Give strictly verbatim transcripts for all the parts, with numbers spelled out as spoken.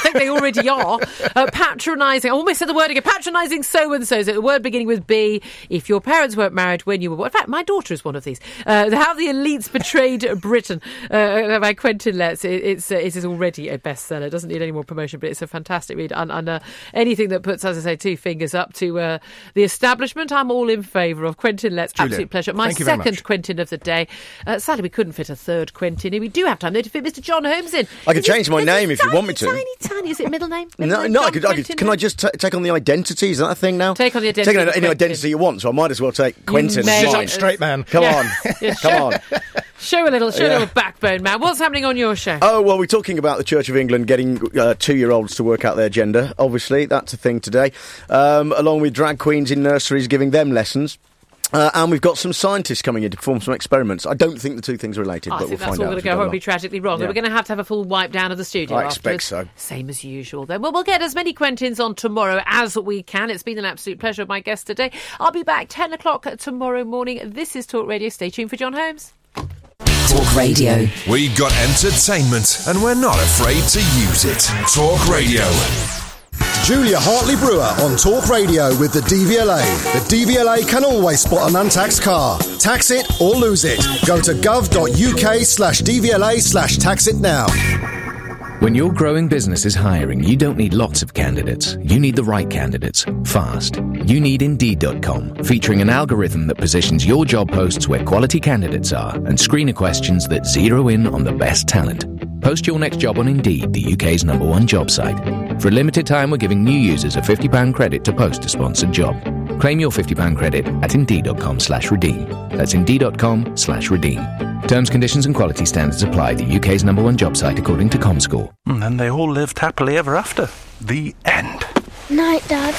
think they already are. Uh, patronising, I almost said the word again, patronising so-and-so, so the word beginning with B. If your parents weren't married when you were... In fact, my daughter is one of these. Uh, How the Elites Betrayed Britain uh, by Quentin Letts. It, it's, uh, it is already a bestseller. It doesn't need any more promotion, but it's a fantastic read. And, and uh, anything that puts, as I say, two fingers up to uh, the establishment, I'm all in favour of. Quentin Letts, Julia, absolute pleasure. My second Quentin of the day. Uh, sadly, we couldn't fit a third Quentin in. We do have time, though, to fit Mister John Holmes in. I could change my name if you want me to. Tiny, tiny, is it middle name? Middle No, name? no I John could, I could, can I just t- take on the identity? Is that a thing now? Take on the identity. Take on any Quentin. identity you want, so I might as well take Quentin. may. Come Sit on. up straight, man. Come Yeah. on. Yeah, Come sure. on. Show a little, show Yeah. a little backbone, man. What's happening on your show? Oh, well, we're talking about the Church of England getting uh, two-year-olds to work out their gender. Obviously, that's a thing today. Um, along with drag queens in nurseries giving them lessons. Uh, and we've got some scientists coming in to perform some experiments. I don't think the two things are related, I but think we'll that's find all out. going as to we go go horribly along. tragically wrong. Yeah. We're going to have to have a full wipe down of the studio I afterwards. expect so. Same as usual then. Well, we'll get as many Quentins on tomorrow as we can. It's been an absolute pleasure of my guest today. I'll be back ten o'clock tomorrow morning. This is Talk Radio. Stay tuned for John Holmes. Talk Radio. We've got entertainment and we're not afraid to use it. Talk Radio. Julia Hartley Brewer on Talk Radio with the D V L A. The D V L A can always spot an untaxed car. Tax it or lose it. Go to gov.uk slash DVLA slash tax it now. When your growing business is hiring, you don't need lots of candidates. You need the right candidates, fast. You need Indeed dot com, featuring an algorithm that positions your job posts where quality candidates are and screener questions that zero in on the best talent. Post your next job on Indeed, the U K's number one job site. For a limited time, we're giving new users a fifty pounds credit to post a sponsored job. Claim your fifty pounds credit at Indeed.com slash redeem. That's Indeed.com slash redeem. Terms, conditions and quality standards apply. The U K's number one job site according to ComScore. And then they all lived happily ever after. The end. Night, Dad.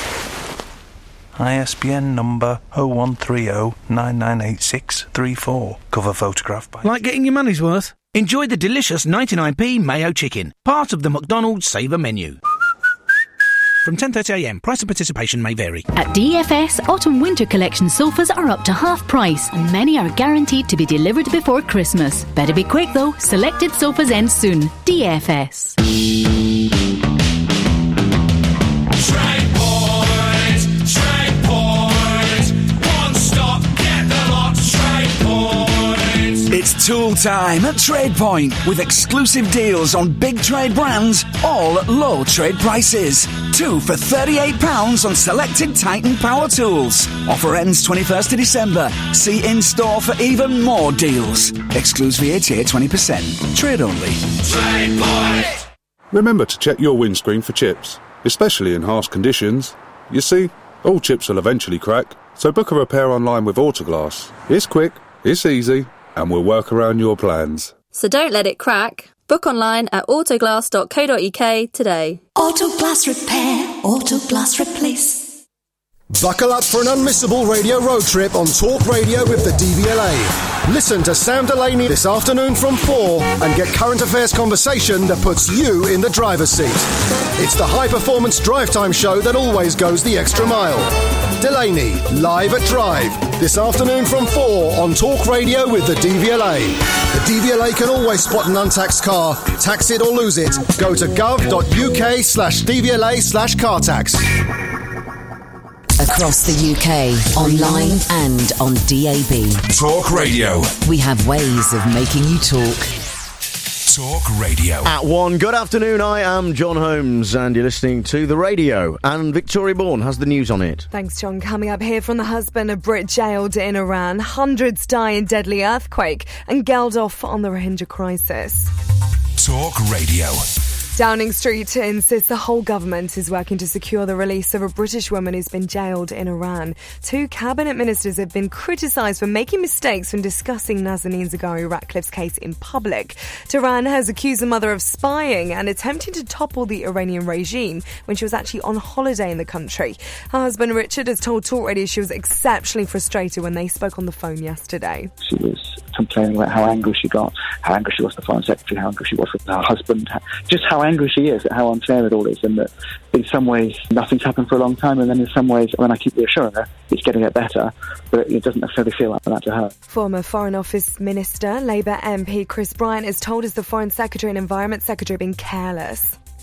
I S B N number oh one three oh nine nine eight six three four. Cover photograph by... Like getting your money's worth? Enjoy the delicious ninety-nine p Mayo Chicken, part of the McDonald's Saver menu. From ten thirty a m, price and participation may vary. At D F S, autumn-winter collection sofas are up to half price and many are guaranteed to be delivered before Christmas. Better be quick though, selected sofas end soon. D F S. It's tool time at TradePoint with exclusive deals on big trade brands, all at low trade prices. Two for thirty-eight pounds on selected Titan power tools. Offer ends twenty-first of December. See in-store for even more deals. Excludes V A T at twenty percent. Trade only. TradePoint! Remember to check your windscreen for chips, especially in harsh conditions. You see, all chips will eventually crack, so book a repair online with Autoglass. It's quick, it's easy, and we'll work around your plans. So don't let it crack. Book online at autoglass dot co dot uk today. Autoglass repair, Autoglass replace. Buckle up for an unmissable radio road trip on Talk Radio with the D V L A. Listen to Sam Delaney this afternoon from four and get current affairs conversation that puts you in the driver's seat. It's the high-performance drive time show that always goes the extra mile. Delaney, live at Drive, this afternoon from four on Talk Radio with the D V L A. The D V L A can always spot an untaxed car. Tax it or lose it. Go to gov.uk slash DVLA slash car tax. Across the U K, online and on D A B. Talk Radio. We have ways of making you talk. Talk Radio. At one, good afternoon, I am John Holmes and you're listening to The Radio. And Victoria Bourne has the news on it. Thanks, John. Coming up here from the husband of Brit jailed in Iran. Hundreds die in deadly earthquake and Geldof on the Rohingya crisis. Talk Radio. Downing Street insists the whole government is working to secure the release of a British woman who's been jailed in Iran. Two cabinet ministers have been criticised for making mistakes when discussing Nazanin Zaghari-Ratcliffe's case in public. Tehran has accused the mother of spying and attempting to topple the Iranian regime when she was actually on holiday in the country. Her husband Richard has told Talk Radio she was exceptionally frustrated when they spoke on the phone yesterday. She was complaining about how angry she got, how angry she was with the Foreign Secretary, how angry she was with her husband, just how angry she is at how unfair it all is, and that in some ways nothing's happened for a long time, and then in some ways, when I keep reassuring her, it's getting it better, but it doesn't necessarily feel like that to her. Former Foreign Office Minister, Labour M P Chris Bryant has told us the Foreign Secretary and Environment Secretary have been careless.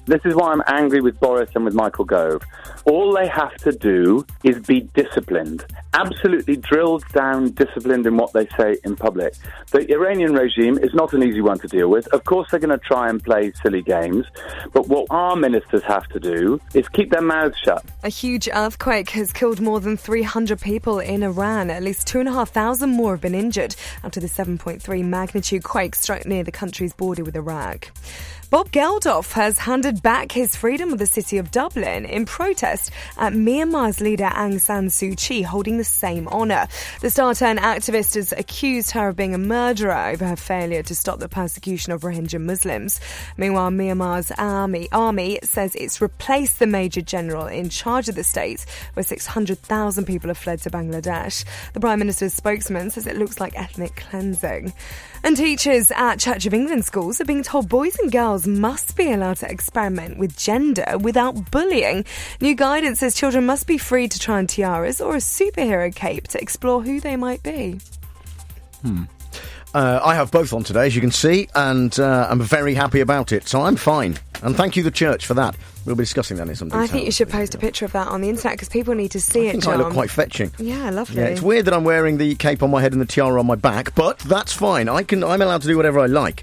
This is why I'm angry with Boris and with Michael Gove. All they have to do is be disciplined, absolutely drilled down, disciplined in what they say in public. The Iranian regime is not an easy one to deal with. Of course, they're going to try and play silly games, but what our ministers have to do is keep their mouths shut. A huge earthquake has killed more than three hundred people in Iran. At least two thousand five hundred more have been injured after the seven point three magnitude quake struck near the country's border with Iraq. Bob Geldof has handed back his freedom of the city of Dublin in protest at Myanmar's leader Aung San Suu Kyi holding the same honour. The Star-turned-activist has accused her of being a murderer over her failure to stop the persecution of Rohingya Muslims. Meanwhile, Myanmar's army, army says it's replaced the Major General in charge of the state, where six hundred thousand people have fled to Bangladesh. The Prime Minister's spokesman says it looks like ethnic cleansing. And teachers at Church of England schools are being told boys and girls must be allowed to experiment with gender without bullying. New guidance says children must be free to try on tiaras or a superhero cape to explore who they might be. Hmm. Uh, I have both on today, as you can see, and uh, I'm very happy about it, so I'm fine. And thank you, the church, for that. We'll be discussing that in some detail. I think you should post a picture of that on the internet because people need to see I it, think John. I look quite fetching. Yeah, lovely. Yeah, it's weird that I'm wearing the cape on my head and the tiara on my back, but that's fine. I can, I'm allowed to do whatever I like.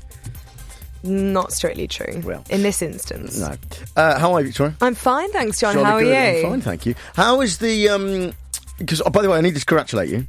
Not strictly true. Well, in this instance. No. Uh, how are you, Victoria? I'm fine, thanks, John. Jolly how are good. you? I'm fine, thank you. How is the... um? Because, oh, by the way, I need to congratulate you.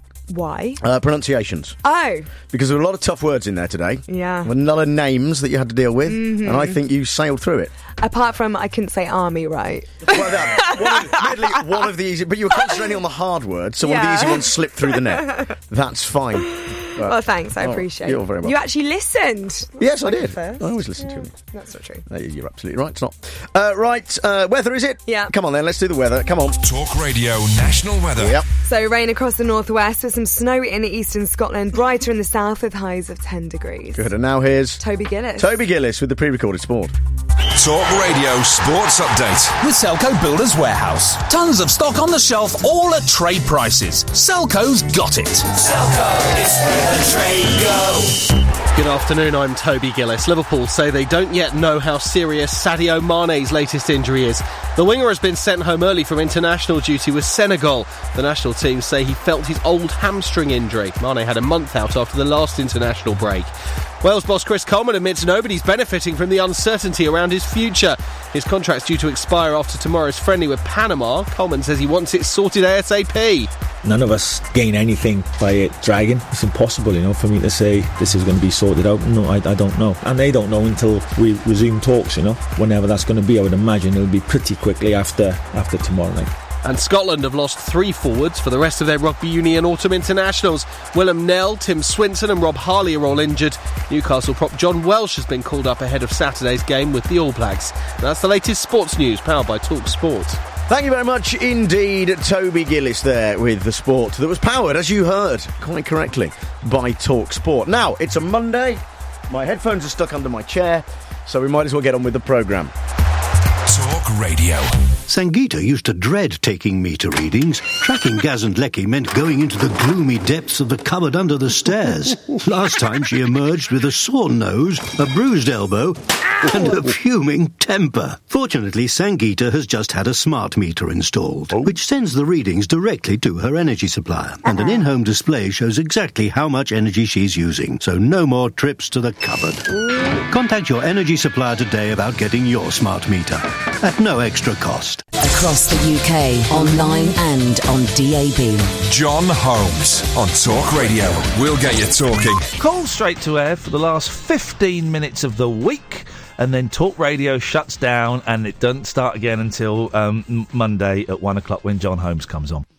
Why? Uh, pronunciations. Oh. Because there were a lot of tough words in there today. Yeah. A lot of names that you had to deal with, mm-hmm. and I think you sailed through it. Apart from I couldn't say army right. Well, that, one, of, admittedly, one of the easy... But you were concentrating on the hard words, so yeah. one of the easy ones slipped through the net. That's fine. But, well, thanks. I oh, appreciate it. You're very welcome. You actually listened. Yes, I did. First. I always listen yeah, to you. That's not true. Uh, you're absolutely right. It's not. Uh, right, uh, weather, is it? Yeah. Come on, then. Let's do the weather. Come on. Talk Radio National Weather. Yep. So, rain across the northwest with some snow in eastern Scotland, brighter in the south with highs of ten degrees. Good. And now here's... Toby Gillis. Toby Gillis with the pre-recorded sport. Talk Radio Sports Update. With Selco Builders Warehouse. Tons of stock on the shelf, all at trade prices. Selco's got it. Selco is where the trade goes. Good afternoon, I'm Toby Gillis. Liverpool say they don't yet know how serious Sadio Mane's latest injury is. The winger has been sent home early from international duty with Senegal. The national team say he felt his old hamstring injury. Mane had a month out after the last international break. Wales boss Chris Coleman admits nobody's benefiting from the uncertainty around his future. His contract's due to expire after tomorrow's friendly with Panama. Coleman says he wants it sorted ASAP. None of us gain anything by it dragging. It's impossible, you know, for me to say this is going to be sorted out. No, I, I don't know. And they don't know until we resume talks, you know. Whenever that's going to be, I would imagine it'll be pretty quickly after after tomorrow night. And Scotland have lost three forwards for the rest of their Rugby Union Autumn Internationals. Willem Nell, Tim Swinson and Rob Harley are all injured. Newcastle prop John Welsh has been called up ahead of Saturday's game with the All Blacks. That's the latest sports news, powered by Talk Sport. Thank you very much indeed, Toby Gillis there with the sport that was powered, as you heard, quite correctly, by Talk Sport. Now, it's a Monday. My headphones are stuck under my chair, so we might as well get on with the programme. Talk Radio. Sangeeta used to dread taking meter readings. Tracking Gaz and Lecky meant going into the gloomy depths of the cupboard under the stairs. Last time she emerged with a sore nose, a bruised elbow, and a fuming temper. Fortunately, Sangeeta has just had a smart meter installed, which sends the readings directly to her energy supplier. And an in-home display shows exactly how much energy she's using, so no more trips to the cupboard. Contact your energy supplier today about getting your smart meter at no extra cost. Across the U K, online and on D A B. John Holmes on Talk Radio. We'll get you talking. Call straight to air for the last fifteen minutes of the week, and then Talk Radio shuts down and it doesn't start again until um, Monday at one o'clock when John Holmes comes on.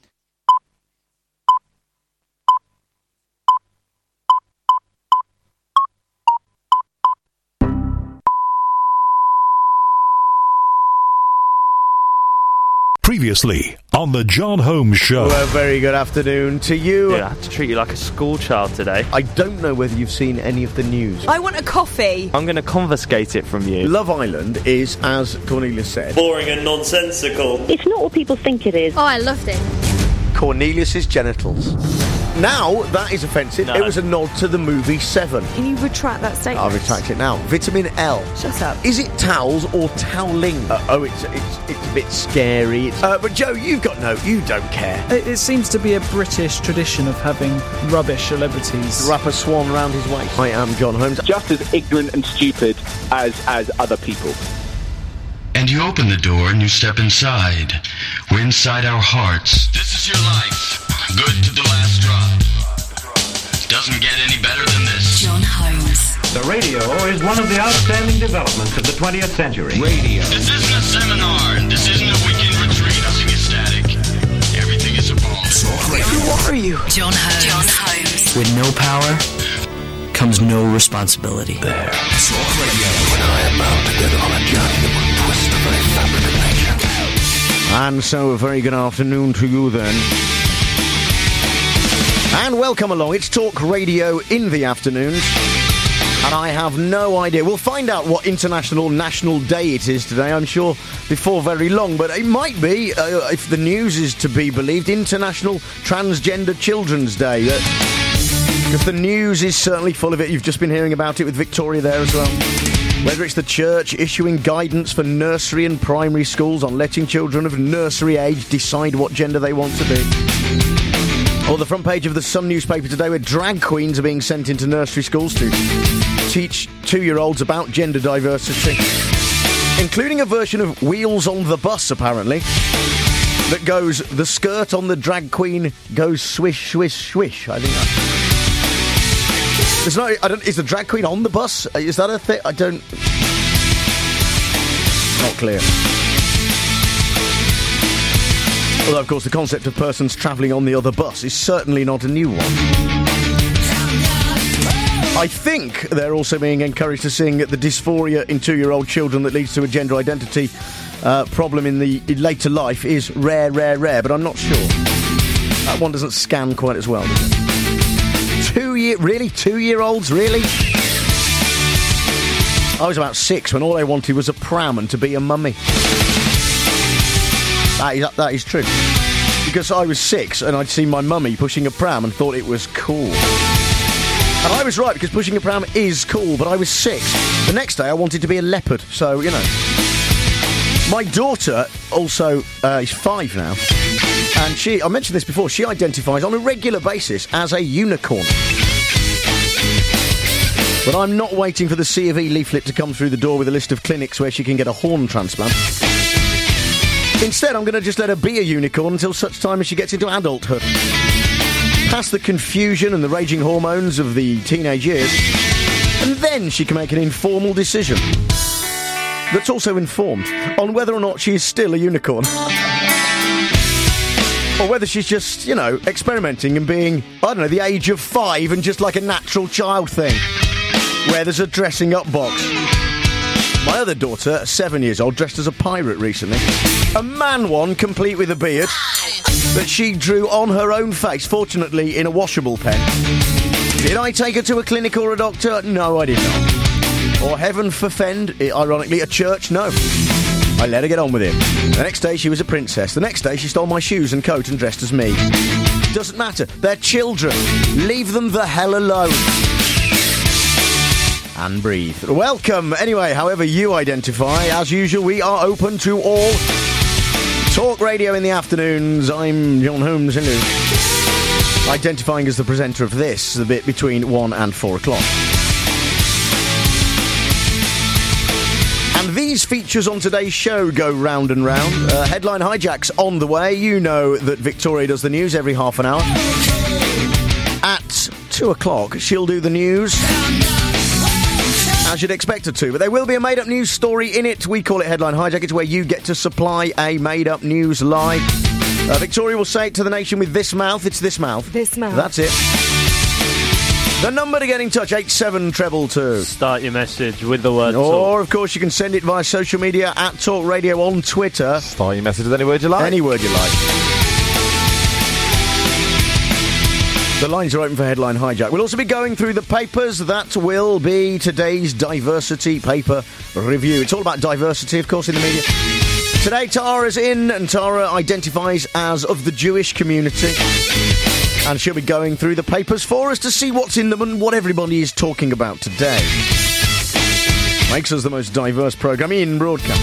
Previously on the John Holmes Show. Well, a very good afternoon to you. Yeah, I have to treat you like a school child today. I don't know whether you've seen any of the news. I want a coffee. I'm going to confiscate it from you. Love Island is, as Cornelius said, boring and nonsensical. It's not what people think it is. Oh, I loved it. Cornelius's genitals. Now, that is offensive. No. It was a nod to the movie Seven. Can you retract that statement? I'll retract it now. Vitamin L. Shut up. Is it towels or toweling? Uh, oh, it's, it's it's a bit scary. It's, uh, but Joe, you've got no... You don't care. It, it seems to be a British tradition of having rubbish celebrities. Wrap a swan round his waist. I am John Holmes. Just as ignorant and stupid as as other people. And you open the door and you step inside. We're inside our hearts. This is your life. Good to the last drop. Doesn't get any better than this. John Holmes. The radio is one of the outstanding developments of the twentieth century. Radio. This isn't a seminar. This isn't a weekend retreat. Nothing is static. Everything is evolving. Who are you? John Holmes. John Holmes. With no power comes no responsibility. There. Talk Radio. When I am bound together on a journey that will twist the very fabric of nature. And so, a very good afternoon to you then. And welcome along. It's Talk Radio in the afternoons. And I have no idea. We'll find out what International National Day it is today, I'm sure, before very long. But it might be, uh, if the news is to be believed, International Transgender Children's Day. Uh, because the news is certainly full of it. You've just been hearing about it with Victoria there as well. Whether it's the church issuing guidance for nursery and primary schools on letting children of nursery age decide what gender they want to be. Or the front page of the Sun newspaper today, where drag queens are being sent into nursery schools to teach two-year-olds about gender diversity, including a version of Wheels on the Bus, apparently, that goes, the skirt on the drag queen goes swish, swish, swish. I think that... There's no, I don't, is the drag queen on the bus? Is that a thing? I don't... Not clear. Although, of course, the concept of persons travelling on the other bus is certainly not a new one. I think they're also being encouraged to sing the dysphoria in two-year-old children that leads to a gender identity uh, problem in the in later life is rare, rare, rare, but I'm not sure. That one doesn't scan quite as well, does it? Two-year... Really? Two-year-olds? Really? I was about six when all I wanted was a pram and to be a mummy. That is, that is true. Because I was six and I'd seen my mummy pushing a pram and thought it was cool. And I was right, because pushing a pram is cool, but I was six. The next day I wanted to be a leopard, so, you know. My daughter also uh, is five now. And she, I mentioned this before, she identifies on a regular basis as a unicorn. But I'm not waiting for the C of E leaflet to come through the door with a list of clinics where she can get a horn transplant. Instead, I'm going to just let her be a unicorn until such time as she gets into adulthood. Past the confusion and the raging hormones of the teenage years, and then she can make an informal decision that's also informed on whether or not she is still a unicorn. Or whether she's just, you know, experimenting and being, I don't know, the age of five and just like a natural child thing, where there's a dressing up box. My other daughter, seven years old, dressed as a pirate recently. A man one, complete with a beard, that she drew on her own face, fortunately in a washable pen. Did I take her to a clinic or a doctor? No, I did not. Or heaven forfend, ironically, a church? No. I let her get on with it. The next day she was a princess. The next day she stole my shoes and coat and dressed as me. Doesn't matter. They're children. Leave them the hell alone. And breathe. Welcome, anyway, however you identify. As usual, we are open to all. Talk Radio in the afternoons. I'm John Holmes, hello. Identifying as the presenter of this, the bit between one and four o'clock. And these features on today's show go round and round. Uh, headline hijacks on the way. You know that Victoria does the news every half an hour. At two o'clock, she'll do the news, as you'd expect her to. But there will be a made-up news story in it. We call it Headline Hijack. It's where you get to supply a made-up news lie. Uh, Victoria will say it to the nation with this mouth. It's this mouth. This mouth. That's it. The number to get in touch, eight seven treble two. Start your message with the word Or, talk. of course, you can send it via social media at Talk Radio on Twitter. Start your message with any word you like. Any word you like. The lines are open for Headline Hijack. We'll also be going through the papers. That will be today's diversity paper review. It's all about diversity, of course, in the media. Today, Tara's in, and Tara identifies as of the Jewish community. And she'll be going through the papers for us to see what's in them and what everybody is talking about today. Makes us the most diverse programme in broadcast.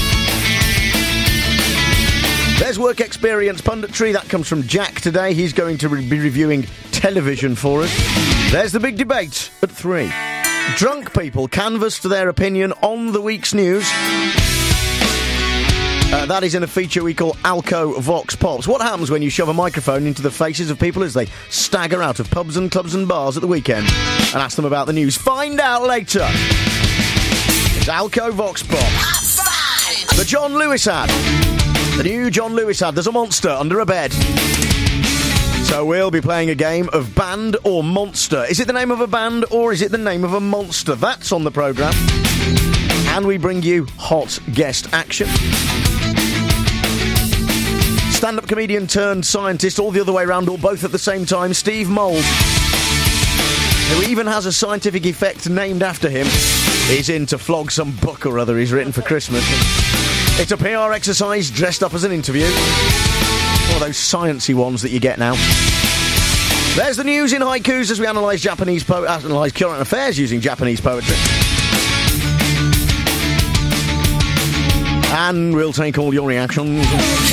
There's work experience punditry. That comes from Jack today. He's going to re- be reviewing television for us. There's the big debate at three. Drunk people canvassed their opinion on the week's news. Uh, that is in a feature we call Alco Vox Pops. What happens when you shove a microphone into the faces of people as they stagger out of pubs and clubs and bars at the weekend and ask them about the news? Find out later. It's Alco Vox Pops. The John Lewis ad. The new John Lewis ad. There's a monster under a bed. So we'll be playing a game of Band or Monster. Is it the name of a band or is it the name of a monster? That's on the programme. And we bring you hot guest action. Stand-up comedian turned scientist, all the other way around, or both at the same time, Steve Mould, who even has a scientific effect named after him, is in to flog some book or other he's written for Christmas. It's a P R exercise dressed up as an interview. One of those sciencey ones that you get now. There's the news in haikus as we analyse Japanese po- analyse current affairs using Japanese poetry. And we'll take all your reactions.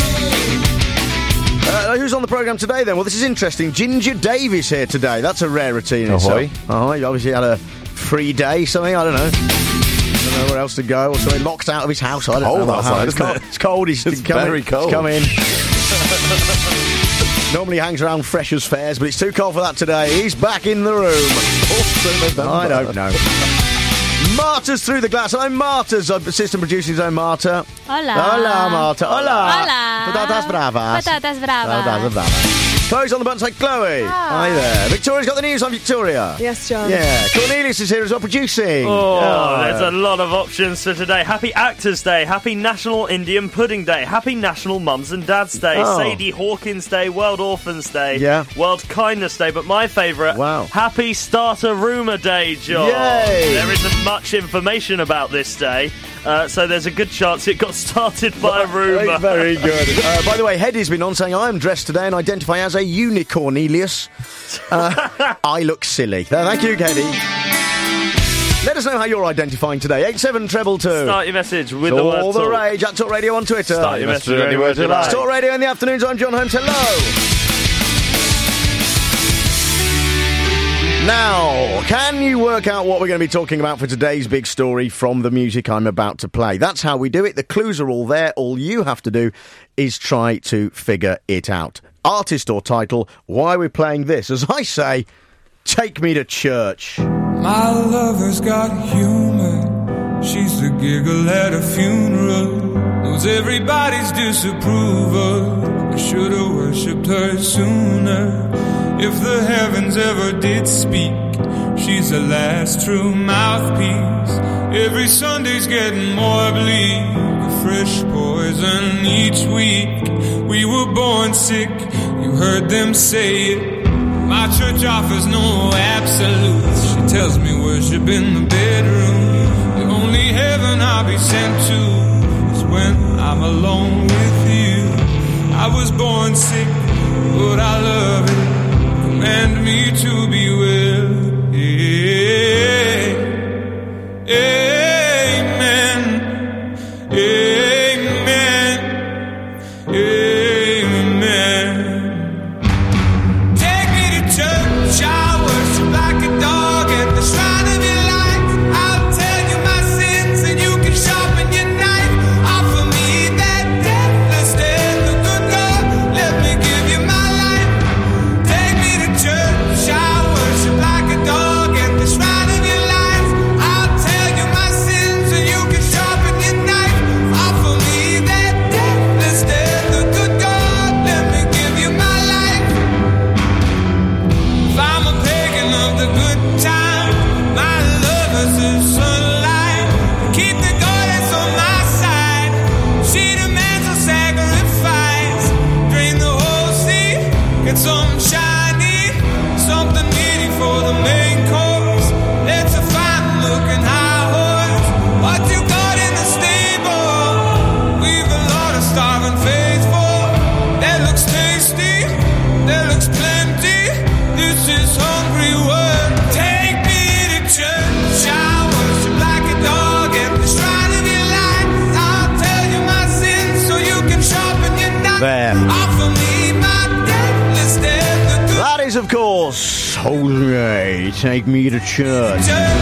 Uh, who's on the programme today, then? Well, this is interesting. Ginger Davies here today. That's a rarity in Ahoy. itself. Oh, he obviously had a free day, something, I don't know. I don't know where else to go, or something locked out of his house. I don't cold know. outside, it's, isn't cold. it? It's cold. He's It's come very in. cold. He's come in. Normally hangs around Freshers' Fairs, but it's too cold for that today. He's back in the room. I don't know. Marta's through the glass. I'm Marta's assistant producer, his own Marta. Hola. Hola, Marta. Hola. Hola. Patatas bravas. Patatas bravas. Patatas bravas. Chloe's on the button side. Chloe. Hi there. Victoria's got the news on Victoria. Yes, John. Yeah. Cornelius is here as well, producing. Oh, Oh, there's yeah. a lot of options for today. Happy Actors Day, Happy National Indian Pudding Day, Happy National Mums and Dads Day, Oh. Sadie Hawkins Day, World Orphans Day, Yeah. World Kindness Day, but my favourite, Wow. Happy Starter Rumour Day, John. Yay. There isn't much information about this day, uh, so there's a good chance it got started by a rumour. Very good. Uh, by the way, Hedy's been on saying I'm dressed today and identify as a unicorn. Cornelius. Uh, I look silly. Uh, thank you, Hedy. Let us know how you're identifying today. eight seven treble two. Start your message with It's the word all the talk. rage at Talk Radio on Twitter. Start your message with any word you like. Talk Radio in the afternoons. I'm John Holmes. Hello. Now, can you work out what we're going to be talking about for today's big story from the music I'm about to play? That's how we do it. The clues are all there. All you have to do is try to figure it out. Artist or title, why we're playing this. As I say, take me to church. My lover's got humor. She's the giggle at a funeral. Knows everybody's disapproval. I should have worshipped her sooner. If the heavens ever did speak, she's the last true mouthpiece. Every Sunday's getting more bleak, a fresh poison each week. We were born sick, you heard them say it. My church offers no absolutes. She tells me worship in the bedroom. The only heaven I'll be sent to is when I'm alone with you. I was born sick, but I love it. Command me to be well. Yeah. Amen. Amen. Amen. Take me to church. I worship like a dog at the shrine of your light. I'll tell you my sins and you can sharpen your knife. Offer me that deathless death, the good God. Let me give you my life. Take me to church. I worship course, Jose, Take Me to Church.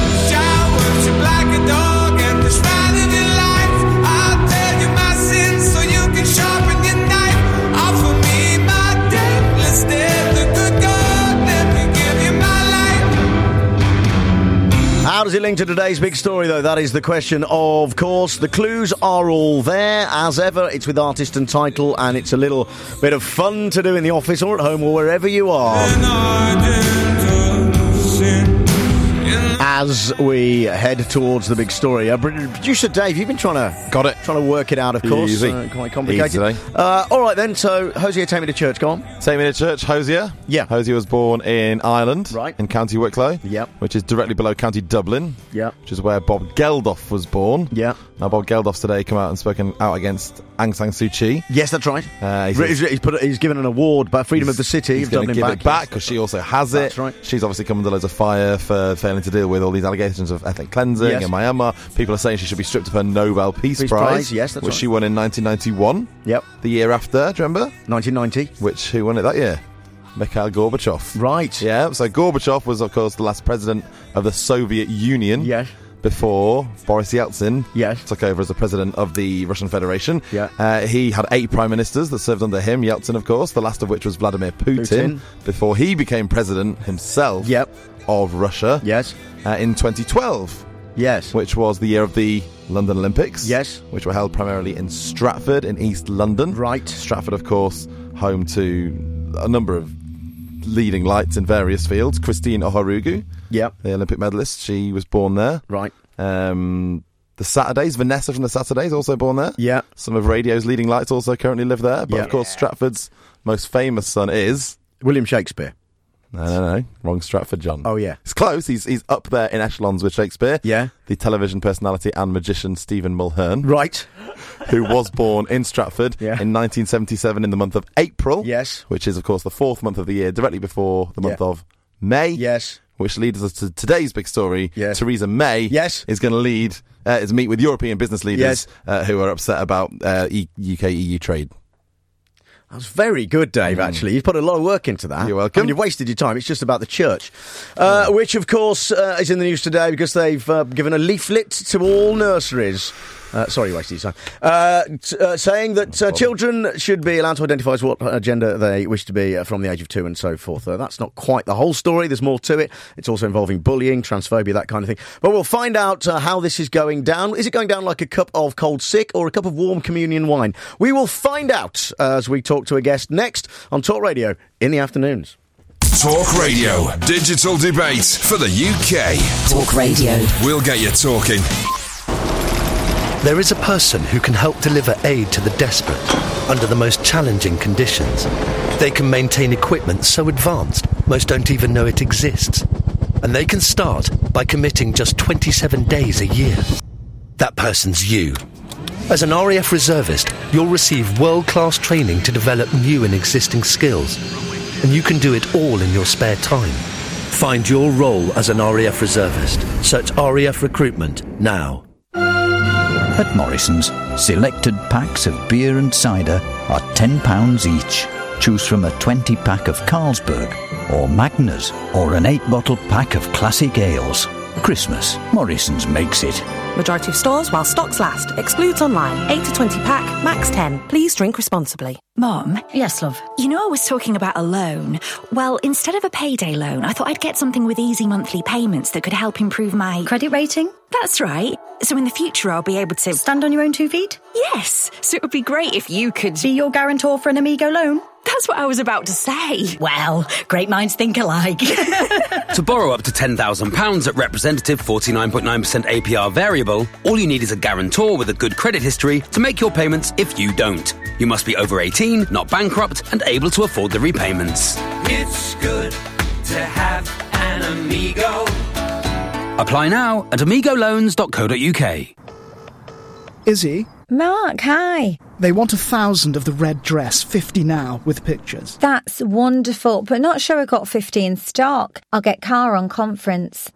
How does it link to today's big story, though? That is the question, of course. The clues are all there. As ever, it's with artist and title, and it's a little bit of fun to do in the office or at home or wherever you are. As we head towards the big story, uh, producer Dave, you've been trying to got it, trying to work it out. Of course, Easy. Uh, quite complicated. Easy. Uh, all right then. So, Hosier, take me to church. Go on. Take me to church. Hosier. Yeah. Hosier was born in Ireland, right, in County Wicklow. Yep. Which is directly below County Dublin. Yep. Which is where Bob Geldof was born. Yeah. Now, Bob Geldof's today come out and spoken out against Aung San Suu Kyi. Yes, that's right. Uh, he's, he's, he's, put, he's given an award by Freedom of the City. He's going to give back, it back because she also has it. That's right. She's obviously come under loads of fire for failing to deal with all these allegations of ethnic cleansing Yes. in Myanmar. People are saying she should be stripped of her Nobel Peace, Peace Prize, Prize, yes, that's which right. she won in nineteen ninety-one. Yep. The year after, do you remember? nineteen ninety. Which, who won it that year? Mikhail Gorbachev. Right. Yeah, so Gorbachev was, of course, the last president of the Soviet Union. Yes. Before Boris Yeltsin yes. took over as the president of the Russian Federation. Yeah. Uh, he had eight prime ministers that served under him, Yeltsin, of course, the last of which was Vladimir Putin, Putin. before he became president himself yep. of Russia. Yes. Uh, in twenty twelve. Yes. Which was the year of the London Olympics. Yes. Which were held primarily in Stratford, in East London. Right. Stratford, of course, home to a number of leading lights in various fields. Christine Ohorugu, yep. the Olympic medalist, she was born there. Right. Um, the Saturdays, Vanessa from the Saturdays, also born there. Yeah. Some of radio's leading lights also currently live there. But yeah. of course, Stratford's most famous son is William Shakespeare. No, no, no. Wrong Stratford, John. Oh, yeah. It's close. He's he's up there in echelons with Shakespeare. Yeah. The television personality and magician Stephen Mulhern. Right. Who was born in Stratford yeah. in nineteen seventy-seven in the month of April. Yes. Which is, of course, the fourth month of the year, directly before the month yeah. of May. Yes. Which leads us to today's big story. Yes. Theresa May yes. is going to lead, uh, is meet with European business leaders yes. uh, who are upset about uh, e- U K E U trade. That was very good, Dave, actually. You've put a lot of work into that. You're welcome. I mean, you've wasted your time. It's just about the church. Uh, which, of course, uh, is in the news today because they've uh, given a leaflet to all nurseries. Uh, sorry, wasted your time. Uh, t- uh, saying that uh, children should be allowed to identify as what uh, gender they wish to be uh, from the age of two and so forth. Uh, that's not quite the whole story. There's more to it. It's also involving bullying, transphobia, that kind of thing. But we'll find out uh, how this is going down. Is it going down like a cup of cold sick or a cup of warm communion wine? We will find out uh, as we talk to a guest next on Talk Radio in the afternoons. Talk Radio. Digital debate for the U K. Talk Radio. We'll get you talking. There is a person who can help deliver aid to the desperate under the most challenging conditions. They can maintain equipment so advanced most don't even know it exists. And they can start by committing just twenty-seven days a year. That person's you. As an R A F reservist, you'll receive world-class training to develop new and existing skills. And you can do it all in your spare time. Find your role as an R A F reservist. Search R A F Recruitment now. At Morrison's, selected packs of beer and cider are ten pounds each. Choose from a twenty pack of Carlsberg, or Magners, or an eight bottle pack of classic ales. Christmas, Morrison's makes it. Majority of stores while stocks last. Excludes online. eight to twenty pack, max ten. Please drink responsibly. Mom? Yes, love? You know I was talking about a loan. Well, instead of a payday loan, I thought I'd get something with easy monthly payments that could help improve my... Credit rating? That's right. So in the future I'll be able to... Stand on your own two feet? Yes. So it would be great if you could... Be your guarantor for an Amigo loan? That's what I was about to say. Well, great minds think alike. To borrow up to ten thousand pounds at representative forty-nine point nine percent A P R variable, all you need is a guarantor with a good credit history to make your payments if you don't. You must be over eighteen, not bankrupt, and able to afford the repayments. It's good to have an Amigo. Apply now at amigo loans dot co dot uk. Izzy? Mark, hi. They want a thousand of the red dress, fifty now, with pictures. That's wonderful, but not sure I got fifty in stock. I'll get Car on conference.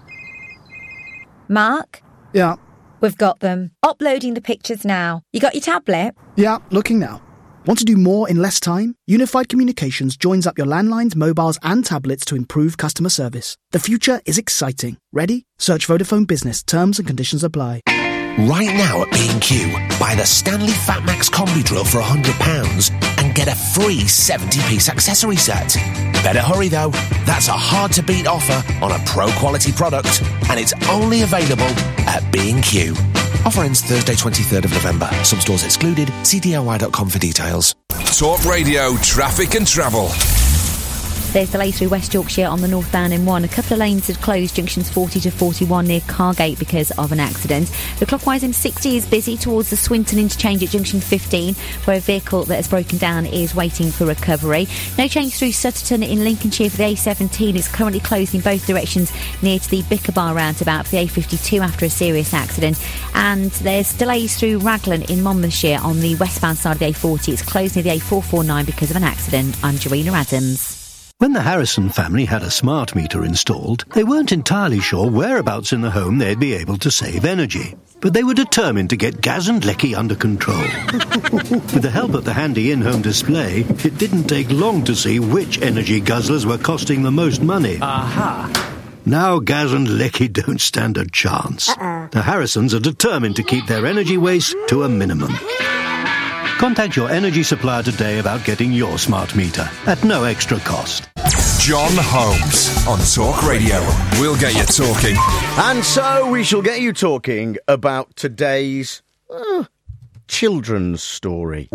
Mark? Yeah? We've got them. Uploading the pictures now. You got your tablet? Yeah, looking now. Want to do more in less time? Unified Communications joins up your landlines, mobiles and tablets to improve customer service. The future is exciting. Ready? Search Vodafone Business. Terms and conditions apply. Right now at B and Q, buy the Stanley Fatmax Combi Drill for one hundred pounds and get a free seventy-piece accessory set. Better hurry though, that's a hard-to-beat offer on a pro-quality product, and it's only available at B and Q. Offer ends Thursday twenty-third of November. Some stores excluded. See D I Y dot com for details. Talk Radio, traffic and travel. There's delays through West Yorkshire on the northbound M one. A couple of lanes have closed, junctions forty to forty-one near Cargate because of an accident. The clockwise M sixty is busy towards the Swinton interchange at junction fifteen, where a vehicle that has broken down is waiting for recovery. No change through Sutterton in Lincolnshire for the A seventeen. It's currently closed in both directions near to the Bickerbar roundabout for the A fifty-two after a serious accident. And there's delays through Raglan in Monmouthshire on the westbound side of the A forty. It's closed near the A four forty-nine because of an accident. I'm Jarena Adams. When the Harrison family had a smart meter installed, they weren't entirely sure whereabouts in the home they'd be able to save energy. But they were determined to get gas and lecky under control. With the help of the handy in-home display, it didn't take long to see which energy guzzlers were costing the most money. Aha! Now gas and lecky don't stand a chance. Uh-uh. The Harrisons are determined to keep their energy waste to a minimum. Contact your energy supplier today about getting your smart meter at no extra cost. John Holmes on Talk Radio. We'll get you talking. And so we shall get you talking about today's uh, children's story.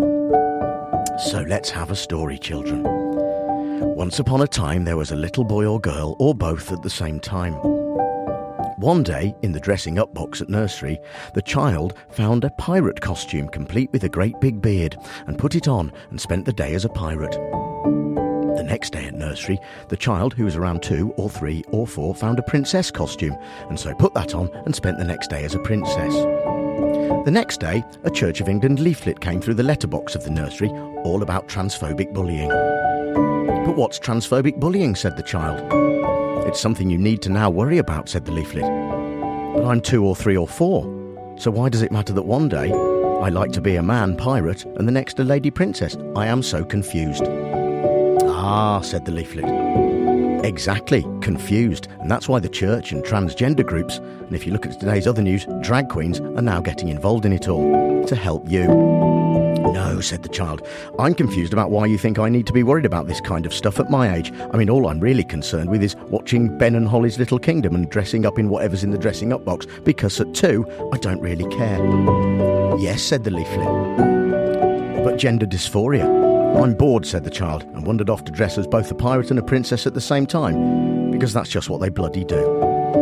So let's have a story, children. Once upon a time there was a little boy or girl, or both at the same time. One day, in the dressing up box at nursery, the child found a pirate costume complete with a great big beard and put it on and spent the day as a pirate. The next day at nursery, the child, who was around two or three or four, found a princess costume and so put that on and spent the next day as a princess. The next day, a Church of England leaflet came through the letterbox of the nursery, all about transphobic bullying. But what's transphobic bullying, said the child. It's something you need to now worry about, said the leaflet. But I'm two or three or four, so why does it matter that one day I like to be a man pirate and the next a lady princess? I am so confused. Ah, said the leaflet. Exactly, confused, and that's why the church and transgender groups, and if you look at today's other news, drag queens, are now getting involved in it all, to help you. No, said the child, I'm confused about why you think I need to be worried about this kind of stuff at my age. I mean, all I'm really concerned with is watching Ben and Holly's Little Kingdom and dressing up in whatever's in the dressing up box, because at two, I don't really care. Yes, said the leaflet, but gender dysphoria. I'm bored, said the child, and wandered off to dress as both a pirate and a princess at the same time, because that's just what they bloody do.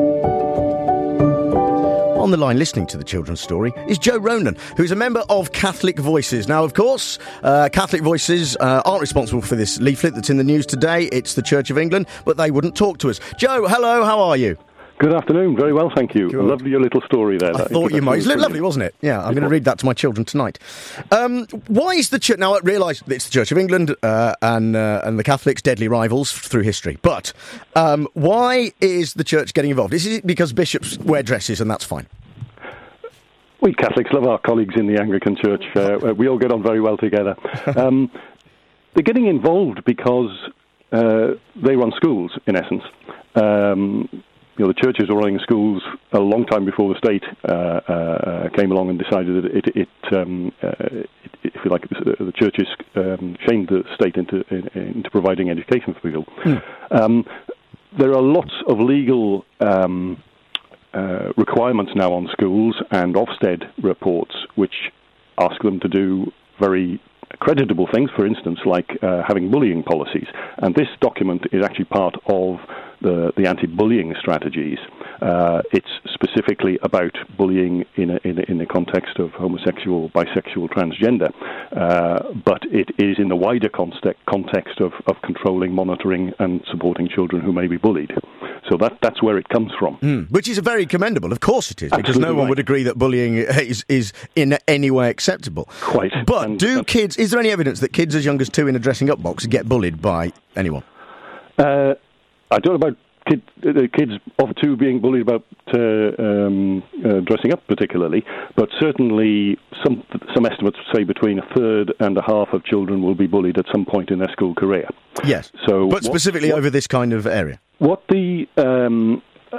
On the line listening to the children's story is Joe Ronan, who's a member of Catholic Voices. Now, of course, uh, Catholic Voices uh, aren't responsible for this leaflet that's in the news today. It's the Church of England, but they wouldn't talk to us. Joe, hello, how are you? Good afternoon. Very well, thank you. Cool. Lovely your little story there. I that thought you might. It's lovely, wasn't it? Yeah, I'm going to read that to my children tonight. Um, why is the church... Now, I realise it's the Church of England uh, and uh, and the Catholics, deadly rivals through history. But um, why is the church getting involved? Is it because bishops wear dresses and that's fine? We Catholics love our colleagues in the Anglican Church. Uh, we all get on very well together. Um, they're getting involved because uh, they run schools, in essence. Um, you know, the churches were running schools a long time before the state uh, uh, came along and decided that it, it, um, uh, it if you like, it was, uh, the churches um, shamed the state into in, into providing education for people. Mm. Um, there are lots of legal Um, Uh, requirements now on schools and Ofsted reports which ask them to do very creditable things, for instance, like uh, having bullying policies. And this document is actually part of the, the anti-bullying strategies. Uh, it's specifically about bullying in a, in a, in the context of homosexual, bisexual, transgender, uh, but it is in the wider context, context of, of controlling, monitoring and supporting children who may be bullied. So that that's where it comes from. Mm, which is very commendable. Of course it is, because Absolutely no one right. would agree that bullying is, is in any way acceptable. Quite. But and, do uh, kids... Is there any evidence that kids as young as two in a dressing-up box get bullied by anyone? Uh, I don't know about kid, the kids of two being bullied about uh, um, uh, dressing up particularly, but certainly some some estimates say between a third and a half of children will be bullied at some point in their school career. Yes, so but specifically what, what, over this kind of area. What the um,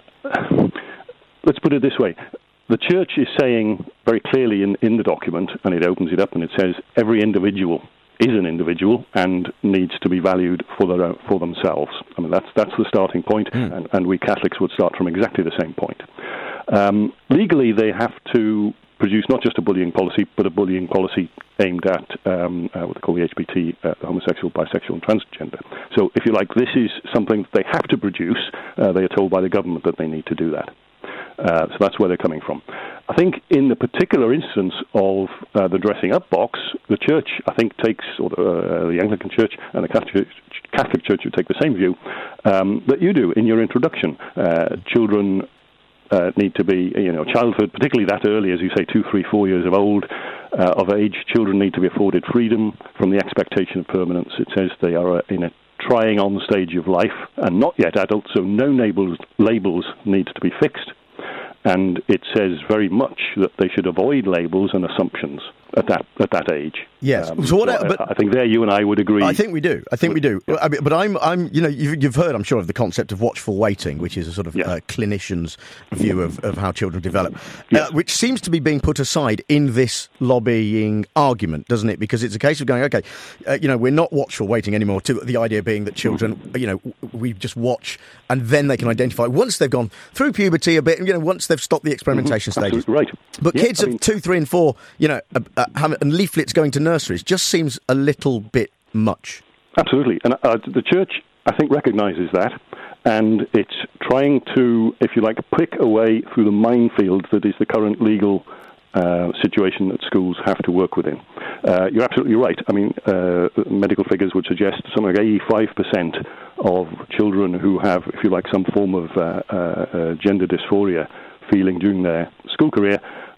let's put it this way. The church is saying very clearly in, in the document, and it opens it up and it says every individual is an individual and needs to be valued for their for themselves. I mean, that's that's the starting point, mm. and, and we Catholics would start from exactly the same point. Um, legally, they have to produce not just a bullying policy, but a bullying policy aimed at um, uh, what they call the H B T, uh, the homosexual, bisexual and transgender. So, if you like, this is something that they have to produce. Uh, they are told by the government that they need to do that. Uh, so that's where they're coming from. I think in the particular instance of uh, the dressing up box, the church, I think, takes, or the, uh, the Anglican Church and the Catholic Church, Catholic Church would take the same view um, that you do in your introduction. Uh, children uh, need to be, you know, childhood, particularly that early, as you say, two, three, four years of old, uh, of age, children need to be afforded freedom from the expectation of permanence. It says they are uh, in a trying on stage of life and not yet adults, so no labels, labels need to be fixed. And it says very much that they should avoid labels and assumptions at that at that age. Yes. Um, so what? so but I, I think there you and I would agree. I think we do. I think we do. I mean, but I'm, I'm, you know, you've, you've heard, I'm sure, of the concept of watchful waiting, which is a sort of yeah. uh, clinician's view of, of how children develop, yes. uh, which seems to be being put aside in this lobbying argument, doesn't it? Because it's a case of going, okay, uh, you know, we're not watchful waiting anymore. To the idea being that children, mm. you know, we just watch and then they can identify once they've gone through puberty a bit, you know, once they've stopped the experimentation mm-hmm. stages. Right. But yeah, kids I of mean, two, three, and four, you know, uh, uh, have, and leaflets going to nurseries just seems a little bit much. Absolutely. And uh, the church, I think, recognises that, and it's trying to, if you like, pick away through the minefield that is the current legal uh, situation that schools have to work within. Uh, you're absolutely right. I mean, uh, medical figures would suggest something like eighty-five percent of children who have, if you like, some form of uh, uh, gender dysphoria feeling during their school career,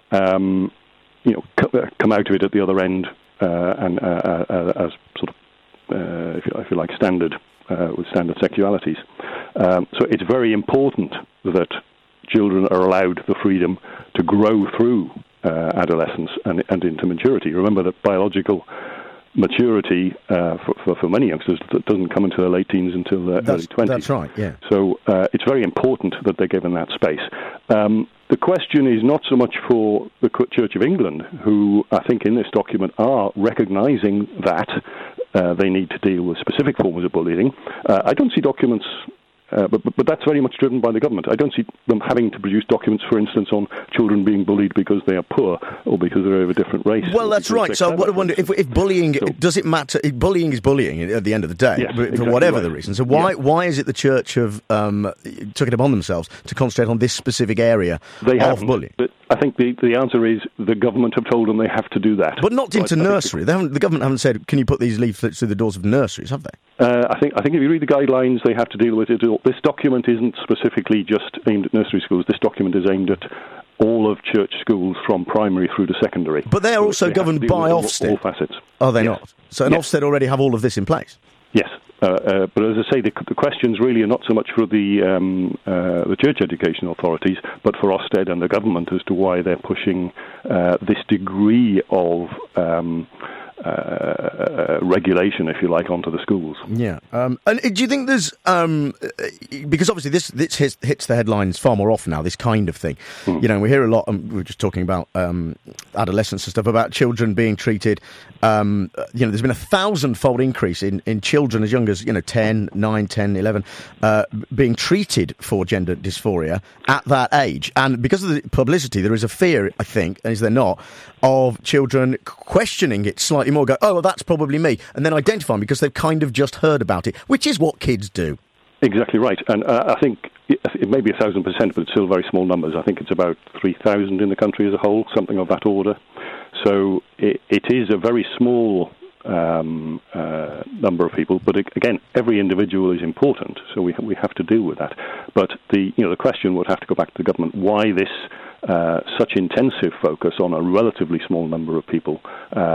um, you know, come out of it at the other end uh, and uh, uh, as sort of, uh, if, you, if you like, standard uh, with standard sexualities. Um, so it's very important that children are allowed the freedom to grow through uh, adolescence and, and into maturity. Remember that biological maturity uh, for, for, for many youngsters that doesn't come into their late teens until their that's, early twenties. That's right, yeah. So uh, it's very important that they're given that space. Um, the question is not so much for the Church of England, who I think in this document are recognising that uh, they need to deal with specific forms of bullying. Uh, I don't see documents... Uh, but, but but that's very much driven by the government. I don't see them having to produce documents, for instance, on children being bullied because they are poor or because they're of a different race. Well, that's right. So what I wonder, if, if bullying, so, does it matter? If bullying is bullying at the end of the day, yes, for exactly whatever right. the reason. So why yeah. why is it the Church have um, took it upon themselves to concentrate on this specific area they of bullying? But I think the, the answer is the government have told them they have to do that. But not so into I, nursery. I they haven't, the government haven't said, can you put these leaflets through the doors of nurseries, have they? Uh, I think I think if you read the guidelines, they have to deal with it. This document isn't specifically just aimed at nursery schools. This document is aimed at all of church schools from primary through to secondary. But they are so also they governed by all, Ofsted. All facets. Are they yes. not? So, and yes. Ofsted already have all of this in place? Yes. Uh, uh, but as I say, the, the questions really are not so much for the um, uh, the church education authorities, but for Ofsted and the government as to why they're pushing uh, this degree of um, uh, regulation, if you like, onto the schools. Yeah. Um, and do you think there's... Um, because obviously this, this hits, hits the headlines far more often now, this kind of thing. Mm. You know, we hear a lot, and we were just talking about um, adolescence and stuff, about children being treated... Um, you know, there's been a thousand-fold increase in, in children as young as, you know, ten, nine, ten, eleven, uh, being treated for gender dysphoria at that age. And because of the publicity, there is a fear, I think, and is there not, of children questioning it slightly more, go, oh, well, that's probably me, and then identifying because they've kind of just heard about it, which is what kids do. Exactly right. And uh, I think it, it may be a thousand percent, but it's still very small numbers. I think it's about three thousand in the country as a whole, something of that order. So it, it is a very small um, uh, number of people, but it, again, every individual is important, so we we have to deal with that. But the you know the question would have to go back to the government: why this uh, such intensive focus on a relatively small number of people, um,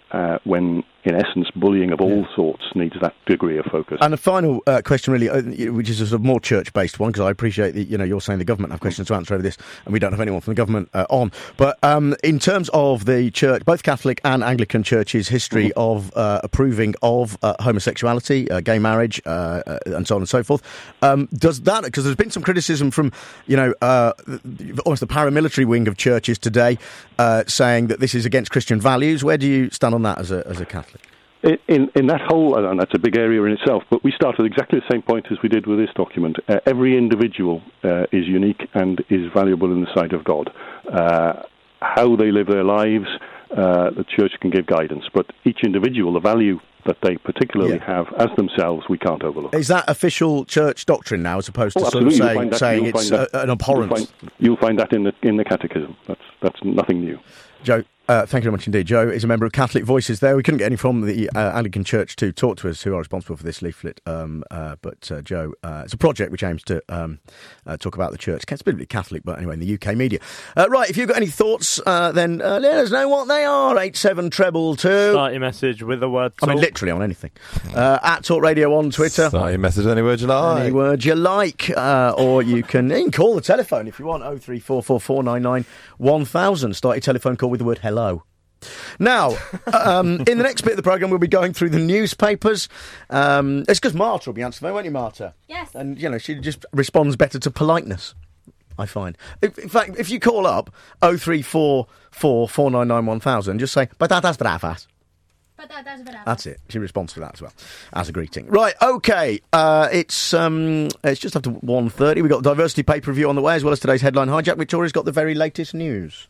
uh, when, in essence, bullying of all sorts needs that degree of focus. And a final uh, question, really, uh, which is a sort of more church-based one, because I appreciate that, you know, you're saying the government have questions to answer over this, and we don't have anyone from the government uh, on. But um, in terms of the church, both Catholic and Anglican churches' history mm-hmm. of uh, approving of uh, homosexuality, uh, gay marriage, uh, uh, and so on and so forth, um, does that, because there's been some criticism from, you know, uh, almost the paramilitary wing of churches today, uh, saying that this is against Christian values. Where do you stand on that as a as a Catholic? In, in that whole, and that's a big area in itself, but we start at exactly the same point as we did with this document. Uh, every individual uh, is unique and is valuable in the sight of God. Uh, how they live their lives, uh, the church can give guidance, but each individual, the value that they particularly yeah. have as themselves, we can't overlook. Is that official church doctrine now, as opposed to oh, sort of saying, saying, that, saying it's that, a, an abhorrence? You'll find, you'll find that in the in the catechism. That's that's nothing new. Joe, uh, thank you very much indeed. Joe is a member of Catholic Voices there. We couldn't get any from the uh, Anglican Church to talk to us, who are responsible for this leaflet. Um, uh, but uh, Joe, uh, it's a project which aims to um, uh, talk about the church. It's a bit Catholic, but anyway, in the U K media. Uh, right, if you've got any thoughts, uh, then uh, let us know what they are. eight seven treble two. Start your message with the word talk. I mean, literally on anything. Uh, at Talk Radio on Twitter. Start your message any word you like. Any word you like. Uh, or you can, you can call the telephone if you want. oh three four four four nine nine one thousand. Start your telephone call with the word hello. Now, um, in the next bit of the programme, we'll be going through the newspapers. Um, it's because Marta will be answering, won't you, Marta? Yes. And, you know, she just responds better to politeness, I find. If, in fact, if you call up oh three four four four nine nine one thousand, just say, patatas bravas. Patatas bravas. That's it. She responds to that as well, as a greeting. Right, OK, uh, it's um, it's just after one thirty. We've got the diversity paper review on the way, as well as today's headline hijack. Victoria's got the very latest news.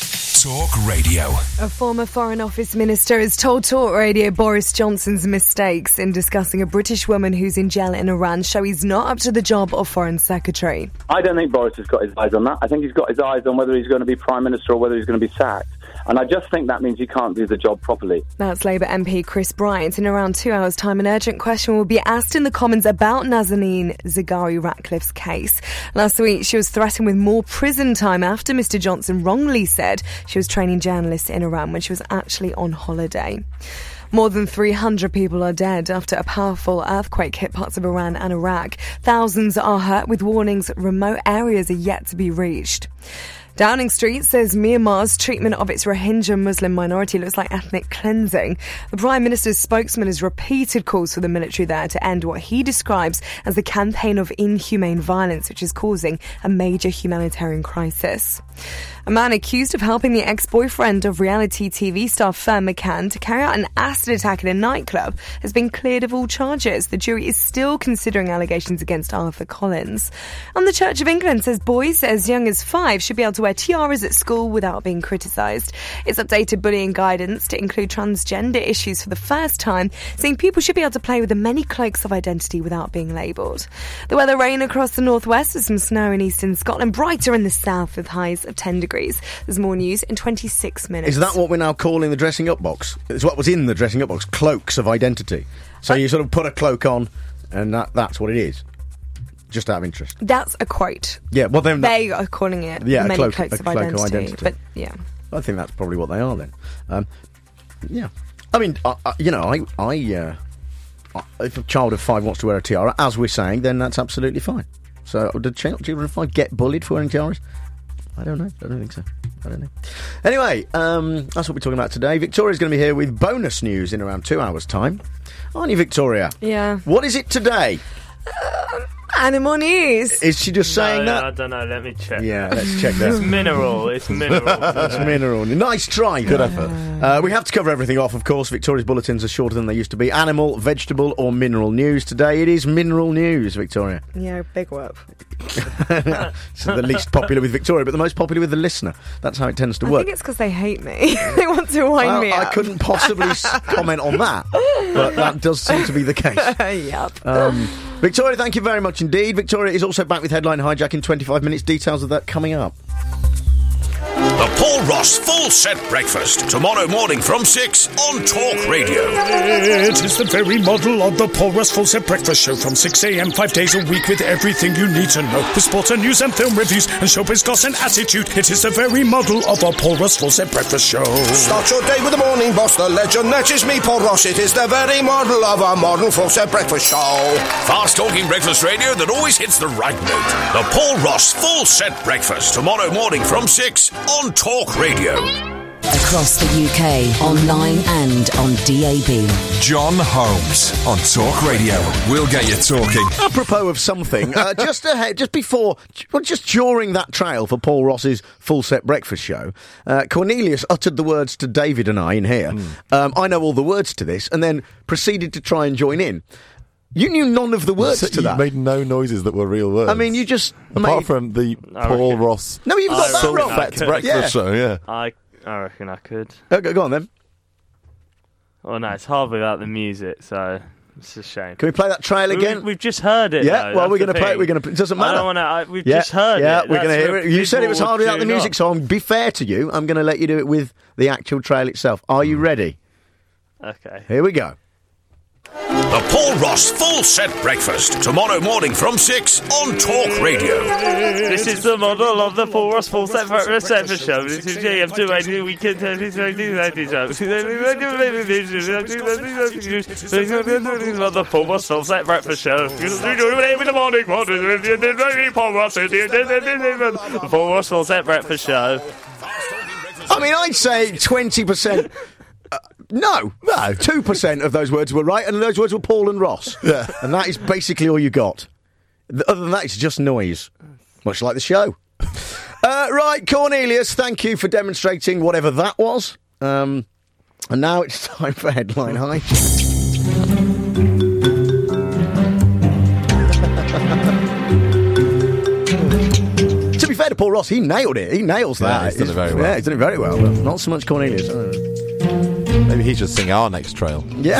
Talk Radio. A former Foreign Office minister has told Talk Radio Boris Johnson's mistakes in discussing a British woman who's in jail in Iran show he's not up to the job of Foreign Secretary. I don't think Boris has got his eyes on that. I think he's got his eyes on whether he's going to be Prime Minister or whether he's going to be sacked. And I just think that means he can't do the job properly. That's Labour M P Chris Bryant. In around two hours' time, an urgent question will be asked in the Commons about Nazanin Zaghari-Ratcliffe's case. Last week, she was threatened with more prison time after Mister Johnson wrongly said she was training journalists in Iran when she was actually on holiday. More than three hundred people are dead after a powerful earthquake hit parts of Iran and Iraq. Thousands are hurt, with warnings remote areas are yet to be reached. Downing Street says Myanmar's treatment of its Rohingya Muslim minority looks like ethnic cleansing. The Prime Minister's spokesman has repeated calls for the military there to end what he describes as a campaign of inhumane violence, which is causing a major humanitarian crisis. A man accused of helping the ex-boyfriend of reality T V star Fern McCann to carry out an acid attack in a nightclub has been cleared of all charges. The jury is still considering allegations against Arthur Collins. And the Church of England says boys as young as five should be able to wear tiaras at school without being criticised. It's updated bullying guidance to include transgender issues for the first time, saying people should be able to play with the many cloaks of identity without being labelled. The weather: rain across the northwest with some snow in eastern Scotland, brighter in the south with highs of ten degrees. There's more news in twenty-six minutes. Is that what we're now calling the dressing up box? It's what was in the dressing up box, cloaks of identity. So uh, you sort of put a cloak on and that, that's what it is. Just out of interest. That's a quote. Yeah, well then... They that, are calling it yeah, many cloak, cloaks of cloak identity, of identity. But, yeah. I think that's probably what they are then. Um, yeah. I mean, I, I, you know, I... I uh, if a child of five wants to wear a tiara, as we're saying, then that's absolutely fine. So, do children of five get bullied for wearing tiaras? I don't know. I don't think so. I don't know. Anyway, um, that's what we're talking about today. Victoria's going to be here with bonus news in around two hours' time. Aren't you, Victoria? Yeah. What is it today? Um, animal news. Is she just saying no, that? I don't know. Let me check. Yeah, let's check that. It's mineral. It's mineral. It's mineral. Nice try. Good effort. Uh, we have to cover everything off, of course. Victoria's bulletins are shorter than they used to be. Animal, vegetable or mineral news. Today it is mineral news, Victoria. Yeah, big whoop. It's the least popular with Victoria, but the most popular with the listener. That's how it tends to work. I think it's because they hate me. They want to wind well, me up. I couldn't possibly comment on that, but that does seem to be the case. Yep. Um, Victoria, thank you very much indeed. Victoria is also back with Headline Hijack in twenty-five minutes. Details of that coming up. The Paul Ross Full Set Breakfast, tomorrow morning from six on Talk Radio. It is the very model of the Paul Ross Full Set Breakfast Show from six a.m. five days a week with everything you need to know. The sports and news and film reviews and showbiz goss and attitude. It is the very model of the Paul Ross Full Set Breakfast Show. Start your day with the morning boss, the legend. That is me, Paul Ross. It is the very model of a modern Full Set Breakfast Show. Fast-talking breakfast radio that always hits the right note. The Paul Ross Full Set Breakfast, tomorrow morning from six on Talk Radio. Across the U K, online and on D A B. John Holmes on Talk Radio. We'll get you talking. Apropos of something, uh, just ahead, just before, well, just during that trail for Paul Ross's Full Set Breakfast Show, uh, Cornelius uttered the words to David and I in here. Mm. Um, I know all the words to this, and then proceeded to try and join in. You knew none of the words so to you that. You made no noises that were real words. I mean, you just apart made... from the I Paul reckon. Ross. No, you've got that wrong. Breakfast yeah. Show. Yeah, I I reckon I could. Oh, go, go on then. Oh no, it's hard without the music, so it's a shame. Can we play that trail again? We, we've just heard it. Yeah, though, well, we're going to play it. We're going to. It doesn't matter. I don't want to. We've yeah, just heard yeah, it. Yeah, we're going to hear it. You said it was hard without the music, up. so I'm be fair to you. I'm going to let you do it with the actual trail itself. Are you ready? Okay. Here we go. The Paul Ross Full Set Breakfast, tomorrow morning from six on Talk Radio. This is the model of the Paul Ross Full Set Breakfast Show. This is J M two eighty weekend. This is the Paul Ross Full Set Breakfast Show. In the morning, Paul Ross the Paul Ross Full Set Breakfast Show. I mean, I'd say twenty percent. Uh, no, no, two percent of those words were right, and those words were Paul and Ross. Yeah. And that is basically all you got. Other than that, it's just noise. Much like the show. uh, right, Cornelius, thank you for demonstrating whatever that was. Um, and now it's time for Headline High. To be fair to Paul Ross, he nailed it. He nails that. Yeah, he's done it very well. Yeah, he's done it very well. But not so much Cornelius. I don't know. Maybe he should sing our next trail. Yeah.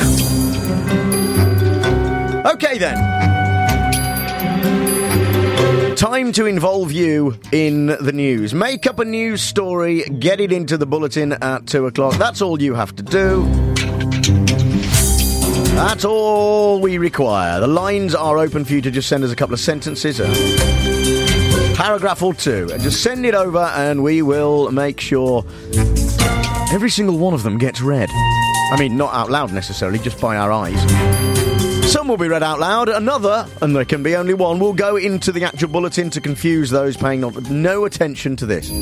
Okay then. Time to involve you in the news. Make up a news story, get it into the bulletin at two o'clock. That's all you have to do. That's all we require. The lines are open for you to just send us a couple of sentences, a paragraph or two, and just send it over and we will make sure every single one of them gets read. I mean, not out loud necessarily, just by our eyes. Some will be read out loud, another, and there can be only one, will go into the actual bulletin to confuse those paying not, no attention to this.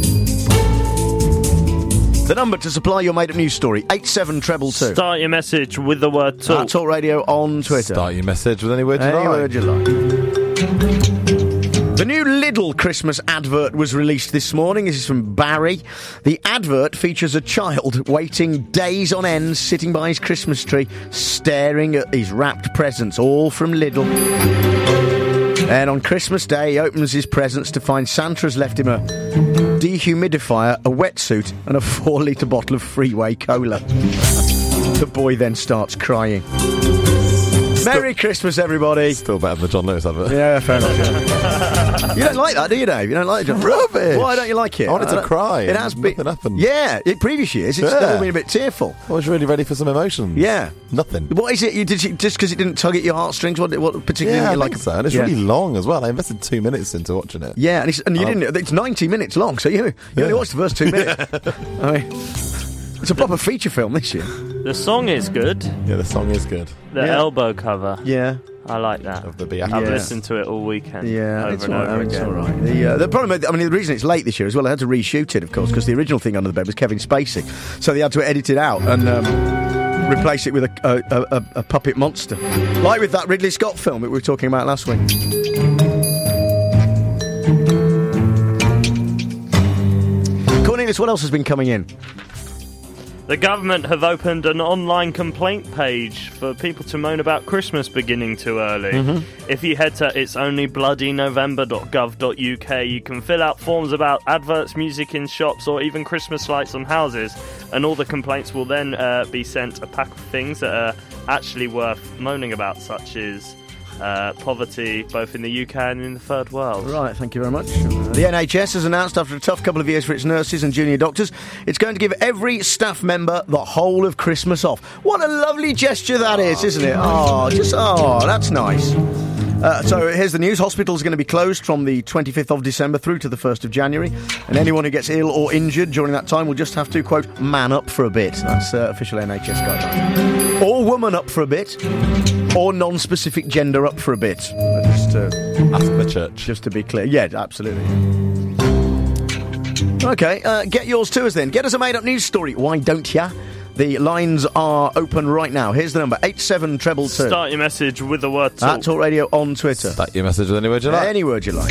The number to supply your made-up news story, eight seven two two two. Start your message with the word talk. At Talk Radio on Twitter. Start your message with any word you any like. word you like. The new Lidl Christmas advert was released this morning. This is from Barry. The advert features a child waiting days on end, sitting by his Christmas tree, staring at his wrapped presents, all from Lidl. And on Christmas Day, he opens his presents to find Santa has left him a dehumidifier, a wetsuit, and a four-litre bottle of Freeway Cola. The boy then starts crying. Merry Christmas, everybody. Still better than the John Lewis advert. Yeah, fair enough. You don't like that, do you, Dave? You don't like it, John? Rubbish. Why don't you like it? I wanted to cry. It has been. Nothing happened. Yeah, in previous years, it's Yeah. still been a bit tearful. I was really ready for some emotions. Yeah. Nothing. What is it? You did you, just because it didn't tug at your heartstrings? What, what particularly Yeah, I you like? think so. And it's Yeah. really long as well. I invested two minutes into watching it. Yeah, and, it's, and you Oh. didn't. It's ninety minutes long, so you, you Yeah. only watched the first two minutes. I mean, it's a proper feature film this year. The song is good. Yeah, the song is good. The Yeah. elbow cover. Yeah. I like that. Of the I've Beatles. Yeah. listened to it all weekend. Yeah, over it's and all over right. It's again. all right. The, uh, the problem, I mean, the reason it's late this year as well, they had to reshoot it, of course, because the original thing under the bed was Kevin Spacey, so they had to edit it out and um, replace it with a, a, a, a puppet monster, like with that Ridley Scott film that we were talking about last week. Cornelius, what else has been coming in? The government have opened an online complaint page for people to moan about Christmas beginning too early. Mm-hmm. If you head to its only bloody november dot gov dot U K, you can fill out forms about adverts, music in shops, or even Christmas lights on houses, and all the complaints will then uh, be sent a pack of things that are actually worth moaning about, such as uh, poverty both in the U K and in the third world. Right, thank you very much. Uh, the N H S has announced after a tough couple of years for its nurses and junior doctors, it's going to give every staff member the whole of Christmas off. What a lovely gesture that is, isn't it? Oh, just, oh, that's nice. Uh, so here's the news. Hospitals are going to be closed from the twenty-fifth of December through to the first of January. And anyone who gets ill or injured during that time will just have to, quote, man up for a bit. That's uh, official N H S guideline. Or woman up for a bit. Or non-specific gender up for a bit. Just to, Ask the church. Just to be clear. Yeah, absolutely. OK, uh, get yours to us then. Get us a made-up news story. Why don't ya? The lines are open right now. Here's the number, eight seven treble two. Start your message with the word talk. At Talk Radio on Twitter. Start your message with any word you like. Any word you like.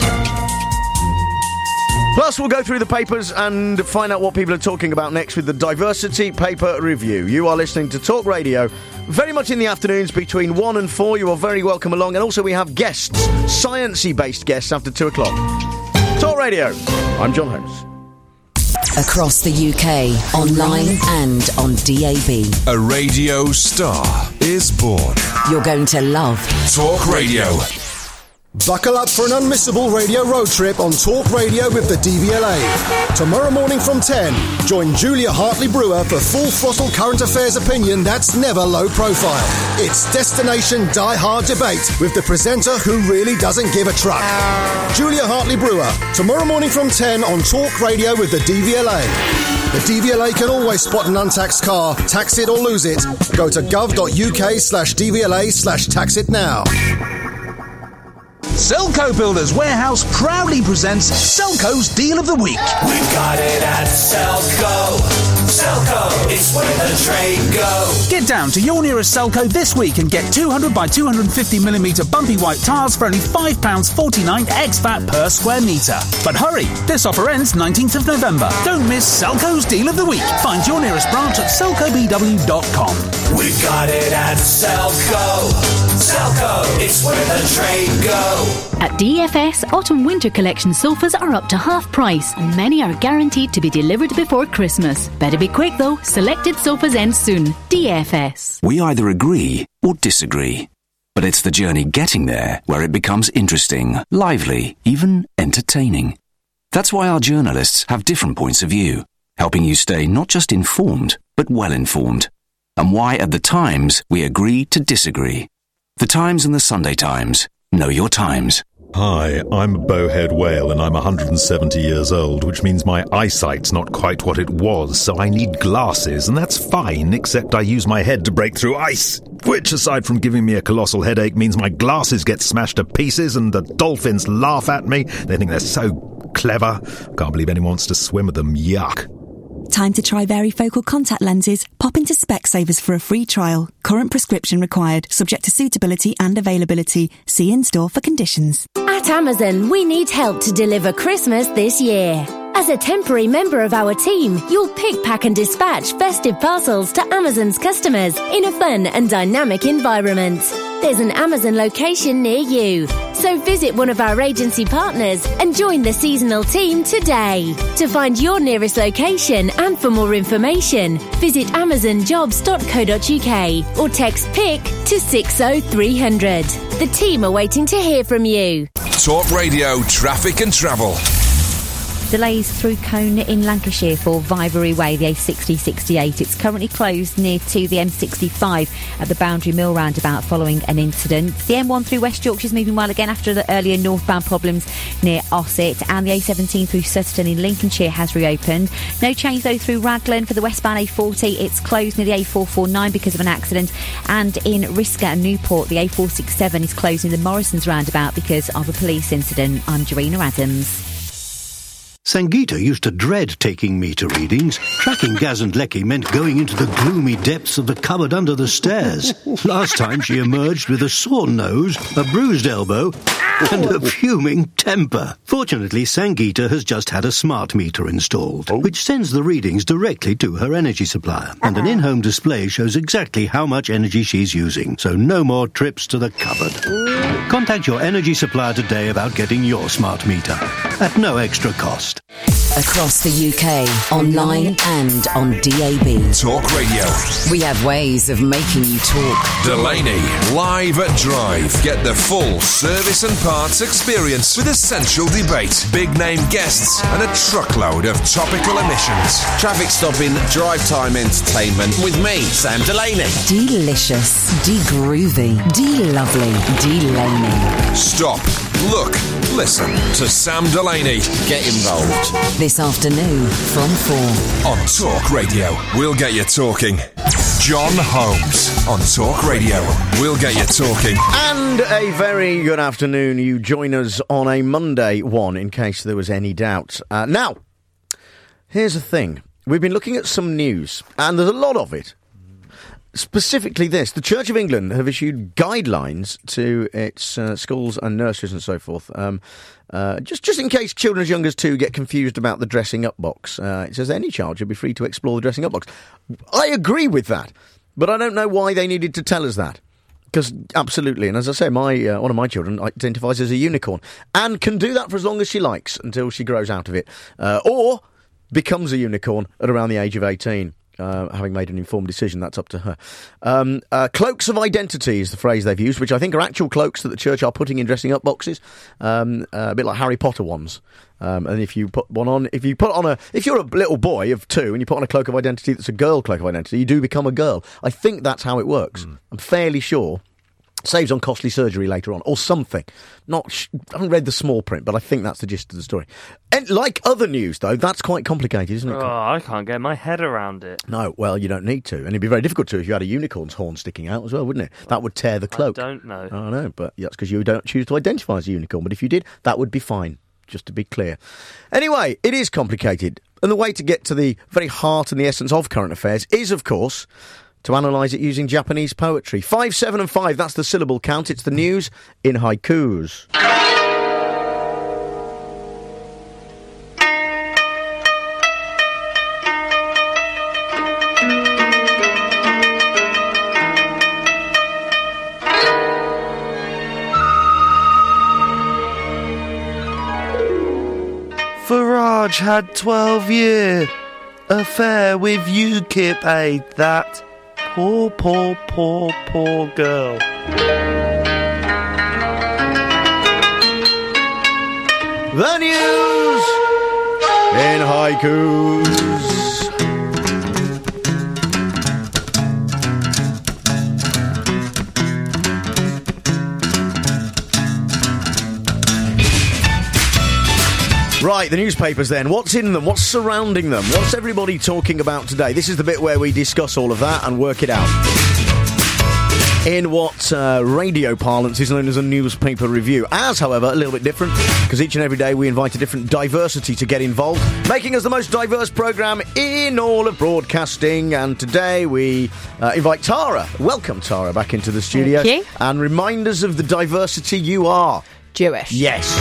Plus, we'll go through the papers and find out what people are talking about next with the Diversity Paper Review. You are listening to Talk Radio, very much in the afternoons between one and four. You are very welcome along. And also we have guests, sciencey based guests after two o'clock. Talk Radio. I'm John Holmes. Across the U K, online and on D A B. A radio star is born. You're going to love Talk Radio. Buckle up for an unmissable radio road trip on Talk Radio with the D V L A. Tomorrow morning from ten, join Julia Hartley-Brewer for full throttle current affairs opinion that's never low profile. It's Destination Die Hard Debate with the presenter who really doesn't give a truck. Julia Hartley-Brewer, tomorrow morning from ten on Talk Radio with the D V L A. The D V L A can always spot an untaxed car, tax it or lose it. Go to gov.uk slash DVLA slash tax it now. Selco Builders Warehouse proudly presents Selco's Deal of the Week. We've got it at Selco. Selco, it's where the trade goes. Get down to your nearest Selco this week and get two hundred by two hundred fifty millimetre bumpy white tiles for only five pounds forty-nine ex-VAT per square metre. But hurry, this offer ends nineteenth of November. Don't miss Selco's Deal of the Week. Find your nearest branch at selco b w dot com. We've got it at Selco. Selco, it's where the trade goes. At D F S, autumn-winter collection sofas are up to half price and many are guaranteed to be delivered before Christmas. Better be quick though, selected sofas end soon. D F S. We either agree or disagree. But it's the journey getting there where it becomes interesting, lively, even entertaining. That's why our journalists have different points of view, helping you stay not just informed, but well-informed. And why at The Times we agree to disagree. The Times and the Sunday Times. Know your times. Hi, I'm a bowhead whale and I'm one hundred seventy years old, which means my eyesight's not quite what it was, so I need glasses, and that's fine, except I use my head to break through ice, which, aside from giving me a colossal headache, means my glasses get smashed to pieces and the dolphins laugh at me. They think they're so clever. Can't believe anyone wants to swim with them. Yuck. Time to try varifocal contact lenses. Pop into Specsavers for a free trial. Current prescription required, subject to suitability and availability. See in-store for conditions. At Amazon, we need help to deliver Christmas this year. As a temporary member of our team, you'll pick, pack and dispatch festive parcels to Amazon's customers in a fun and dynamic environment. There's an Amazon location near you, so visit one of our agency partners and join the seasonal team today. To find your nearest location and for more information, visit amazon jobs dot co dot uk or text PICK to six oh three hundred. The team are waiting to hear from you. Talk Radio Traffic and Travel. Delays through Colne in Lancashire for Vivery Way, the A sixty sixty-eight. It's currently closed near to the M sixty-five at the Boundary Mill roundabout following an incident. The M one through West Yorkshire's moving well again after the earlier northbound problems near Ossett, and the A seventeen through Sutton in Lincolnshire has reopened. No change though through Raglan for the westbound A forty. It's closed near the A four forty-nine because of an accident, and in Risca and Newport the A four sixty-seven is closed in the Morrison's roundabout because of a police incident. I'm Jarina Adams. Sangeeta used to dread taking meter readings. Tracking Gaz and Lecky meant going into the gloomy depths of the cupboard under the stairs. Last time she emerged with a sore nose, a bruised elbow, and a fuming temper. Fortunately, Sangeeta has just had a smart meter installed, which sends the readings directly to her energy supplier. And an in-home display shows exactly how much energy she's using, so no more trips to the cupboard. Contact your energy supplier today about getting your smart meter, at no extra cost. podcast. Across the U K, online and on D A B. Talk Radio. We have ways of making you talk. Delaney, live at Drive. Get the full service and parts experience with essential debate, big name guests, and a truckload of topical emissions. Traffic stopping, drive time entertainment with me, Sam Delaney. Delicious, de-groovy, de-lovely, Delaney. Stop, look, listen to Sam Delaney. Get involved. This afternoon from four. On Talk Radio, we'll get you talking. John Holmes on Talk Radio. We'll get you talking. And a very good afternoon. You join us on a Monday one, in case there was any doubt. Uh, now, here's the thing. We've been looking at some news, and there's a lot of it. Specifically this, the Church of England have issued guidelines to its uh, schools and nurseries and so forth, um, uh, just, just in case children as young as two get confused about the dressing up box. Uh, it says any child should be free to explore the dressing up box. I agree with that, but I don't know why they needed to tell us that. Because, absolutely, and as I say, my uh, one of my children identifies as a unicorn, and can do that for as long as she likes, until she grows out of it, uh, or becomes a unicorn at around the age of eighteen. Uh, having made an informed decision, that's up to her. Um, uh, cloaks of identity is the phrase they've used, which I think are actual cloaks that the church are putting in dressing up boxes, um, uh, a bit like Harry Potter ones. Um, and if you put one on, if you put on a, if you're a little boy of two and you put on a cloak of identity that's a girl cloak of identity, you do become a girl. I think that's how it works. Mm. I'm fairly sure. Saves on costly surgery later on, or something. Not, sh- I haven't read the small print, but I think that's the gist of the story. And like other news, though, that's quite complicated, isn't it? Oh, I can't get my head around it. No, well, you don't need to, and it'd be very difficult to if you had a unicorn's horn sticking out as well, wouldn't it? That would tear the cloak. I don't know. I know, but that's because you don't choose to identify as a unicorn. But if you did, that would be fine. Just to be clear. Anyway, it is complicated, and the way to get to the very heart and the essence of current affairs is, of course, to analyse it using Japanese poetry. Five, seven and five, that's the syllable count. It's the news in haikus. Farage had twelve-year affair with UKIP aide, that poor, poor, poor, poor girl. The news in haikus. Right, the newspapers then. What's in them? What's surrounding them? What's everybody talking about today? This is the bit where we discuss all of that and work it out. In what uh, radio parlance is known as a newspaper review. As, however, a little bit different, because each and every day we invite a different diversity to get involved, making us the most diverse programme in all of broadcasting. And today we uh, invite Tara. Welcome, Tara, back into the studio. Thank you. And remind us of the diversity you are. Jewish. Yes.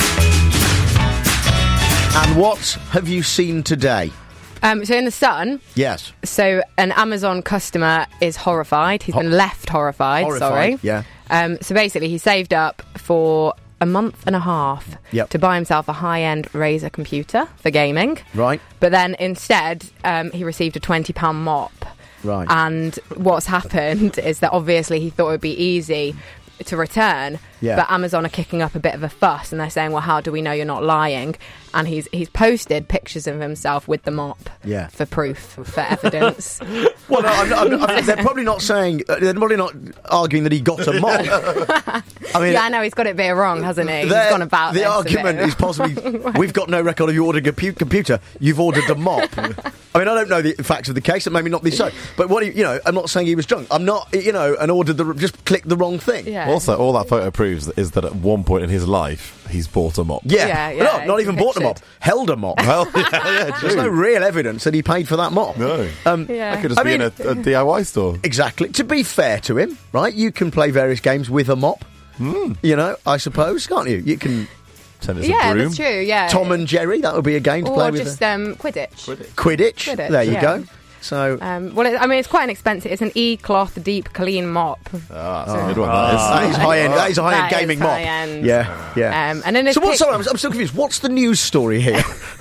And what have you seen today? Um, so in The Sun, yes. So an Amazon customer is horrified. He's Ho- been left horrified, horrified sorry. Yeah. Um, so basically he saved up for a month and a half yep. to buy himself a high-end Razer computer for gaming. Right. But then instead um, he received a twenty pound mop. Right. And what's happened is that obviously he thought it would be easy to return, yeah. but Amazon are kicking up a bit of a fuss and they're saying, well, how do we know you're not lying? And he's he's posted pictures of himself with the mop yeah. for proof, for evidence. Well, no, I'm, I'm, I'm, they're probably not saying, uh, they're probably not arguing that he got a mop. I mean, yeah, I know, he's got it a bit wrong, hasn't he? He's gone about the this argument is possibly, we've got no record of you ordering a pu- computer, you've ordered a mop. I mean, I don't know the facts of the case, and maybe not be so. But what, you know, I'm not saying he was drunk. I'm not, you know, and ordered the, just clicked the wrong thing. Yeah. Also, all that photo proves is that at one point in his life, he's bought a mop. Yeah, yeah, yeah no, not even bought a mop, held a mop. Well, yeah, yeah, there's no real evidence that he paid for that mop. No, um, yeah. that could just I be mean, in a, a D I Y store. Exactly. To be fair to him, right? You can play various games with a mop. Mm. You know, I suppose, can't you? You can. Yeah, that's true. Yeah, Tom and Jerry, that would be a game to or play with. Or just um, Quidditch. Quidditch. Quidditch. Quidditch. There you yeah. go. So, um, well, it, I mean, it's quite inexpensive. It's an E-cloth deep clean mop. Ah, that's so, a good one. That is, that is high end. That is a high end gaming mop. High-end. Yeah, yeah. Um, and then so, what's? Sorry, I'm, I'm still confused. What's the news story here?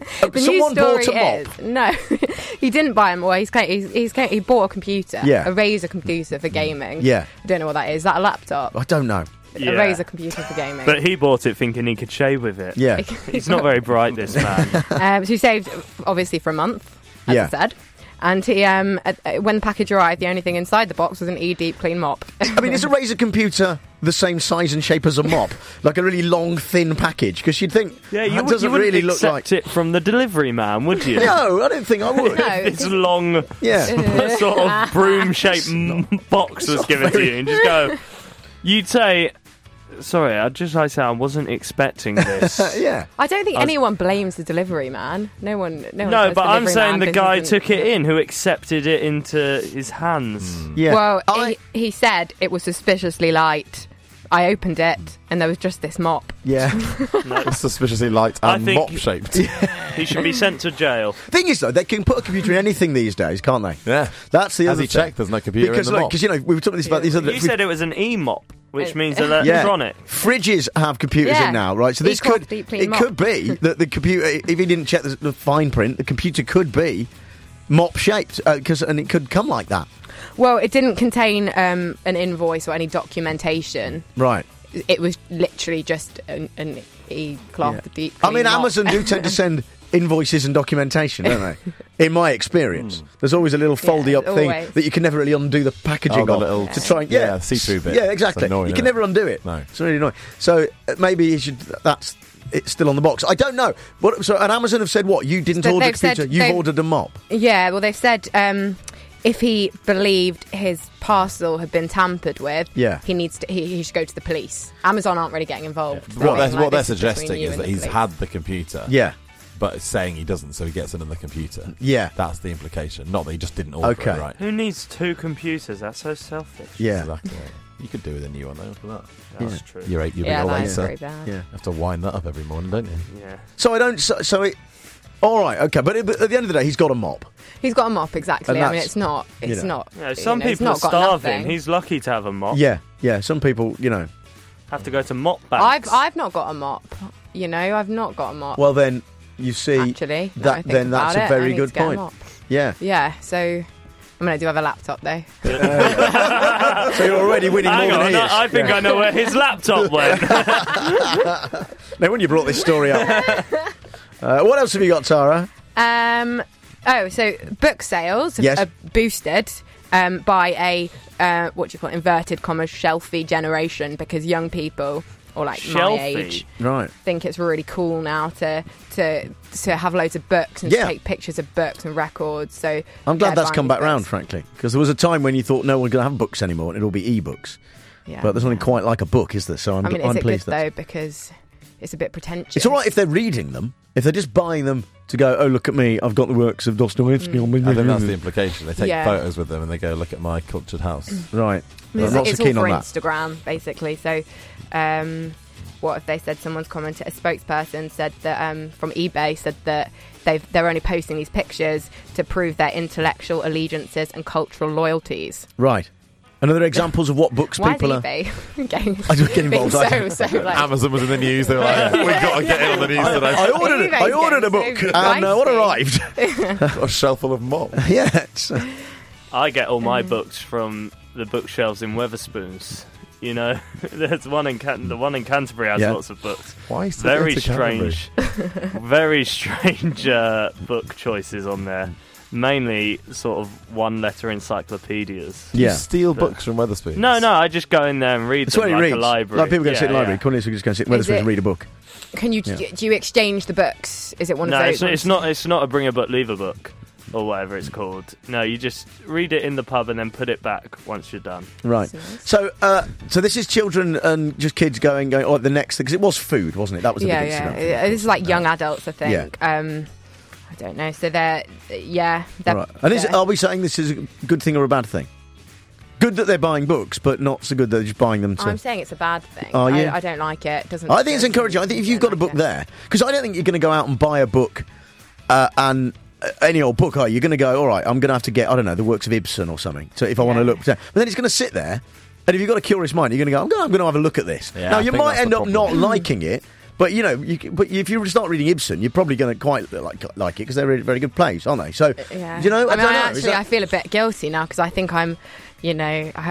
The news Someone story bought a is no, he didn't buy him. Well, he's he's, he's he bought a computer, Yeah. a Razer computer for gaming. Yeah. I don't know what that is. Is that a laptop? I don't know. Yeah. A Razer computer for gaming. But he bought it thinking he could shave with it. Yeah. He's not very bright, this man. um, so he saved obviously for a month, as Yeah. I said. And he, um, uh, uh, when the package arrived, the only thing inside the box was an E-Deep clean mop. I mean, is a Razer computer the same size and shape as a mop? Like a really long, thin package? Because you'd think Yeah, you, that would, doesn't you wouldn't really look accept like... it from the delivery man, would you? No, I don't think I would. No, This long, Yeah. sort of broom-shaped m- box was given to you, and just go. You'd say, "Sorry, I'd just like to say I wasn't expecting this." yeah. I don't think I was- anyone blames the delivery man. No one. No, one No, says but I'm delivery saying man, the this guy isn't- took it in who accepted it into his hands. Yeah. Well, he, he said it was suspiciously light. I opened it and there was just this mop. Yeah. It's suspiciously light I and think- mop shaped. He should be sent to jail. Thing is, though, they can put a computer in anything these days, can't they? Yeah. That's the Has other he thing. checked there's no computer in because, the like, mop? Because, you know, we were talking this about these other... You said it was an E-mop, which means Yeah. electronic. Fridges have computers Yeah. in now, right? So this Equals could deep clean it mop. could be that the computer, if he didn't check the, the fine print, the computer could be mop shaped, because and it could come like that, Well, it didn't contain um, an invoice or any documentation. right? It was literally just an, an E-cloth Yeah. deep I clean mean, mop. Amazon do tend to send invoices and documentation, don't they? In my experience, there's always a little foldy Yeah, up thing always. that you can never really undo the packaging Oh, the of little- to try and yeah, yeah, see-through bit. Yeah, exactly. It's annoying, You can isn't never undo it. No. It's really annoying. So uh, maybe you should. That's it's still on the box. I don't know. What? So, and Amazon have said what? You didn't So order a they've said computer. You've they've- ordered a mop. Yeah, well, they've said um, if he believed his parcel had been tampered with, Yeah. he needs to. He, he should go to the police. Amazon aren't really getting involved. What they're, Like, what they're this is between suggesting you is and that the he's police. had the computer. Yeah. But it's saying he doesn't, so he gets it on the computer. Yeah. That's the implication. Not that he just didn't order Okay. it, right? Who needs two computers? That's so selfish. Yeah. Exactly. You could do with a new one, though, for that. That's Yeah. true. You're eight, you're Yeah, big old that is Acer. very bad. Yeah. You have to wind that up every morning, don't you? Yeah. So I don't. So, so it. All right. Okay. But, it, but at the end of the day, he's got a mop. He's got a mop, exactly. And I mean, that's- it's not. you It's know. not. Yeah, you some know, it's people are not got starving. nothing. He's lucky to have a mop. Yeah. Yeah. Some people, you know. Have to go to mop banks. I've I've not got a mop. You know, I've not got a mop. Well, then you see Actually, now I that. think Then that's about a it, I very need good to get a point. mop. Yeah. Yeah. So, I mean, I do have a laptop though. So you're already winning Hang more on, than he is. I think Yeah. I know where his laptop went. Now, when you brought this story up, uh, what else have you got, Tara? Um. Oh, so book sales Yes. are boosted um, by a uh, what do you call it, inverted commas shelfie generation, because young people or like my Shelfie? age Right. think it's really cool now to to to have loads of books and Yeah. to take pictures of books and records. So I'm glad they're that's buying come these back round, books. frankly, because there was a time when you thought no one's going to have books anymore and it'll be e-books. Yeah. But there's nothing quite like a book, is there? So I'm, I mean, I'm is it good pleased. though that's- because it's a bit pretentious. It's all right if they're reading them. If they're just buying them to go, oh, look at me, I've got the works of Dostoevsky on my... I think that's the implication. They take Yeah. photos with them and they go, look at my cultured house. Right. I mean, I'm not it's so all keen for on that. Instagram, basically. So, um, what if they said someone's commented? A spokesperson said that um, from eBay said that they've they're only posting these pictures to prove their intellectual allegiances and cultural loyalties. Right. And are there examples of what books Why people is are... eBay getting, I don't get involved, being I so, so, like, Amazon was in the news. They were like, we've got to get in on the news today. I ordered it. I eBay's ordered a book, getting so and uh, what feisty. arrived? Got a shelf full of mop. Yeah. It's, uh, I get all Mm. my books from the bookshelves in Weatherspoons. You know, there's one in Can- the one in Canterbury has Yeah. lots of books. Why is Very into Canterbury? strange, very strange uh, book choices on there. Mainly sort of one-letter encyclopedias. Do you Yeah. steal But- books from Weatherspoons? No, no, I just go in there and read It's them where he like reads. a library. Like people go to Yeah, sit in the yeah. library. Cornelius will just go and sit in Is Weatherspoons it- and read a book. Can you Yeah. do you exchange the books? Is it one No, of those? it's, it's ones? not. It's not a bring a book, leave a book, or whatever it's called. No, you just read it in the pub and then put it back once you're done. Right. So, uh, so this is children and just kids going, going. Oh, the next thing, because it was food, wasn't it? That was the Yeah, big yeah. Instagram thing. Uh, This is like young adults, I think. Um, I don't know. So they're yeah. They're, Right. And is, they're- are we saying this is a good thing or a bad thing? Good that they're buying books, but not so good that they're just buying them to... I'm saying it's a bad thing. Are you? I, I don't like it. It doesn't. I think it's doesn't- encouraging. I think if you've got a book there, because I don't think you're going to go out and buy a book uh, and uh, any old book, are you? You're going to go, all right, I'm going to have to get, I don't know, the works of Ibsen or something. So if I want to look, but then it's going to sit there, and if you've got a curious mind, you're going to go, I'm going, I'm going to have a look at this. Yeah, now I you think might that's end the up problem. not liking it, But you know, you, c- but if you start reading Ibsen, you're probably going to quite like like it because they're really very good plays, aren't they? So, Yeah. you know, I, I mean, don't I know. actually, Is that- I feel a bit guilty now because I think I'm, you know, I,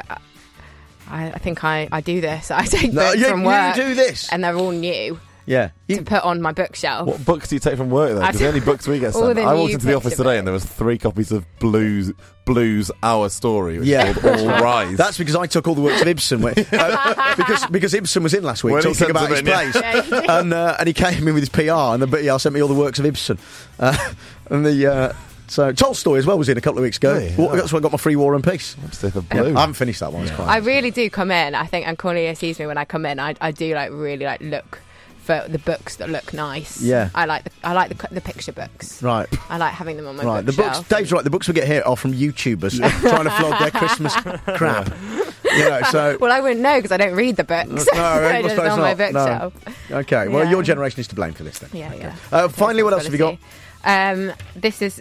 I, I think I, I do this. I take No, books you- from you work, do this. and they're all new yeah, to put on my bookshelf. What books do you take from work then? I Because the only books we get all sent. the I walked new into the office picture today and there was three copies of Blues Blues Our Story, which Yeah, is called All Rise. That's because I took all the works of Ibsen where, uh, because because Ibsen was in last week When he talking sent about them his in, yeah. plays, and uh, and he came in with his P R, and the P R sent me all the works of Ibsen, uh, and the. Uh, So Tolstoy as well was in a couple of weeks ago. Yeah, yeah. Well, that's when I got my free War and Peace. Blue. Yeah, I haven't finished that one. It's quite I really do come in. I think, and Cornelia sees me when I come in. I, I do like really like look for the books that look nice. Yeah. I like the I like the the picture books. right. I like having them on my Right, the bookshelf. books. Dave's right. The books we get here are from YouTubers trying to flog their Christmas crap. You know, so Well, I wouldn't know because I don't read the books. No, I They're just suppose on my not. No. bookshelf. okay. Well, Yeah. your generation is to blame for this then. Yeah, yeah. Uh, finally, what else have you got? Um, this is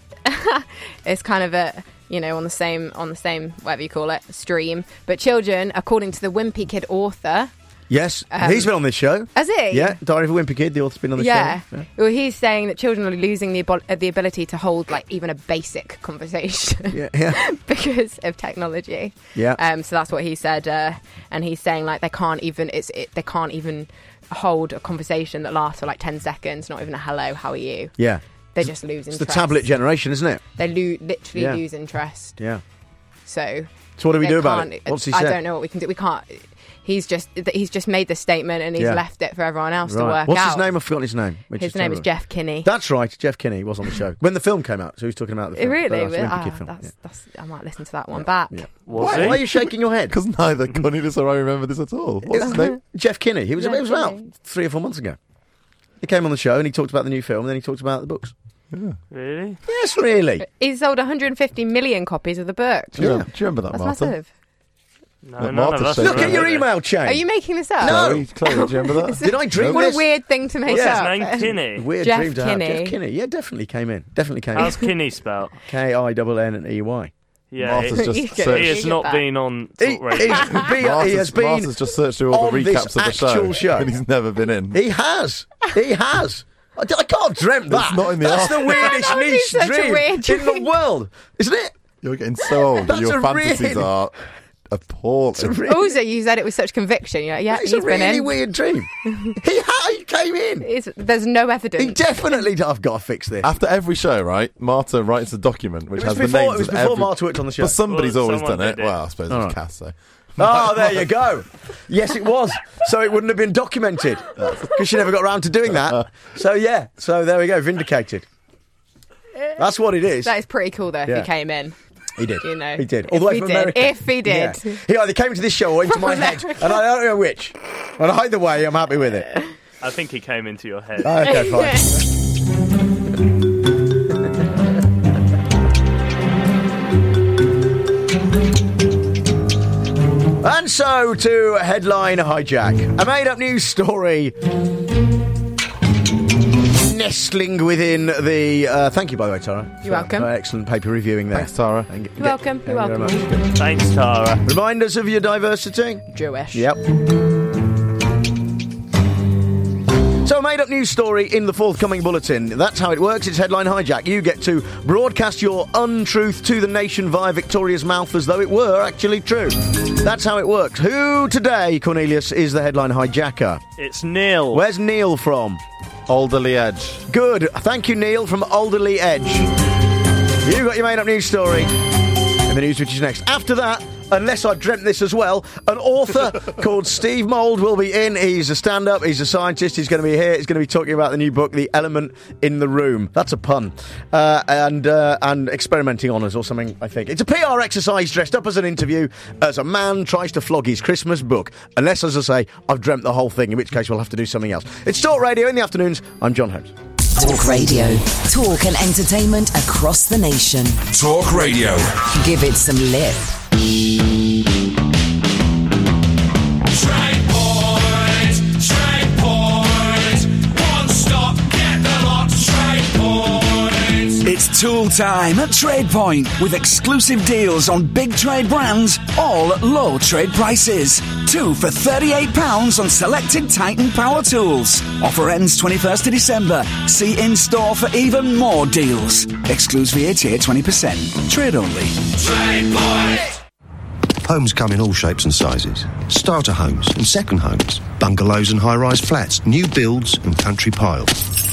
it's kind of a you know on the same on the same whatever you call it stream. But children, according to the Wimpy Kid author, Yes, Um, he's been on this show. has he? Yeah, Diary of a Wimpy Kid. The author's been on the Yeah. show. Yeah. Well, he's saying that children are losing the abo- uh, the ability to hold like even a basic conversation Yeah, yeah. because of technology. Yeah. Um. So that's what he said, uh, and he's saying like they can't even it's it, they can't even hold a conversation that lasts for like ten seconds. Not even a hello, how are you? Yeah. They just lose It's interest. the tablet generation, isn't it? They lo- literally Yeah. lose interest. Yeah. So. So what do we they do about can't- it? What's he I said? don't know what we can do. We can't. He's just he's just made this statement and he's Yeah. left it for everyone else to Right. work What's out. his name? I've forgotten his name. which His name is terrible. Jeff Kinney. That's right, Jeff Kinney was on the show when the film came out. So he's talking about the film. Really? The last Wimpy Ah, Kid film. that's, Yeah. that's, I might listen to that one back. Yeah. Was Why, he? why are you shaking your head? Because neither Cornelius or I remember this at all. What's his name? Jeff Kinney. He was, Jeff it was about Kinney. three or four months ago. He came on the show and he talked about the new film and then he talked about the books. Really? Yes, really. He sold one hundred fifty million copies of the book. Do you, remember, do you remember that, That's Martha? massive. No, Look, none Martha's of us shaking Look at her your head. email chain. Are you making this up? No. Chloe, Chloe, do you remember that? Did I dream What this? a weird thing to make Yeah. up. His name Kinney. Weird Jeff dream to have. Kinney. Jeff Kinney. Yeah, definitely came in. Definitely came How's in. Kinney spelled? K I N N and E Y. Yeah, Martha's he, just You get- searched. he you has get not that. been on He, Talk Radio. he's been, he Martha's, has been Martha's just searched through all the on this recaps of the show, actual show. and he's never been in. He has. He has. I, d- I can't have dreamt that. It's not in the That's article. the weirdest That would be niche such a dream weird in dream. the world, isn't it? You're getting so old that That's your a fantasies really- are appalling. Also, you said it with such conviction. You're like, yeah, It's he's a been really in. weird dream. he, ha- he came in. It's, there's no evidence. He definitely. I've got to fix this. After every show, right, Marta writes a document which It was has before- the names it was of before every... Marta worked on the show. But somebody's Well, always someone done it. did it. Well, I suppose All it's right. Cass, so... Oh, there you go. Yes, it was. So it wouldn't have been documented because she never got around to doing that. So yeah. So there we go. Vindicated. That's what it is. That is pretty cool, though, if Yeah. he came in. He did. You know. He did. If All the way he from did. America. If he did. Yeah. He either came to this show or into my head, and I don't know which. And either way, I'm happy with it. I think he came into your head. Okay, fine. And so to headline hijack. A made-up news story nestling within the... Uh, thank you, by the way, Tara. You're welcome. For excellent paper reviewing there. Thanks, Tara. Thank you. You're welcome. You're Thank you welcome. very much. Thanks, Tara. Remind us of your diversity. Jewish. Yep. So, a made-up news story in the forthcoming bulletin. That's how it works. It's headline hijack. You get to broadcast your untruth to the nation via Victoria's mouth as though it were actually true. That's how it works. Who today, Cornelius, is the headline hijacker? It's Neil. Where's Neil from? Alderley Edge. Good. Thank you, Neil, from Alderley Edge. You got your made-up news story. And the news which is next. After that, unless I dreamt this as well, an author called Steve Mould will be in. He's a stand-up, he's a scientist, he's going to be here, he's going to be talking about the new book, The Element in the Room. That's a pun. Uh, and uh, and experimenting on us or something, I think. It's a P R exercise dressed up as an interview as a man tries to flog his Christmas book. Unless, as I say, I've dreamt the whole thing, in which case we'll have to do something else. It's Talk Radio in the afternoons. I'm John Holmes. Talk Radio. Talk and entertainment across the nation. Talk Radio. Give it some lip. Straight point, straight point. One stop, get the lot straight point. It's Tool time at TradePoint with exclusive deals on big trade brands, all at low trade prices. Two for thirty-eight pounds on selected Titan power tools. Offer ends twenty-first of December. See in-store for even more deals. Excludes V A T at twenty percent. Trade only. TradePoint. Homes come in all shapes and sizes. Starter homes and second homes. Bungalows and high-rise flats. New builds and country piles.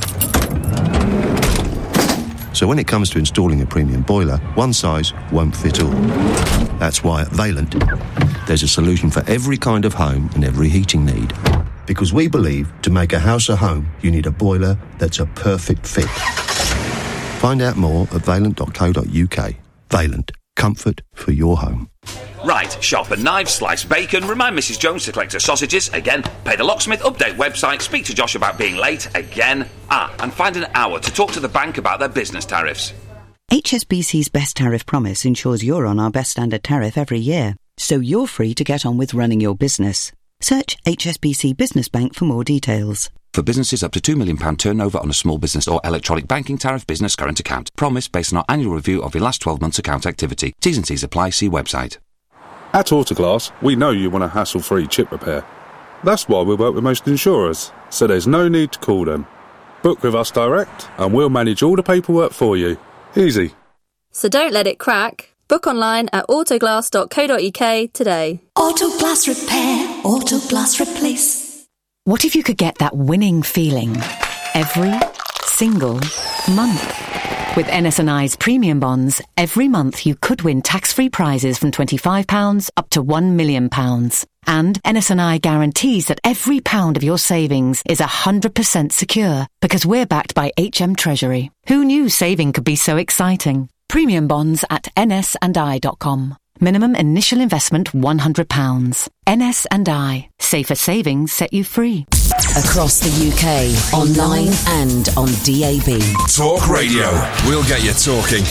So when it comes to installing a premium boiler, one size won't fit all. That's why at Valent, there's a solution for every kind of home and every heating need. Because we believe to make a house a home, you need a boiler that's a perfect fit. Find out more at valent dot co dot uk. Valent. Comfort for your home. Right, sharpen knives, slice bacon, remind Missus Jones to collect her sausages, again, pay the locksmith, update website, speak to Josh about being late, again, ah, and find an hour to talk to the bank about their business tariffs. H S B C's Best Tariff Promise ensures you're on our best standard tariff every year, so you're free to get on with running your business. Search H S B C Business Bank for more details. For businesses up to two million pounds turnover on a small business or electronic banking tariff business current account. Promise based on our annual review of your last twelve months account activity. T's and C's apply. See website. At Autoglass, we know you want a hassle-free chip repair. That's why we work with most insurers, so there's no need to call them. Book with us direct, and we'll manage all the paperwork for you. Easy. So don't let it crack. Book online at autoglass dot co dot uk today. Autoglass repair, Autoglass replace. What if you could get that winning feeling every single month? With N S and I's premium bonds, every month you could win tax-free prizes from twenty-five pounds up to one million pounds. And N S and I guarantees that every pound of your savings is one hundred percent secure because we're backed by H M Treasury. Who knew saving could be so exciting? Premium bonds at n s and i dot com. Minimum initial investment one hundred pounds. N S and I. Safer savings set you free. Across the U K, online and on D A B. Talk Radio. We'll get you talking.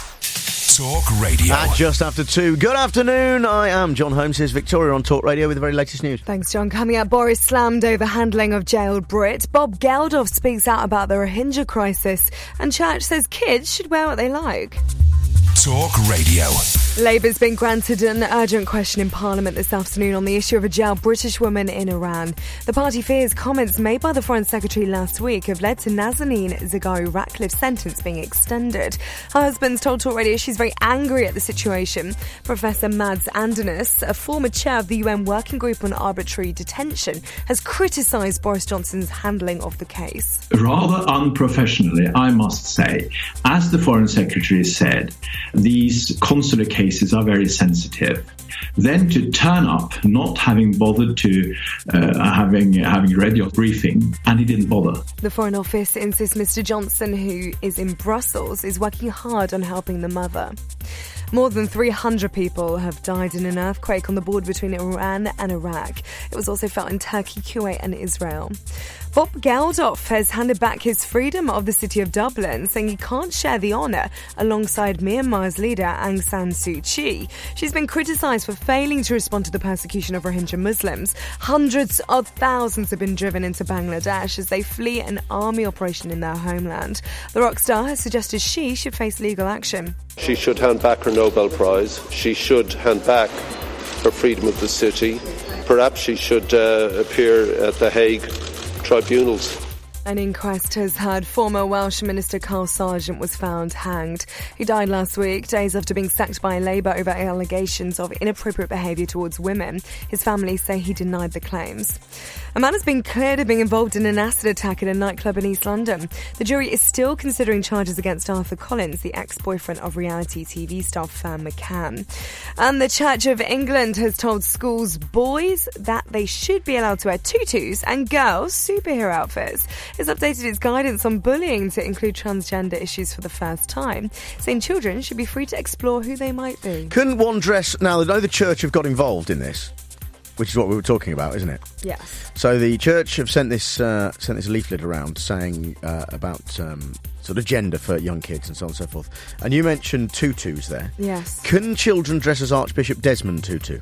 Talk Radio. At just after two. Good afternoon. I am John Holmes. Here's Victoria on Talk Radio with the very latest news. Thanks, John. Coming up, Boris slammed over handling of jailed Brit. Bob Geldof speaks out about the Rohingya crisis. And Church says kids should wear what they like. Talk Radio. Labour's been granted an urgent question in Parliament this afternoon on the issue of a jailed British woman in Iran. The party fears comments made by the Foreign Secretary last week have led to Nazanin Zaghari-Ratcliffe's sentence being extended. Her husband's told Talk Radio she's very angry at the situation. Professor Mads Andernes, a former chair of the U N Working Group on Arbitrary Detention, has criticised Boris Johnson's handling of the case. Rather unprofessionally, I must say. As the Foreign Secretary said, these consular cases are very sensitive. Then to turn up, not having bothered to, uh, having having read your briefing, and he didn't bother. The Foreign Office insists Mister Johnson, who is in Brussels, is working hard on helping the mother. More than three hundred people have died in an earthquake on the border between Iran and Iraq. It was also felt in Turkey, Kuwait and Israel. Bob Geldof has handed back his freedom of the city of Dublin, saying he can't share the honour alongside Myanmar's leader Aung San Suu Kyi. She's been criticised for failing to respond to the persecution of Rohingya Muslims. Hundreds of thousands have been driven into Bangladesh as they flee an army operation in their homeland. The rock star has suggested she should face legal action. She should hand back her Nobel Prize. She should hand back her freedom of the city. Perhaps she should uh, appear at the Hague tribunals. An inquest has heard former Welsh Minister Carl Sargent was found hanged. He died last week, days after being sacked by Labour over allegations of inappropriate behaviour towards women. His family say he denied the claims. A man has been cleared of being involved in an acid attack at a nightclub in East London. The jury is still considering charges against Arthur Collins, the ex-boyfriend of reality T V star Fern McCann. And the Church of England has told schools boys that they should be allowed to wear tutus and girls superhero outfits. It's updated its guidance on bullying to include transgender issues for the first time, saying children should be free to explore who they might be. Couldn't one dress... Now, I know the church have got involved in this, which is what we were talking about, isn't it? Yes. So the church have sent this uh, sent this leaflet around saying uh, about um, sort of gender for young kids and so on and so forth. And you mentioned tutus there. Yes. Can children dress as Archbishop Desmond Tutu?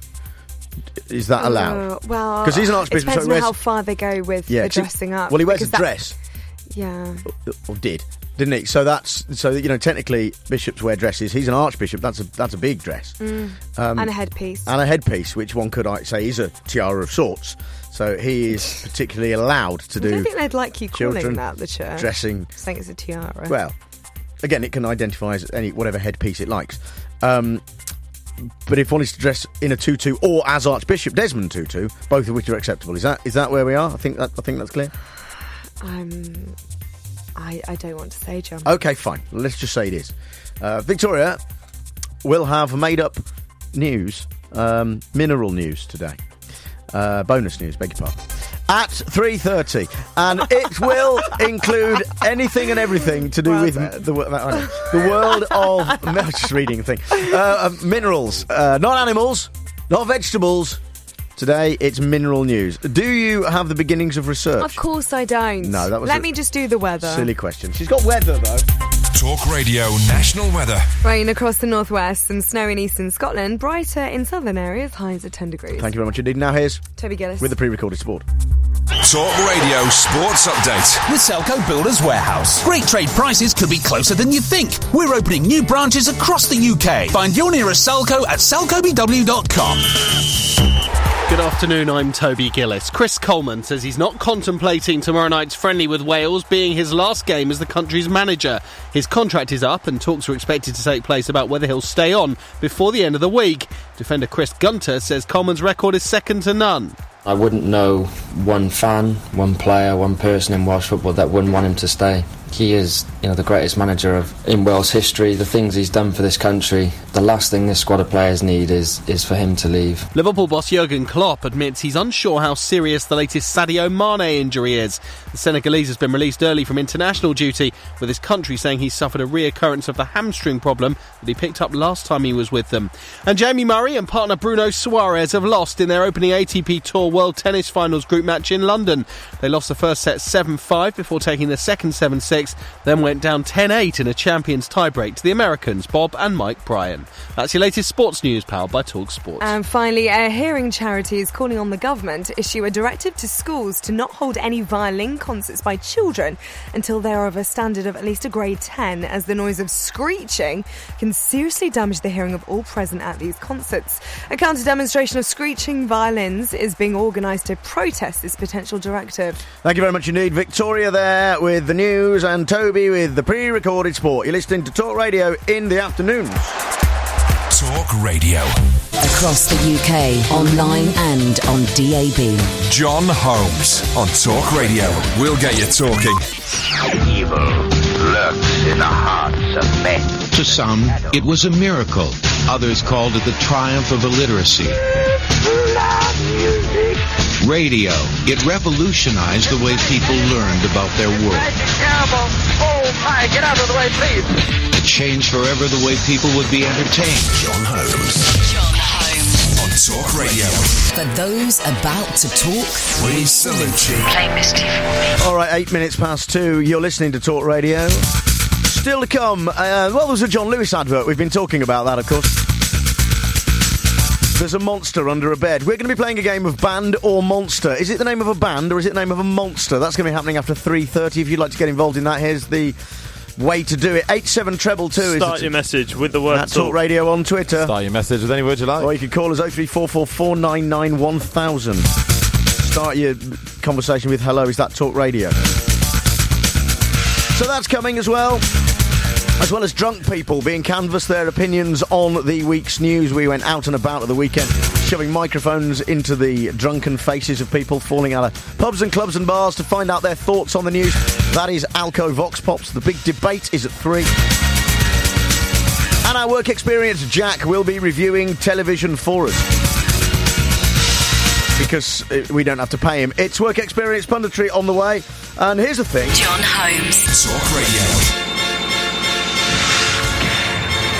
Is that allowed? Uh, well, because he's an archbishop. It depends so on how far they go with yeah, the dressing up. Well, he wears a that, dress. Yeah. Or, or did. Didn't he? So that's so you know technically bishops wear dresses. He's an archbishop. That's a that's a big dress, Mm. Um, and a headpiece. and a headpiece, which one could I say is a tiara of sorts. So he is particularly allowed to I do. don't think they'd like you calling children that the church. dressing. Saying it's a tiara. Well, again, it can identify as any whatever headpiece it likes. Um, but if one is to dress in a tutu or as Archbishop Desmond Tutu, both of which are acceptable, is that is that where we are? I think that I think that's clear. Um, I I don't want to say, John. Okay, fine. Let's just say it is. Uh, Victoria will have made up news, um, mineral news today. Uh, bonus news, beg your pardon. At three thirty, and it will include anything and everything to do Well with said. the, wo- I know, the world of... No, just reading a thing. Uh, uh, minerals. Uh, not animals, not vegetables. Today, it's mineral news. Do you have the beginnings of research? Of course I don't. No, that was Let a me just do the weather. Silly question. She's got weather, though. Talk Radio National Weather. Rain across the northwest, some snow in eastern Scotland, brighter in southern areas, highs at ten degrees. Thank you very much indeed. Now here's Toby Gillis. with the pre-recorded sport. Talk Radio Sports Update. With Selco Builders Warehouse. Great trade prices could be closer than you think. We're opening new branches across the U K. Find your nearest Selco at selco b w dot com. Good afternoon, I'm Toby Gillis. Chris Coleman says he's not contemplating tomorrow night's friendly with Wales being his last game as the country's manager. His contract is up and talks are expected to take place about whether he'll stay on before the end of the week. Defender Chris Gunter says Coleman's record is second to none. I wouldn't know one fan, one player, one person in Welsh football that wouldn't want him to stay. He is, you know, the greatest manager of in Wales history. The things he's done for this country, the last thing this squad of players need is is for him to leave. Liverpool boss Jurgen Klopp admits he's unsure how serious the latest Sadio Mane injury is. The Senegalese has been released early from international duty, with his country saying he's suffered a reoccurrence of the hamstring problem that he picked up last time he was with them. And Jamie Murray and partner Bruno Suarez have lost in their opening A T P Tour World Tennis Finals group match in London. They lost the first set seven five before taking the second seven six, then went down ten eight in a champions tiebreak to the Americans Bob and Mike Bryan. That's your latest sports news, powered by Talk Sports. And finally, a hearing charity is calling on the government to issue a directive to schools to not hold any violin concerts by children until they are of a standard of at least a grade ten, as the noise of screeching can seriously damage the hearing of all present at these concerts. A counter-demonstration of screeching violins is being organised to protest this potential directive. Thank you very much indeed. Victoria there with the news and Toby with the pre-recorded sport. You're listening to Talk Radio in the afternoons. Talk Radio. Across the U K, online and on D A B. John Holmes on Talk Radio. We'll get you talking. Evil lurks in the hearts of men. To some, it was a miracle. Others called it the triumph of illiteracy. Radio. It revolutionized the way people learned about their world. Oh my, get out of the way, please. It changed forever the way people would be entertained. John Holmes. John Holmes. On Talk Radio. For those about to talk, we salute you. Play Misty for me. All right, eight minutes past two. You're listening to Talk Radio. Still to come. Uh, well, there's a John Lewis advert. We've been talking about that, of course. There's a monster under a bed. We're going to be playing a game of Band or Monster. Is it the name of a band or is it the name of a monster? That's going to be happening after three thirty. If you'd like to get involved in that, here's the way to do it. eight seven treble two is Start your message with the word Talk. Talk Radio on Twitter. Start your message with any word you like. Or you can call us oh three four four, four nine nine, one thousand. Start your conversation with hello, is that Talk Radio? So that's coming as well. As well as drunk people being canvassed their opinions on the week's news. We went out and about at the weekend, shoving microphones into the drunken faces of people falling out of pubs and clubs and bars to find out their thoughts on the news. That is Alco Vox Pops. The big debate is at three. And our work experience, Jack, will be reviewing television for us. Because we don't have to pay him. It's work experience punditry on the way. And here's the thing. John Holmes. Talk Radio.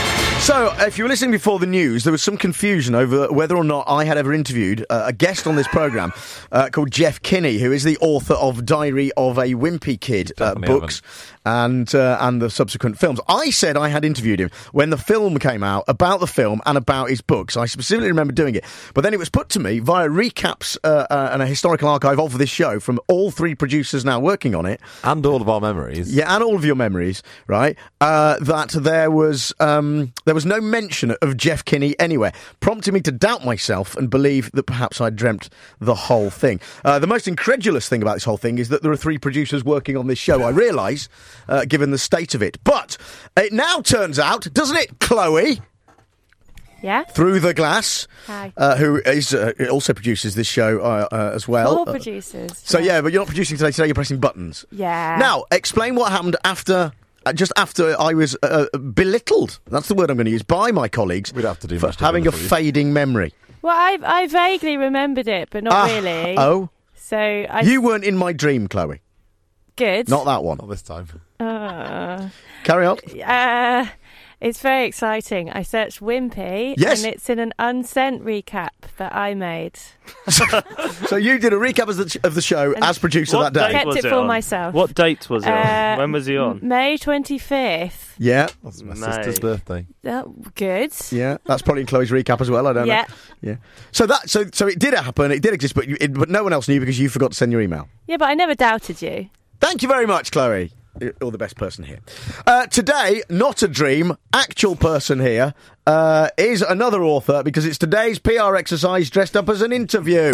So, if you were listening before the news, there was some confusion over whether or not I had ever interviewed uh, a guest on this programme uh, called Jeff Kinney, who is the author of Diary of a Wimpy Kid uh, books and uh, and the subsequent films. I said I had interviewed him when the film came out, about the film and about his books. I specifically remember doing it. But then it was put to me via recaps uh, uh, and a historical archive of this show from all three producers now working on it. And all of our memories. Yeah, and all of your memories, right? Uh, that there was um, there was no mention of Jeff Kinney anywhere, prompting me to doubt myself and believe that perhaps I dreamt the whole thing. Uh, the most incredulous thing about this whole thing is that there are three producers working on this show, I realise, uh, given the state of it. But it now turns out, doesn't it, Chloe? Yeah. Through the Glass, Hi. Uh, who is uh, also produces this show uh, uh, as well. Four producers. Uh, so yeah, but you're not producing today. Today you're pressing buttons. Yeah. Now, explain what happened after. Uh, just after I was uh, belittled, that's the word I'm going to use, by my colleagues. We'd have to do for much having a for you. fading memory. Well, I I vaguely remembered it, but not Ah, really. Oh. So I. You weren't in my dream, Chloe. Good. Not that one. Not this time. Uh, Carry on. uh, it's very exciting. I searched Wimpy, Yes. and it's in an unsent recap that I made. So you did a recap of the, of the show And as producer What that day. date Kept was it it for on? myself. What date was it on? Uh, When was he on? May twenty-fifth. Yeah. That's my May. sister's birthday. Oh, good. Yeah, that's probably in Chloe's recap as well. I don't Yeah. know. Yeah. So that so so it did happen. It did exist, but you, it, but no one else knew because you forgot to send your email. Yeah, but I never doubted you. Thank you very much, Chloe. You're the best person here. Uh, today, not a dream, actual person here uh, is another author because it's today's P R exercise dressed up as an interview.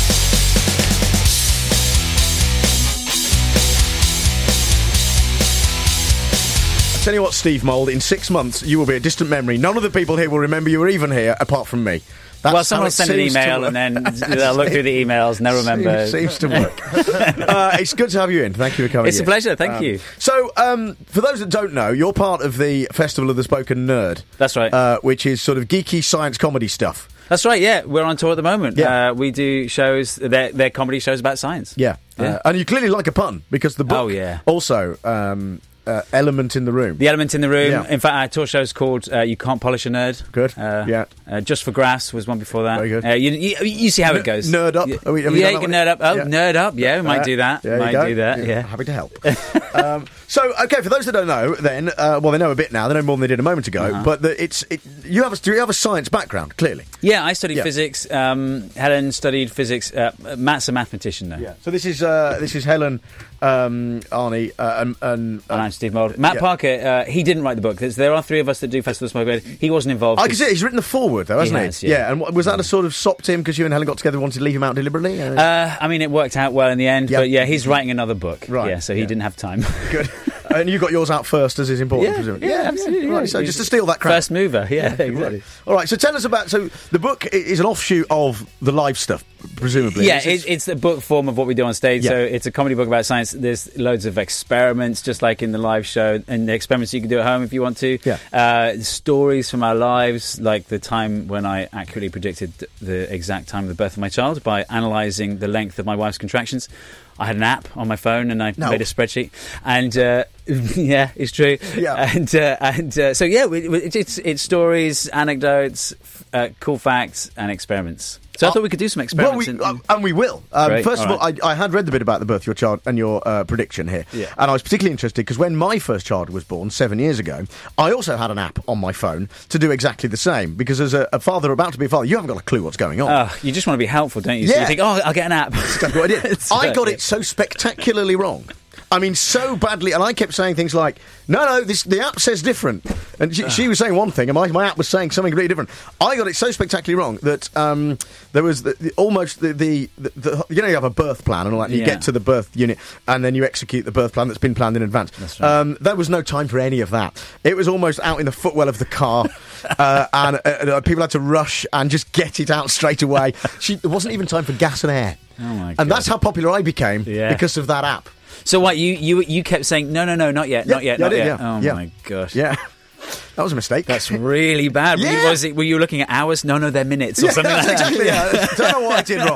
I tell you what, Steve Mould, in six months you will be a distant memory. None of the people here will remember you were even here apart from me. That's well, someone how will it send an seems to email work. and then they'll look through the emails and they'll remember. Seems, seems to work. uh, it's good to have you in. Thank you for coming It's a in. pleasure, thank Um, you. So, um, for those that don't know, you're part of the Festival of the Spoken Nerd. That's right. Uh, which is sort of geeky science comedy stuff. That's right, yeah. We're on tour at the moment. Yeah. Uh, we do shows, they're, they're comedy shows about science. Yeah. Yeah. Uh, and you clearly like a pun, because the book Oh, yeah. also, um, uh, Element in the Room. The Element in the Room. Yeah. In fact, our tour show is called uh, You Can't Polish a Nerd. Good. Uh, Yeah. Uh, Just for Grass was one before that. Very good. Uh, you, you, you see how N- it goes. Nerd Up. Y- Are we- have we yeah, done you that can one? nerd up. Oh, Yeah. nerd up. Yeah, we might Uh, do that. there you might go. do that, Yeah, yeah. Happy to help. um, so, okay, for those that don't know, then, uh, well, they know a bit now. They know more than they did a moment ago. Uh-huh. But the, it's it, you have a, do you have a science background? Clearly. Yeah, I studied Yeah. physics. Um, Helen studied physics. Uh, Matt's a mathematician now. Yeah. So this is uh, this is Helen, um, Arnie, uh, and, and, uh, And I'm Steve Mould. Matt yeah. Parker, uh, he didn't write the book. There's, there are three of us that do Festival of Smoke Red. He wasn't involved. I can see it. He's written the foreword, though, He hasn't he? has, yeah. And what, was that a sort of sopped him because you and Helen got together and wanted to leave him out deliberately? Uh, Uh, I mean, it worked out well in the end, Yeah. but yeah, he's writing another book. Right, Yeah, so he yeah. didn't have time. Good. And you got yours out first, as is important, Yeah, presumably. yeah, absolutely, Right, yeah. so just to steal that crowd. First mover, yeah, exactly. All right, so tell us about... So the book i- is an offshoot of the live stuff, presumably. Yeah, It's- it, it's the book form of what we do on stage. Yeah. So it's a comedy book about science. There's loads of experiments, just like in the live show, and the experiments you can do at home if you want to. Yeah. Uh, stories from our lives, like the time when I accurately predicted the exact time of the birth of my child by analysing the length of my wife's contractions. I had an app on my phone and I No. made a spreadsheet, and uh, yeah, it's true. Yeah. and uh, and uh, so yeah, we, we, it's it's stories, anecdotes, f- uh, cool facts, and experiments. So I thought we could do some Well, experiments. we, and- uh, and we will. Um, Great, first of all all, I, I had read the bit about the birth of your child and your uh, prediction here. Yeah. And I was particularly interested because when my first child was born seven years ago, I also had an app on my phone to do exactly the same. Because as a, a father about to be a father, you haven't got a clue what's going on. Oh, you just want to be helpful, don't you? So Yeah. you think, oh, I'll get an app. That's exactly what I did. So, I got yeah. it so spectacularly wrong. I mean, so badly, and I kept saying things like, "No, no, this the app says different," and she, she was saying one thing, and my, my app was saying something really different. I got it so spectacularly wrong that um, there was the, the, almost the, the, the, the you know you have a birth plan and all that, and you Yeah. get to the birth unit, and then you execute the birth plan that's been planned in advance. That's right. Um, there was no time for any of that. It was almost out in the footwell of the car, uh, and uh, uh, people had to rush and just get it out straight away. She, there wasn't even time for gas and air. Oh my And God. that's how popular I became Yeah. because of that app. So what, you, you, you kept saying, no, no, no, not yet, Yeah, not yet, yeah, I not did, yet. yeah. Oh Yeah. my gosh. Yeah. That was a mistake. That's really bad. Were, Yeah. you, was it, were you looking at hours? No, no, they're minutes or Yeah, something that's like that. exactly, yeah. Don't know what I did wrong.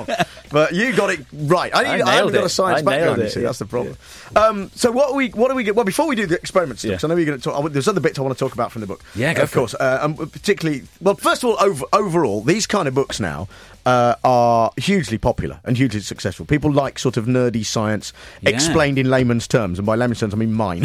But you got it right. I, need, I, I haven't got a science background, you see, yeah. That's the problem. Yeah. Um, so what are we, what are we, well, before we do the experiment stuff, because yeah. I know you're going to talk, there's other bits I want to talk about from the book. Yeah, go Of course. Uh, and particularly, well, first of all, over, overall, these kind of books now uh, are hugely popular and hugely successful. People like sort of nerdy science yeah. explained in layman's terms, and by layman's terms I mean mine,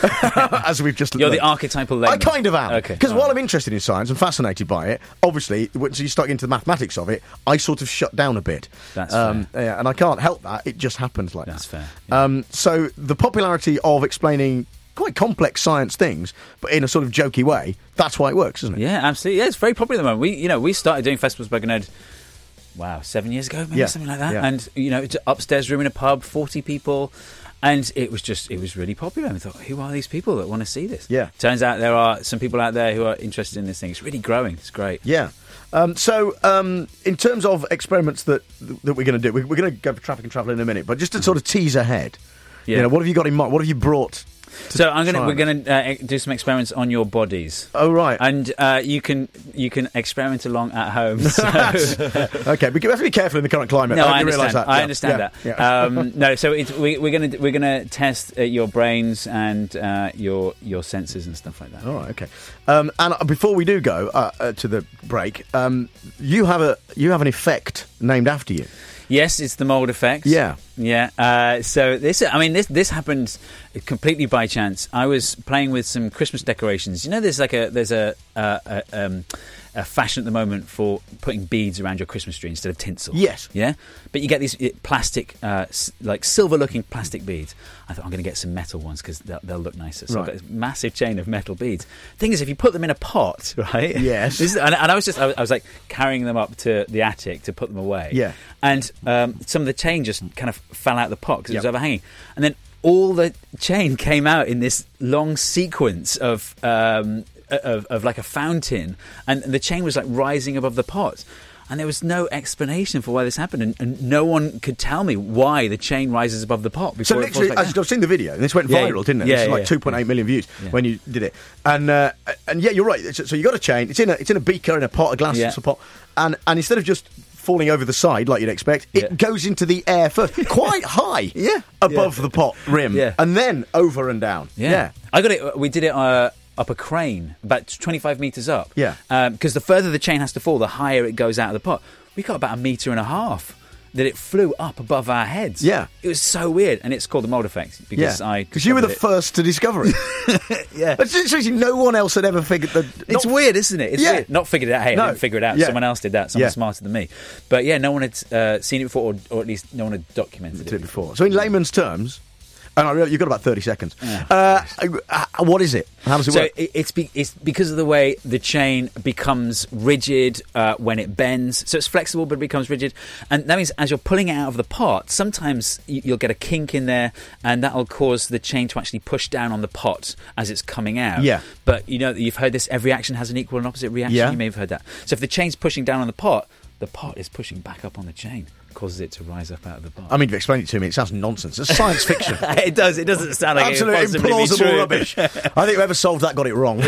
as we've just You're learned. the archetypal layman. I kind of am. Okay. Because while right. I'm interested in science and fascinated by it, obviously, once you start into the mathematics of it, I sort of shut down a bit. That's um, fair. Yeah, and I can't help that. It just happens like That's that. That's fair. Yeah. Um, so the popularity of explaining quite complex science things, but in a sort of jokey way, that's why it works, isn't it? Yeah, absolutely. Yeah, it's very popular at the moment. We, you know, we started doing Festivals by Nerd, wow, seven years ago, maybe, yeah. something like that. Yeah. And, you know, it's an upstairs room in a pub, forty people. And it was just, it was really popular. And we thought, who are these people that want to see this? Yeah. Turns out there are some people out there who are interested in this thing. It's really growing. It's great. Yeah. Um, so, um, in terms of experiments that that we're going to do, we're, we're going to go for traffic and travel in a minute, but just to sort of tease ahead, yeah. you know, what have you got in mind? What have you brought? So I'm going to we're going to uh, do some experiments on your bodies. Oh right, and uh, you can you can experiment along at home. So. Okay, but we have to be careful in the current climate. No, I, I understand. That. I yeah. understand yeah. that. Yeah. Um, no, so it's, we, we're going to we're going to test uh, your brains and uh, your your senses and stuff like that. All right, okay. Um, and before we do go uh, uh, to the break, um, you have a you have an effect named after you. Yes, it's the mould effect. Yeah. Yeah. Uh, so this, I mean, this this happened completely by chance. I was playing with some Christmas decorations. You know, there's like a there's a a, a, um, a fashion at the moment for putting beads around your Christmas tree instead of tinsel. Yes. Yeah. But you get these plastic, uh, like silver-looking plastic beads. I thought I'm going to get some metal ones because they'll, they'll look nicer. So right. I've got this massive chain of metal beads. Thing is, if you put them in a pot, right? Yes. This is, and, and I was just, I was, I was like carrying them up to the attic to put them away. Yeah. And um, some of the chain just kind of fell out of the pot because it yep. was overhanging. And then all the chain came out in this long sequence of, um, of, of like a fountain. And the chain was like rising above the pot. And there was no explanation for why this happened, and, and no one could tell me why the chain rises above the pot. Before so literally, it falls back I've seen the video, and this went viral, yeah, didn't it? Yeah, it's yeah, like yeah. two point eight million views yeah. when you did it, and uh, and yeah, you're right. So, so you got a chain. It's in a it's in a beaker, in a pot, a glass yeah. pot, and and instead of just falling over the side like you'd expect, it yeah. goes into the air first, quite high, yeah, above yeah. the pot rim, yeah. and then over and down. Yeah, yeah. I got it. We did it. Uh, up a crane, about twenty-five metres up. Yeah. Because um, the further the chain has to fall, the higher it goes out of the pot. We got about a metre and a half that it flew up above our heads. Yeah. It was so weird. And it's called the mould effect. Because yeah. I Because you were the it. first to discover it. yeah. But seriously, no one else had ever figured that. It's weird, isn't it? It's yeah. weird. Not figured it out. Hey, no. I didn't figure it out. Yeah. Someone else did that. Someone yeah. smarter than me. But yeah, no one had uh, seen it before, or, or at least no one had documented it, it before. So in layman's terms... And I realize you've got about thirty seconds. Yeah. Uh, uh, what is it? How does it so work? So it's, be, it's because of the way the chain becomes rigid uh, when it bends. So it's flexible, but it becomes rigid. And that means as you're pulling it out of the pot, sometimes you'll get a kink in there, and that'll cause the chain to actually push down on the pot as it's coming out. Yeah. But you know, you've heard this, every action has an equal and opposite reaction. Yeah. You may have heard that. So if the chain's pushing down on the pot, the pot is pushing back up on the chain. Causes it to rise up out of the pot. I mean, to explain it to me, it sounds nonsense. It's science fiction. It does. It doesn't sound like absolute it implausible rubbish. I think whoever solved that got it wrong.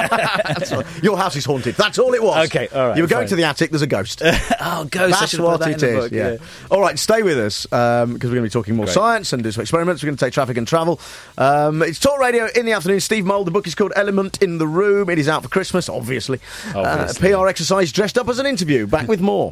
Your house is haunted. That's all it was. Okay, all right. You were going fine. to the attic. There's a ghost. oh, ghost! That's what that it is. Book, yeah. yeah. All right, stay with us because um, we're going to be talking more Great. science and do some experiments. We're going to take traffic and travel. Um, it's Talk Radio in the afternoon. Steve Mould. The book is called Element in the Room. It is out for Christmas, obviously. obviously. Uh, P R exercise dressed up as an interview. Back with more.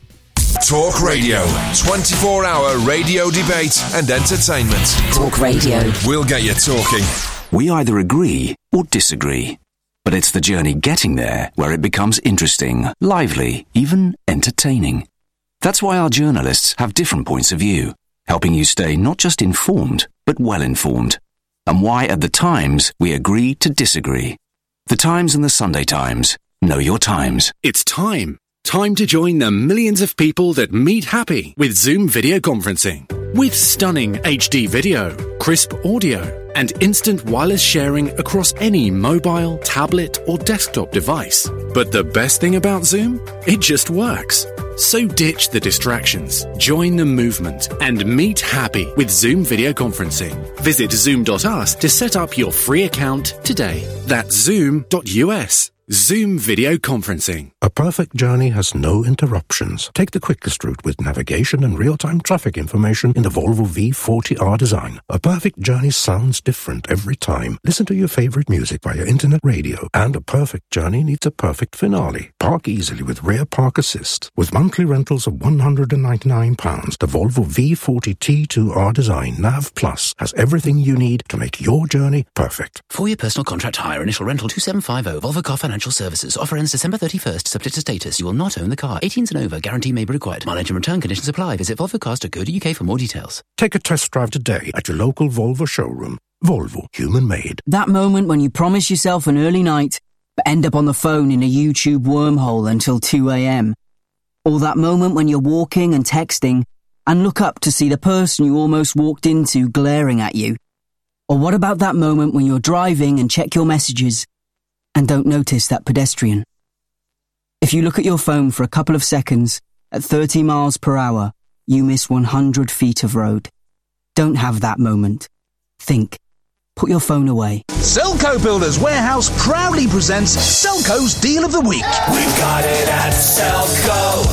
Talk Radio. twenty-four hour radio debate and entertainment. Talk Radio. We'll get you talking. We either agree or disagree. But it's the journey getting there where it becomes interesting, lively, even entertaining. That's why our journalists have different points of view, helping you stay not just informed, but well informed. And why at The Times we agree to disagree. The Times and the Sunday Times. Know your times. It's time. Time to join the millions of people that meet happy with Zoom video conferencing. With stunning H D video, crisp audio, and instant wireless sharing across any mobile, tablet, or desktop device. But the best thing about Zoom? It just works. So ditch the distractions, join the movement, and meet happy with Zoom video conferencing. Visit zoom dot us to set up your free account today. That's zoom dot U S. Zoom video conferencing. A perfect journey has no interruptions. Take the quickest route with navigation and real-time traffic information in the Volvo V forty R design. A perfect journey sounds different every time. Listen to your favorite music via internet radio. And a perfect journey needs a perfect finale. Park easily with Rear Park Assist. With monthly rentals of one hundred ninety-nine pounds, the Volvo V forty T two R design Nav Plus has everything you need to make your journey perfect. For your personal contract hire, initial rental two seven five zero, Volvo Car Financial Services. Offer ends December thirty-first, subject to status. You will not own the car. eighteens and over. Guarantee may be required. Mileage and return conditions apply. Visit volvo cars dot co dot uk for more details. Take a test drive today at your local Volvo showroom. Volvo, human made. That moment when you promise yourself an early night, but end up on the phone in a YouTube wormhole until two a.m. Or that moment when you're walking and texting and look up to see the person you almost walked into glaring at you. Or what about that moment when you're driving and check your messages and don't notice that pedestrian? If you look at your phone for a couple of seconds at thirty miles per hour, you miss one hundred feet of road. Don't have that moment. Think. Put your phone away. Selco Builders Warehouse proudly presents Selco's Deal of the Week. We've got it at Selco.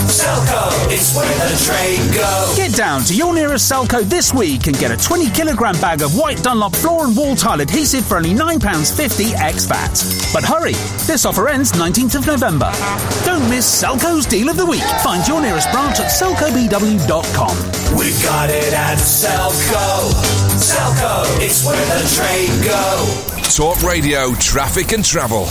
Selco, it's where the trade goes. Get down to your nearest Selco this week and get a twenty kilogram bag of white Dunlop floor and wall tile adhesive for only nine pounds fifty ex V A T. But hurry, this offer ends nineteenth of November. Don't miss Selco's Deal of the Week. Find your nearest branch at selco b w dot com. We've got it at Selco. Selco, it's where the trade go. Talk Radio, traffic and travel.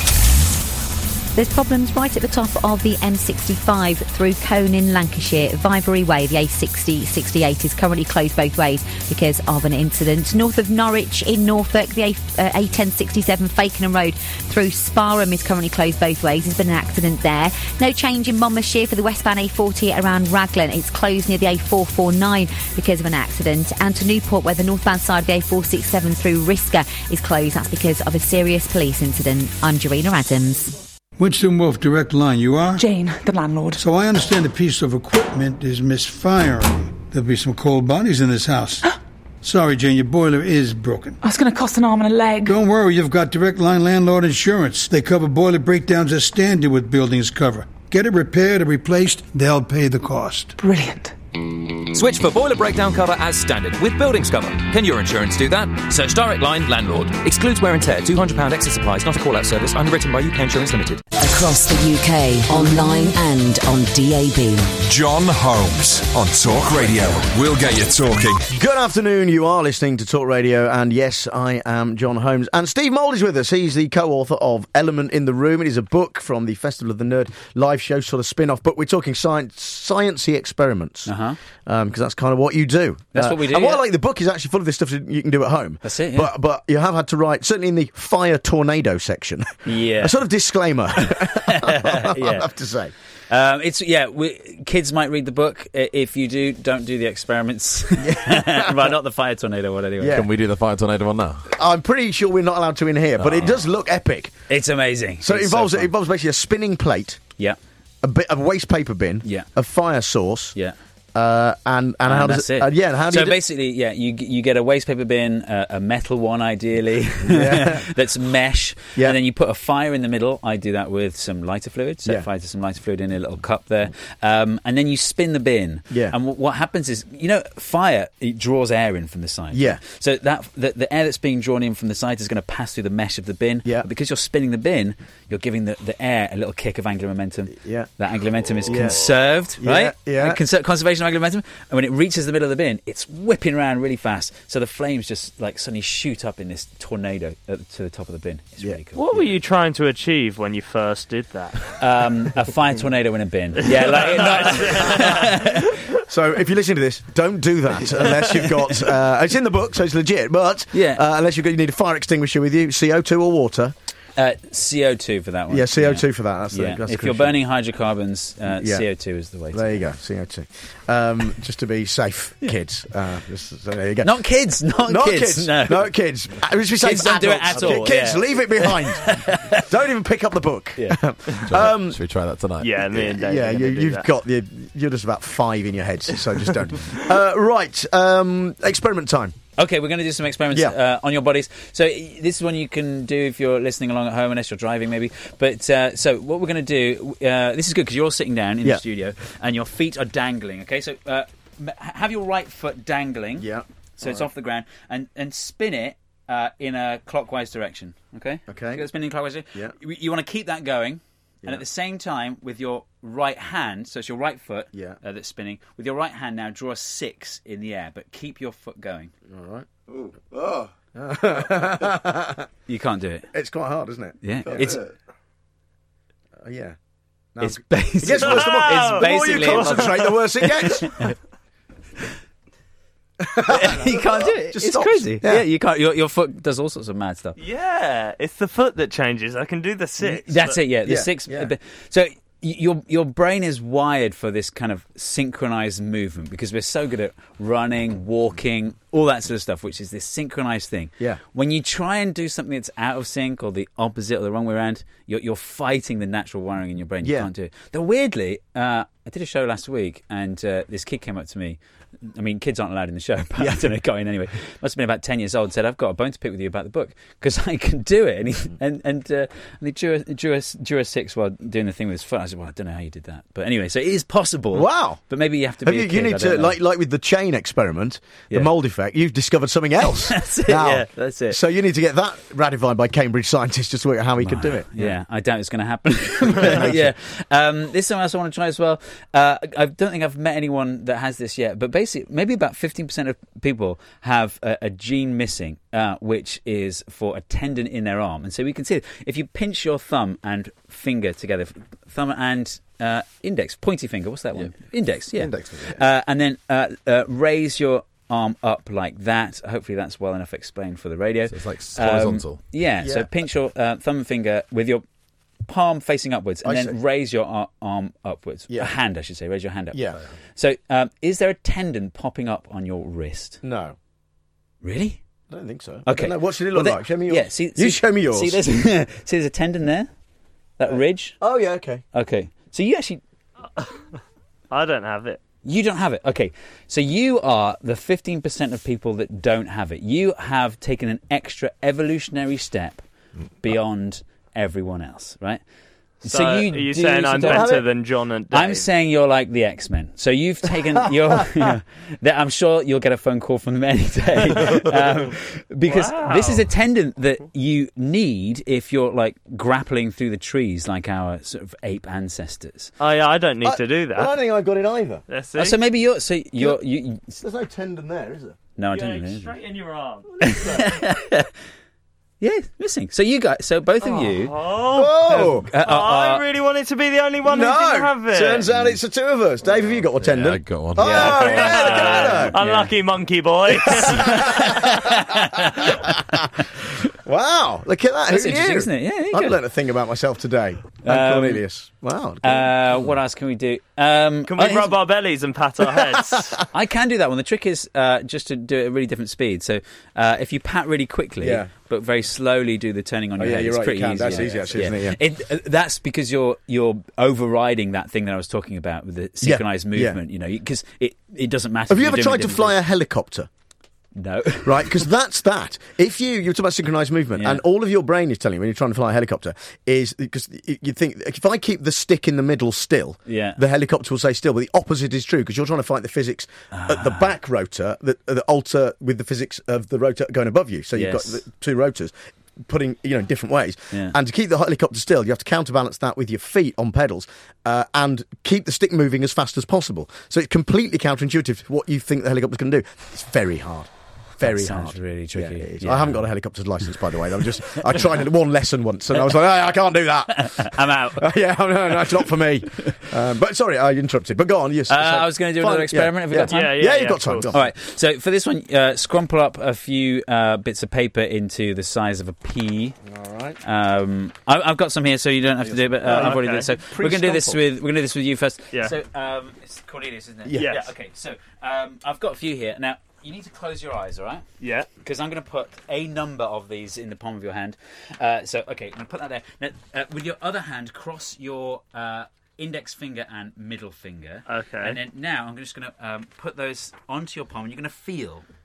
There's problems right at the top of the M sixty-five through Colne in Lancashire. Vivery Way, the A sixty sixty-eight is currently closed both ways because of an incident. North of Norwich in Norfolk, the A, uh, A ten sixty-seven Fakenham Road through Sparham is currently closed both ways. There's been an accident there. No change in Monmouthshire for the westbound A forty around Raglan. It's closed near the A four forty-nine because of an accident. And to Newport, where the northbound side of the A four sixty-seven through Risca is closed. That's because of a serious police incident. I'm Jarena Adams. Winston Wolfe, Direct Line. You are? Jane, the landlord. So I understand the piece of equipment is misfiring. There'll be some cold bodies in this house. Sorry, Jane, your boiler is broken. Oh, it's going to cost an arm and a leg. Don't worry, you've got Direct Line landlord insurance. They cover boiler breakdowns as standard with buildings cover. Get it repaired or replaced, they'll pay the cost. Brilliant. Switch for boiler breakdown cover as standard with buildings cover. Can your insurance do that? Search Direct Line Landlord. Excludes wear and tear. two hundred pounds excess supplies. Not a call-out service. Underwritten by U K Insurance Limited. Across the U K, online and on D A B. John Holmes on Talk Radio. We'll get you talking. Good afternoon. You are listening to Talk Radio, and yes, I am John Holmes. And Steve Mould is with us. He's the co-author of Element in the Room. It is a book from the Festival of the Nerd live show, sort of spin-off book. We're talking science, sciencey experiments. Uh-huh. Um, because that's kind of what you do. That's uh, what we do. And what yeah. I like, the book is actually full of this stuff that you can do at home. That's it, yeah. But but you have had to write, certainly in the fire tornado section, yeah. a sort of disclaimer, yeah. I have to say. Um, it's yeah. We, kids might read the book. If you do, don't do the experiments. But not the fire tornado one anyway. Yeah. Can we do the fire tornado one now? I'm pretty sure we're not allowed to in here, but oh. it does look epic. It's amazing. So it's it involves so it involves basically a spinning plate. Yeah. A bit of waste paper bin. Yeah. A fire source. Yeah. Uh, and, and, and how does it? Uh, yeah, and how do so you do- basically, yeah, you you get a waste paper bin, uh, a metal one ideally, yeah. that's mesh, yeah. and then you put a fire in the middle. I do that with some lighter fluid, set yeah. fire to some lighter fluid in a little cup there, um, and then you spin the bin. Yeah. And w- what happens is, you know, fire, it draws air in from the side. Yeah. So that the, the air that's being drawn in from the side is going to pass through the mesh of the bin. Yeah. But because you're spinning the bin, you're giving the, the air a little kick of angular momentum. Yeah. That angular momentum is yeah. conserved, yeah. right? Yeah. Conser- conservation of angular momentum, and when it reaches the middle of the bin, it's whipping around really fast, so the flames just like suddenly shoot up in this tornado at, to the top of the bin. It's yeah. really cool. What were you trying to achieve when you first did that? Um, a fire tornado in a bin. Yeah, like not... So if you listen to this, don't do that unless you've got. Uh, it's in the book, so it's legit. But yeah. uh, unless you've got, you need a fire extinguisher with you, C O two or water. Uh, C O two for that one. Yeah, C O two yeah. for that. That's yeah. the, that's if the you're burning hydrocarbons, uh, yeah. C O two is the way to There you go, C O two. Um, just to be safe, yeah. kids. Uh, just, so there you go. Not kids, not, not kids. kids. No. Not kids. Kids don't adults. do it at all. Kids, yeah. leave it behind. Don't even pick up the book. Yeah. um, Should we try that tonight? Yeah, me and Dave. Yeah, you, you've that. got the. You're just about five in your heads, so just don't. uh, right, um, experiment time. Okay, we're going to do some experiments Yeah. uh, on your bodies. So y- this is one you can do if you're listening along at home, unless you're driving, maybe. But uh, so what we're going to do, uh, this is good because you're all sitting down in Yeah. the studio and your feet are dangling. Okay, so uh, m- have your right foot dangling. Yeah. So it's All right. off the ground, and and spin it uh, in a clockwise direction. Okay. Okay. So you're spinning clockwise. Yeah. You, you want to keep that going. Yeah. And at the same time, with your right hand, so it's your right foot Yeah. uh, that's spinning, with your right hand now, draw a six in the air, but keep your foot going. All right. Ooh. Oh. You can't do it. It's quite hard, isn't it? Yeah. Oh, It's uh, yeah. No, it's it basically gets worse the more, it's the more you basically concentrate, the worse it gets. you can't do it. Just it's stops. crazy. Yeah. Yeah, you can't. Your, your foot does all sorts of mad stuff. Yeah, it's the foot that changes. I can do the six. That's but- it. Yeah, the Yeah, six. yeah. but- So y- your your brain is wired for this kind of synchronized movement because we're so good at running, walking, all that sort of stuff, which is this synchronized thing. Yeah. When you try and do something that's out of sync or the opposite or the wrong way around, you're, you're fighting the natural wiring in your brain. You Yeah. can't do it. Though weirdly, uh, I did a show last week, and uh, this kid came up to me. I mean, kids aren't allowed in the show, but I don't know, got in anyway. Must have been about ten years old. Said, "I've got a bone to pick with you about the book because I can do it." And he and and, uh, and he drew a, drew, a, drew a six while doing the thing with his foot. I said, "Well, I don't know how you did that, but anyway, so it is possible." Wow! But maybe you have to Have be. you, a kid, you I need don't to, know. like like with the chain experiment, Yeah. the mould effect, you've discovered something else. That's it. now. Yeah, that's it. So you need to get that ratified by Cambridge scientists just to work out how he could do it. Yeah, I doubt it's going to happen. But, yeah, um, this is something else I want to try as well. Uh, I don't think I've met anyone that has this yet, but basically, maybe about fifteen percent of people have a, a gene missing, uh, which is for a tendon in their arm. And so we can see it. If you pinch your thumb and finger together, thumb and uh, index, pointy finger, what's that one? Index, yeah. Index finger, Uh, and then uh, uh, raise your arm up like that. Hopefully that's well enough explained for the radio. So it's like Um, horizontal. yeah, Yeah. so pinch your uh, thumb and finger with your palm facing upwards, and I then see. raise your ar- arm upwards. Yeah. A hand, I should say. Raise your hand up. Yeah. So, um, is there a tendon popping up on your wrist? No. Really? I don't think so. I Okay. don't know. What should it Well, look then- like? Show me yours. Yeah. See, you see- show me yours. See, there's, see, there's a tendon there. That ridge. Oh yeah. Okay. Okay. So you actually I don't have it. you don't have it. Okay. So you are the fifteen percent of people that don't have it. You have taken an extra evolutionary step beyond everyone else, right? So, are you do saying I'm don't have better it? than John and Dave? I'm saying you're like the X-Men. So you've taken your. Yeah, that I'm sure you'll get a phone call from them any day, um, because Wow. this is a tendon that you need if you're like grappling through the trees like our sort of ape ancestors. Oh, yeah, I don't need I- to do that. Well, I don't think I've got it either. Let's Oh, see. so maybe you're. So you're. You, you, There's no tendon there, is there? no, I yeah, don't know. straight in your arm. Yeah, missing. So you guys. So both of you. Oh, Oh. Uh, uh, I uh, really wanted to be the only one who No. didn't have it. Turns out it's the two of us. Dave, have you got a tendon? Yeah, I got one. Oh yeah, look at that. Unlucky monkey boy. Wow, look at that. That's Who interesting, knew? isn't it? Yeah, there you I've go. learned a thing about myself today. Thank Um, Cornelius. Wow. Uh, what else can we do? Um, Can we oh, here's- rub our bellies and pat our heads? I can do that one. The trick is uh, just to do it at a really different speed. So uh, if you pat really quickly, Yeah. but very slowly do the turning on Oh, your yeah, head, you're it's right, you pretty can. easy. That's yeah. easy, actually, isn't it? It, uh, that's because you're you're overriding that thing that I was talking about with the synchronized Yeah, yeah. movement. You know, because it it doesn't matter. Have if you you're ever doing tried it to differently. fly a helicopter? No. Right, because that's that. If you, you're talking about synchronized movement, Yeah. and all of your brain is telling you when you're trying to fly a helicopter is because you think if I keep the stick in the middle still, Yeah. the helicopter will stay still. But the opposite is true because you're trying to fight the physics at the back rotor that, that alter with the physics of the rotor going above you. So you've Yes. got the two rotors putting, you know, in different ways. Yeah. And to keep the helicopter still, you have to counterbalance that with your feet on pedals uh, and keep the stick moving as fast as possible. So it's completely counterintuitive to what you think the helicopter's going to do. It's very hard. Very That sounds hard. really tricky. Yeah, it is. Yeah. I haven't got a helicopter's license, by the way. I was just I tried it one lesson once, and I was like, "Hey, I can't do that. I'm out. Uh, yeah, no, no, it's not for me. Um, but sorry, I interrupted. But go on. Yes, Uh, so- I was going to do another fine, experiment. Yeah, Have we yeah. got time? Yeah, Yeah, yeah, you've yeah, got of time. course. Go on. All right. So for this one, uh, scrumple up a few uh, bits of paper into the size of a pea. All right. Um, I, I've got some here, so you don't have to do it. But uh, Oh, I've already okay. did it. So we're going to do this Pre-scrumple. with we're going to do this with you first. Yeah. So um, it's Cornelius, isn't it? Yeah. Yes. Yeah. Okay. So um, I've got a few here. Now you need to close your eyes, all right? Yeah. Because I'm going to put a number of these in the palm of your hand. Uh, so okay, I'm going to put that there. Now, uh, with your other hand, cross your uh, index finger and middle finger. Okay. And then now I'm just going to um, put those onto your palm, and you're going to feel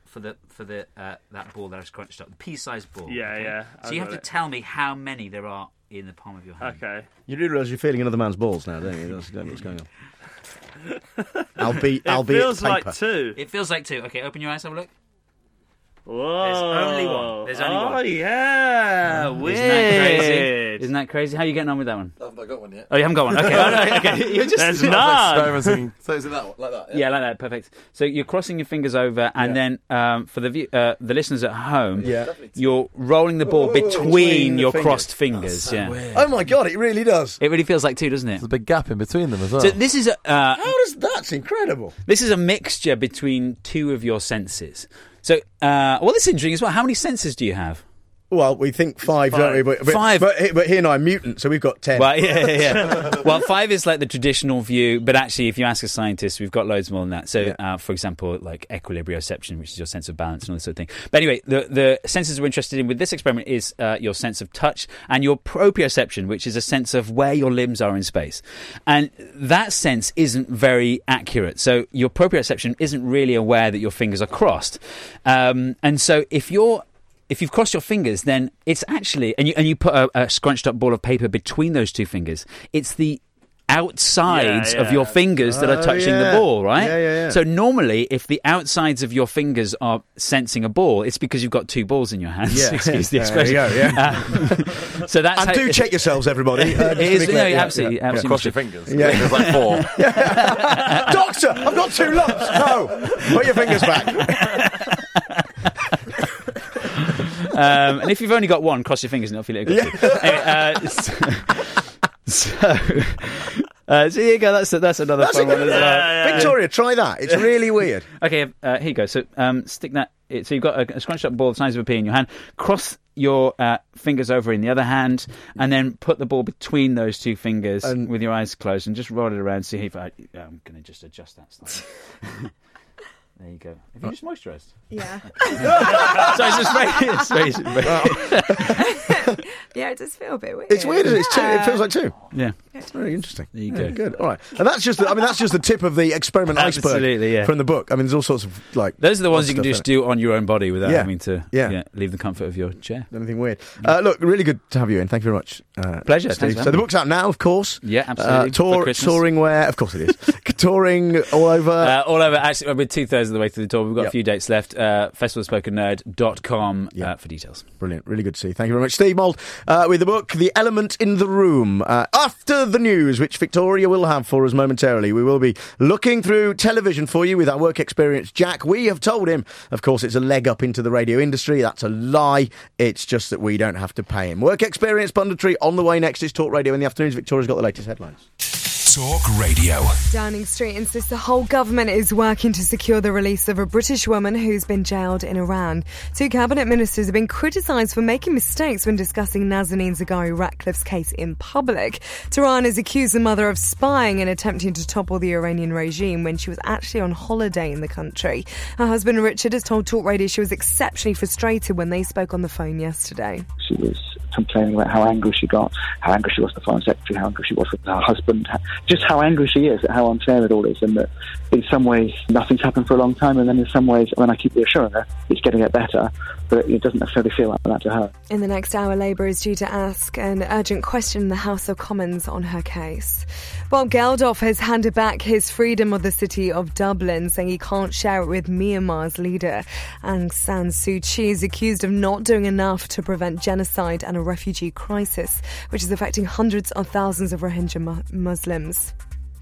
for the for the uh, that ball that I scrunched up, the pea-sized ball. Yeah, okay? yeah. So I you have got to it. tell me how many there are in the palm of your hand. Okay. You do realise you're feeling another man's balls now, don't you? That's exactly what's going on. I'll be. It I'll be. feels paper. like two. It feels like two. Okay, open your eyes, have a look. Whoa. There's only one. There's only oh, one. yeah. Isn't Weird. that crazy? Isn't that crazy? How are you getting on with that one? I haven't got one yet. Oh, you haven't got one. Okay. Oh, no, okay. You're just There's I'm none. experimenting. So is it that one? Like that? Yeah, like that. Perfect. So you're crossing your fingers over, and Yeah. then um, for the view, uh, the listeners at home, Yeah. you're rolling the ball Whoa, whoa, whoa, between, between the your fingers. crossed fingers. so yeah. weird. Oh my god! It really does. It really feels like two, doesn't it? There's a big gap in between them as well. So this is a uh, How does that's incredible? this is a mixture between two of your senses. So, uh, well, this is interesting as well. How many senses do you have? Well, we think five, don't we? But, but, Five. But, but he and I are mutant, so we've got ten. Well, yeah, yeah, yeah. Well, five is like the traditional view, but actually, if you ask a scientist, we've got loads more than that. So, Yeah. uh, for example, like equilibrioception, which is your sense of balance and all this sort of thing. But anyway, the, the senses we're interested in with this experiment is uh, your sense of touch and your proprioception, which is a sense of where your limbs are in space. And that sense isn't very accurate. So, your proprioception isn't really aware that your fingers are crossed. Um, and so, if you're If you've crossed your fingers, then it's actually, and you and you put a, a scrunched up ball of paper between those two fingers, it's the outsides Yeah, of yeah. your fingers that are Oh, touching yeah. the ball, right? Yeah, yeah, yeah. So normally, if the outsides of your fingers are sensing a ball, it's because you've got two balls in your hands. Yeah. Excuse the There expression. you go, yeah. Uh, so that's And how, do check yourselves, everybody. Uh, It is, just to be no, clear, yeah, absolutely, yeah. absolutely. Cross your must- fingers. Yeah. There's like four. Doctor, I've got two lumps. No, put your fingers back. Um, and if you've only got one, cross your fingers and it'll feel like you've got two. Anyway, uh, so, so, uh, so here you go. That's that's another That's fun a one as good- well. Victoria, try that. It's really weird. Okay, uh, here you go. So um, stick that. it- So you've got a, a scrunched up ball the size of a pea in your hand. Cross your uh, fingers over in the other hand, and then put the ball between those two fingers And- with your eyes closed, and just roll it around. See if I, I'm going to just adjust that slightly. There you go. Have you just moisturised? Yeah. So it's just very, it's very, Yeah, it does feel a bit weird. It's weird. Isn't it? It's two. It feels like two. yeah. It's very interesting. There you Yeah, go. good. All right. And that's just. The, I mean, that's just the tip of the experiment iceberg Absolutely, yeah. from the book. I mean, there's all sorts of like. Those are the ones you stuff can in just it. do on your own body without Yeah. having to Yeah. yeah, leave the comfort of your chair. Anything weird? Uh, look, really good to have you in. Thank you very much. Uh, Pleasure. Steve. Thanks for So having the me. book's out now, of course. Yeah, absolutely. Uh, tour, For Christmas. touring where? Of course it is. Touring all over. Uh, all over, actually, we're two thirds of the way through the tour. We've got Yep. a few dates left. Uh, festival spoken nerd dot com Yep. uh, for details. Brilliant. Really good to see you. Thank you very much. Steve Mould uh, with the book, The Element in the Room. Uh, after the news, which Victoria will have for us momentarily, we will be looking through television for you with our work experience, Jack. We have told him, of course, it's a leg up into the radio industry. That's a lie. It's just that we don't have to pay him. Work experience punditry on the way next. Is Talk Radio in the afternoons. Victoria's got the latest headlines. Talk Radio. Downing Street insists the whole government is working to secure the release of a British woman who's been jailed in Iran. Two cabinet ministers have been criticised for making mistakes when discussing Nazanin Zaghari Ratcliffe's case in public. Tehran has accused the mother of spying and attempting to topple the Iranian regime when she was actually on holiday in the country. Her husband Richard has told Talk Radio she was exceptionally frustrated when they spoke on the phone yesterday. She was complaining about how angry she got, how angry she was with the Foreign Secretary, how angry she was with her husband, just how angry she is at how unfair it all is, and that in some ways nothing's happened for a long time, and then in some ways, when I keep reassuring her, it's getting it better, but it doesn't necessarily feel like that to her. In the next hour, Labour is due to ask an urgent question in the House of Commons on her case. Bob Geldof has handed back his freedom of the city of Dublin, saying he can't share it with Myanmar's leader. Aung San Suu Kyi is accused of not doing enough to prevent genocide and a refugee crisis, which is affecting hundreds of thousands of Rohingya mu- Muslims.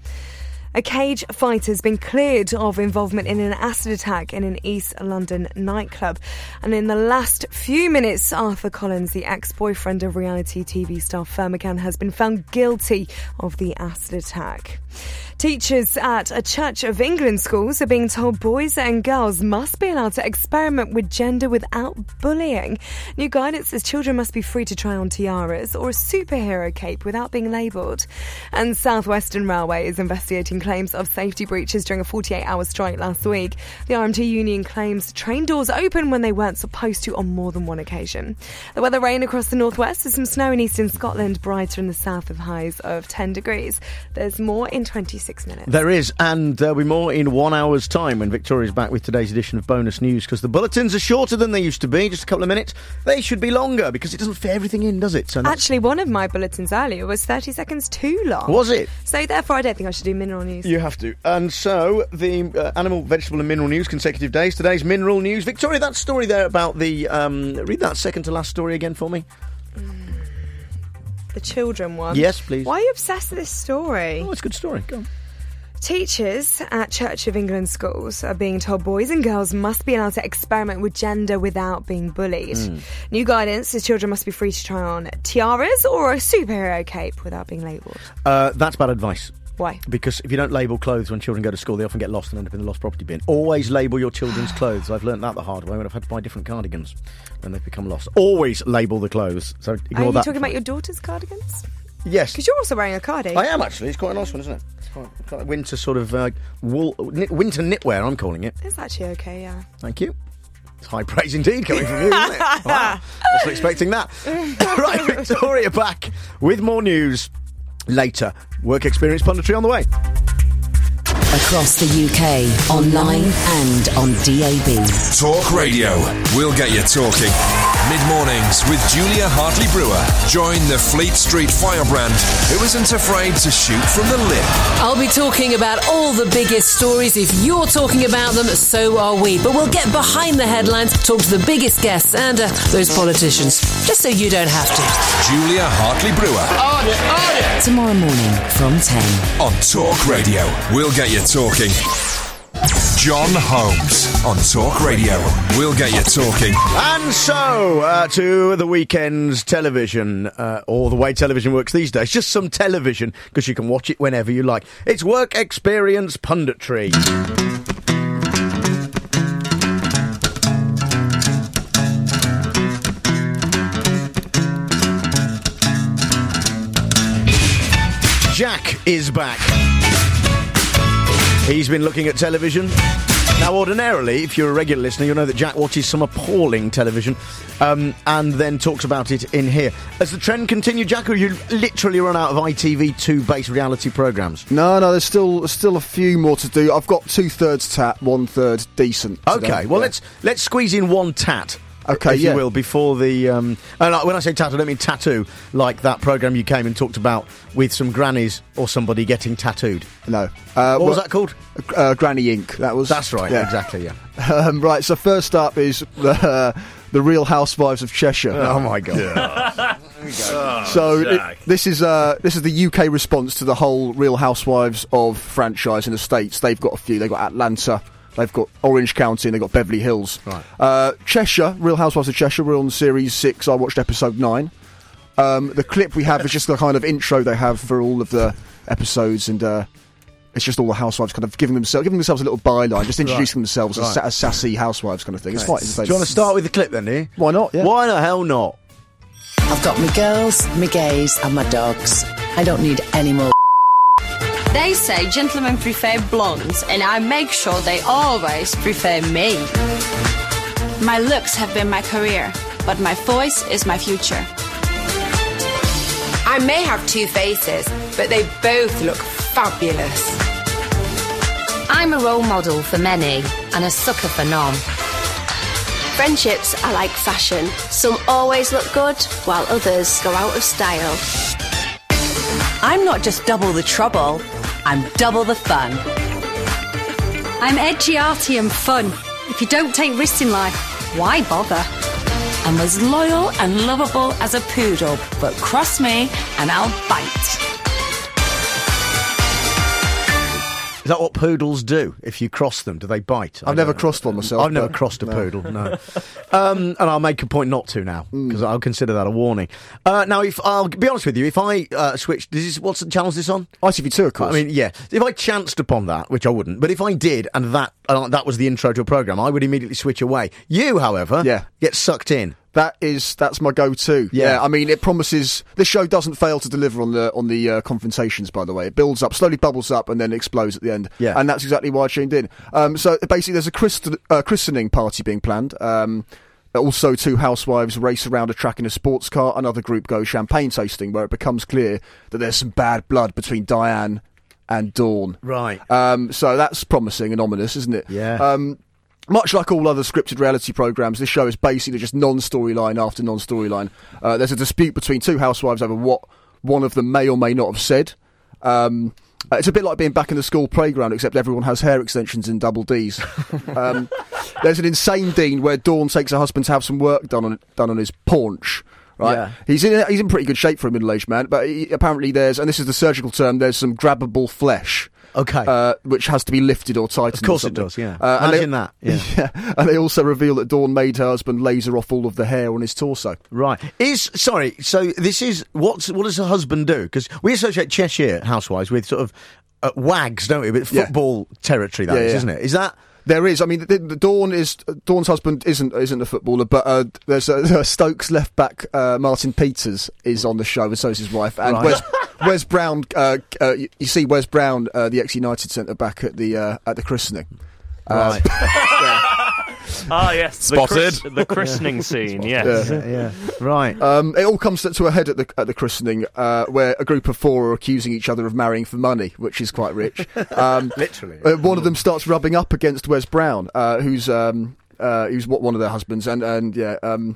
A cage fighter has been cleared of involvement in an acid attack in an East London nightclub. And in the last few minutes, Arthur Collins, the ex-boyfriend of reality T V star Firmacan, has been found guilty of the acid attack. Teachers at a Church of England schools are being told boys and girls must be allowed to experiment with gender without bullying. New guidance says children must be free to try on tiaras or a superhero cape without being labelled. And South Western Railway is investigating claims of safety breaches during a forty-eight hour strike last week. The R M T union claims train doors opened when they weren't supposed to on more than one occasion. The weather: rain across the northwest with some snow in eastern Scotland, brighter in the south with highs of ten degrees. There's more in twenty-six minutes. There is, and there'll be more in one hour's time when Victoria's back with today's edition of Bonus News, because the bulletins are shorter than they used to be, just a couple of minutes. They should be longer because it doesn't fit everything in, does it? So Actually, one of my bulletins earlier was thirty seconds too long. Was it? So therefore I don't think I should do mineral news. You have to. And so, the uh, animal, vegetable and mineral news, consecutive days. Today's mineral news. Victoria, that story there about the... Um, read that second to last story again for me. The children one. Yes, please. Why are you obsessed with this story? Oh, it's a good story. Go on. Teachers at Church of England schools are being told boys and girls must be allowed to experiment with gender without being bullied. Mm. New guidance says children must be free to try on tiaras or a superhero cape without being labelled. Uh, that's bad advice. Why? Because if you don't label clothes when children go to school, they often get lost and end up in the lost property bin. Always label your children's clothes. I've learnt that the hard way when I've had to buy different cardigans when they've become lost. Always label the clothes. So ignore Are you that. talking about your daughter's cardigans? Yes. Because you're also wearing a cardi. I am, actually. It's quite a nice one, isn't it? It's quite, quite a winter sort of uh, wool, knit, winter knitwear, I'm calling it. It's actually okay, yeah. Thank you. It's high praise indeed coming from you, isn't it? Wow. Wasn't expecting that. Right, Victoria back with more news later. Work experience punditry on the way. Across the U K, online and on D A B. Talk Radio. We'll get you talking. Mid-mornings with Julia Hartley-Brewer. Join the Fleet Street firebrand who isn't afraid to shoot from the lip. I'll be talking about all the biggest stories. If you're talking about them, so are we. But we'll get behind the headlines, talk to the biggest guests and uh, those politicians, just so you don't have to. Julia Hartley-Brewer. On it, on it. Tomorrow morning from ten. On Talk Radio. We'll get you talking. John Holmes on Talk Radio. We'll get you talking. And so, uh, to the weekend's television, uh, or the way television works these days, just some television, because you can watch it whenever you like. It's Work Experience Punditry. Jack is back. He's been looking at television. Now, ordinarily, if you're a regular listener, you'll know that Jack watches some appalling television um, and then talks about it in here. Has the trend continued, Jack, or you literally run out of I T V two-based reality programmes? No, no, there's still still a few more to do. I've got two-thirds tat, one-third decent. Okay, today. well, yeah. let's let's squeeze in one tat. Okay, if yeah. you will, before the... Um, and when I say tattoo, I don't mean tattoo, like that programme you came and talked about with some grannies or somebody getting tattooed. No. Uh, what well, was that called? Uh, Granny Incorporated. That was... That's right, yeah. exactly, yeah. Um, right, so first up is the, uh, the Real Housewives of Cheshire. Oh, my God. Yeah. So it, this is uh, this is the U K response to the whole Real Housewives of franchise in the States. They've got a few. They've got Atlanta, they've got Orange County, and they've got Beverly Hills. Right. Uh, Cheshire, Real Housewives of Cheshire, we're on series six. I watched episode nine. Um, the clip we have is just the kind of intro they have for all of the episodes, and uh, it's just all the housewives kind of giving themselves giving themselves a little byline, just introducing Right. themselves as, Right. as sassy housewives kind of thing. It's Okay. quite Do entertaining. you want to start with the clip then, do you? Why not? Yeah. Why the hell not? I've got my girls, my gays and my dogs. I don't need any more. They say gentlemen prefer blondes, and I make sure they always prefer me. My looks have been my career, but my voice is my future. I may have two faces, but they both look fabulous. I'm a role model for many and a sucker for none. Friendships are like fashion. Some always look good, while others go out of style. I'm not just double the trouble, I'm double the fun. I'm edgy, arty and fun. If you don't take risks in life, why bother? I'm as loyal and lovable as a poodle, but cross me and I'll bite. Is that what poodles do? If you cross them, do they bite? I've never crossed one myself. I've never but- crossed a no. poodle, no. um, and I'll make a point not to now, because I'll consider that a warning. Uh, now, if I'll be honest with you, if I uh, switched... This is, what's the channel is this on? I T V two, of course. I mean, yeah. If I chanced upon that, which I wouldn't, but if I did, and that uh, that was the intro to a programme, I would immediately switch away. You, however, Yeah. get sucked in. That is, that's my go-to. Yeah. Yeah. I mean, it promises. This show doesn't fail to deliver on the on the uh, confrontations. By the way, it builds up, slowly bubbles up, and then explodes at the end. Yeah. And that's exactly why I tuned in. Um, so basically, there's a christ- uh, christening party being planned. Um, also, two housewives race around a track in a sports car. Another group goes champagne tasting, where it becomes clear that there's some bad blood between Diane and Dawn. Right. Um, so that's promising and ominous, isn't it? Yeah. Um, Much like all other scripted reality programmes, this show is basically just non-storyline after non-storyline. Uh, there's a dispute between two housewives over what one of them may or may not have said. Um, uh, it's a bit like being back in the school playground, except everyone has hair extensions and double Ds. um, there's an insane Dean where Dawn takes her husband to have some work done on done on his paunch. Right, Yeah. he's in he's in pretty good shape for a middle-aged man, but he, apparently there's, and this is the surgical term, there's some grabbable flesh. Okay. Uh, which has to be lifted or tightened. Of course or it something. does, yeah. Uh, and Imagine they- that, yeah. yeah. And they also reveal that Dawn made her husband laser off all of the hair on his torso. Right. Is sorry. So this is what's what does her husband do? Because we associate Cheshire housewives with sort of uh, wags, don't we? But Yeah. football territory, that is, Yeah, yeah. isn't it? Is that? There is. I mean, the, the Dawn is Dawn's husband isn't isn't a footballer, but uh, there's uh, Stokes left back uh, Martin Peters is on the show, and so is his wife. And Right. Wes, Wes Brown, uh, uh, you, you see Wes Brown, uh, the ex-United centre back at the uh, at the christening. Uh, Ah, yes, the, Spotted. chris- the christening scene. Yes. Yeah. Yeah. Right. Um, it all comes to, to a head at the at the christening, uh, where a group of four are accusing each other of marrying for money, which is quite rich. Um, Literally. uh, one of them starts rubbing up against Wes Brown, uh, who's um, uh, who's what one of their husbands, and and yeah. Um,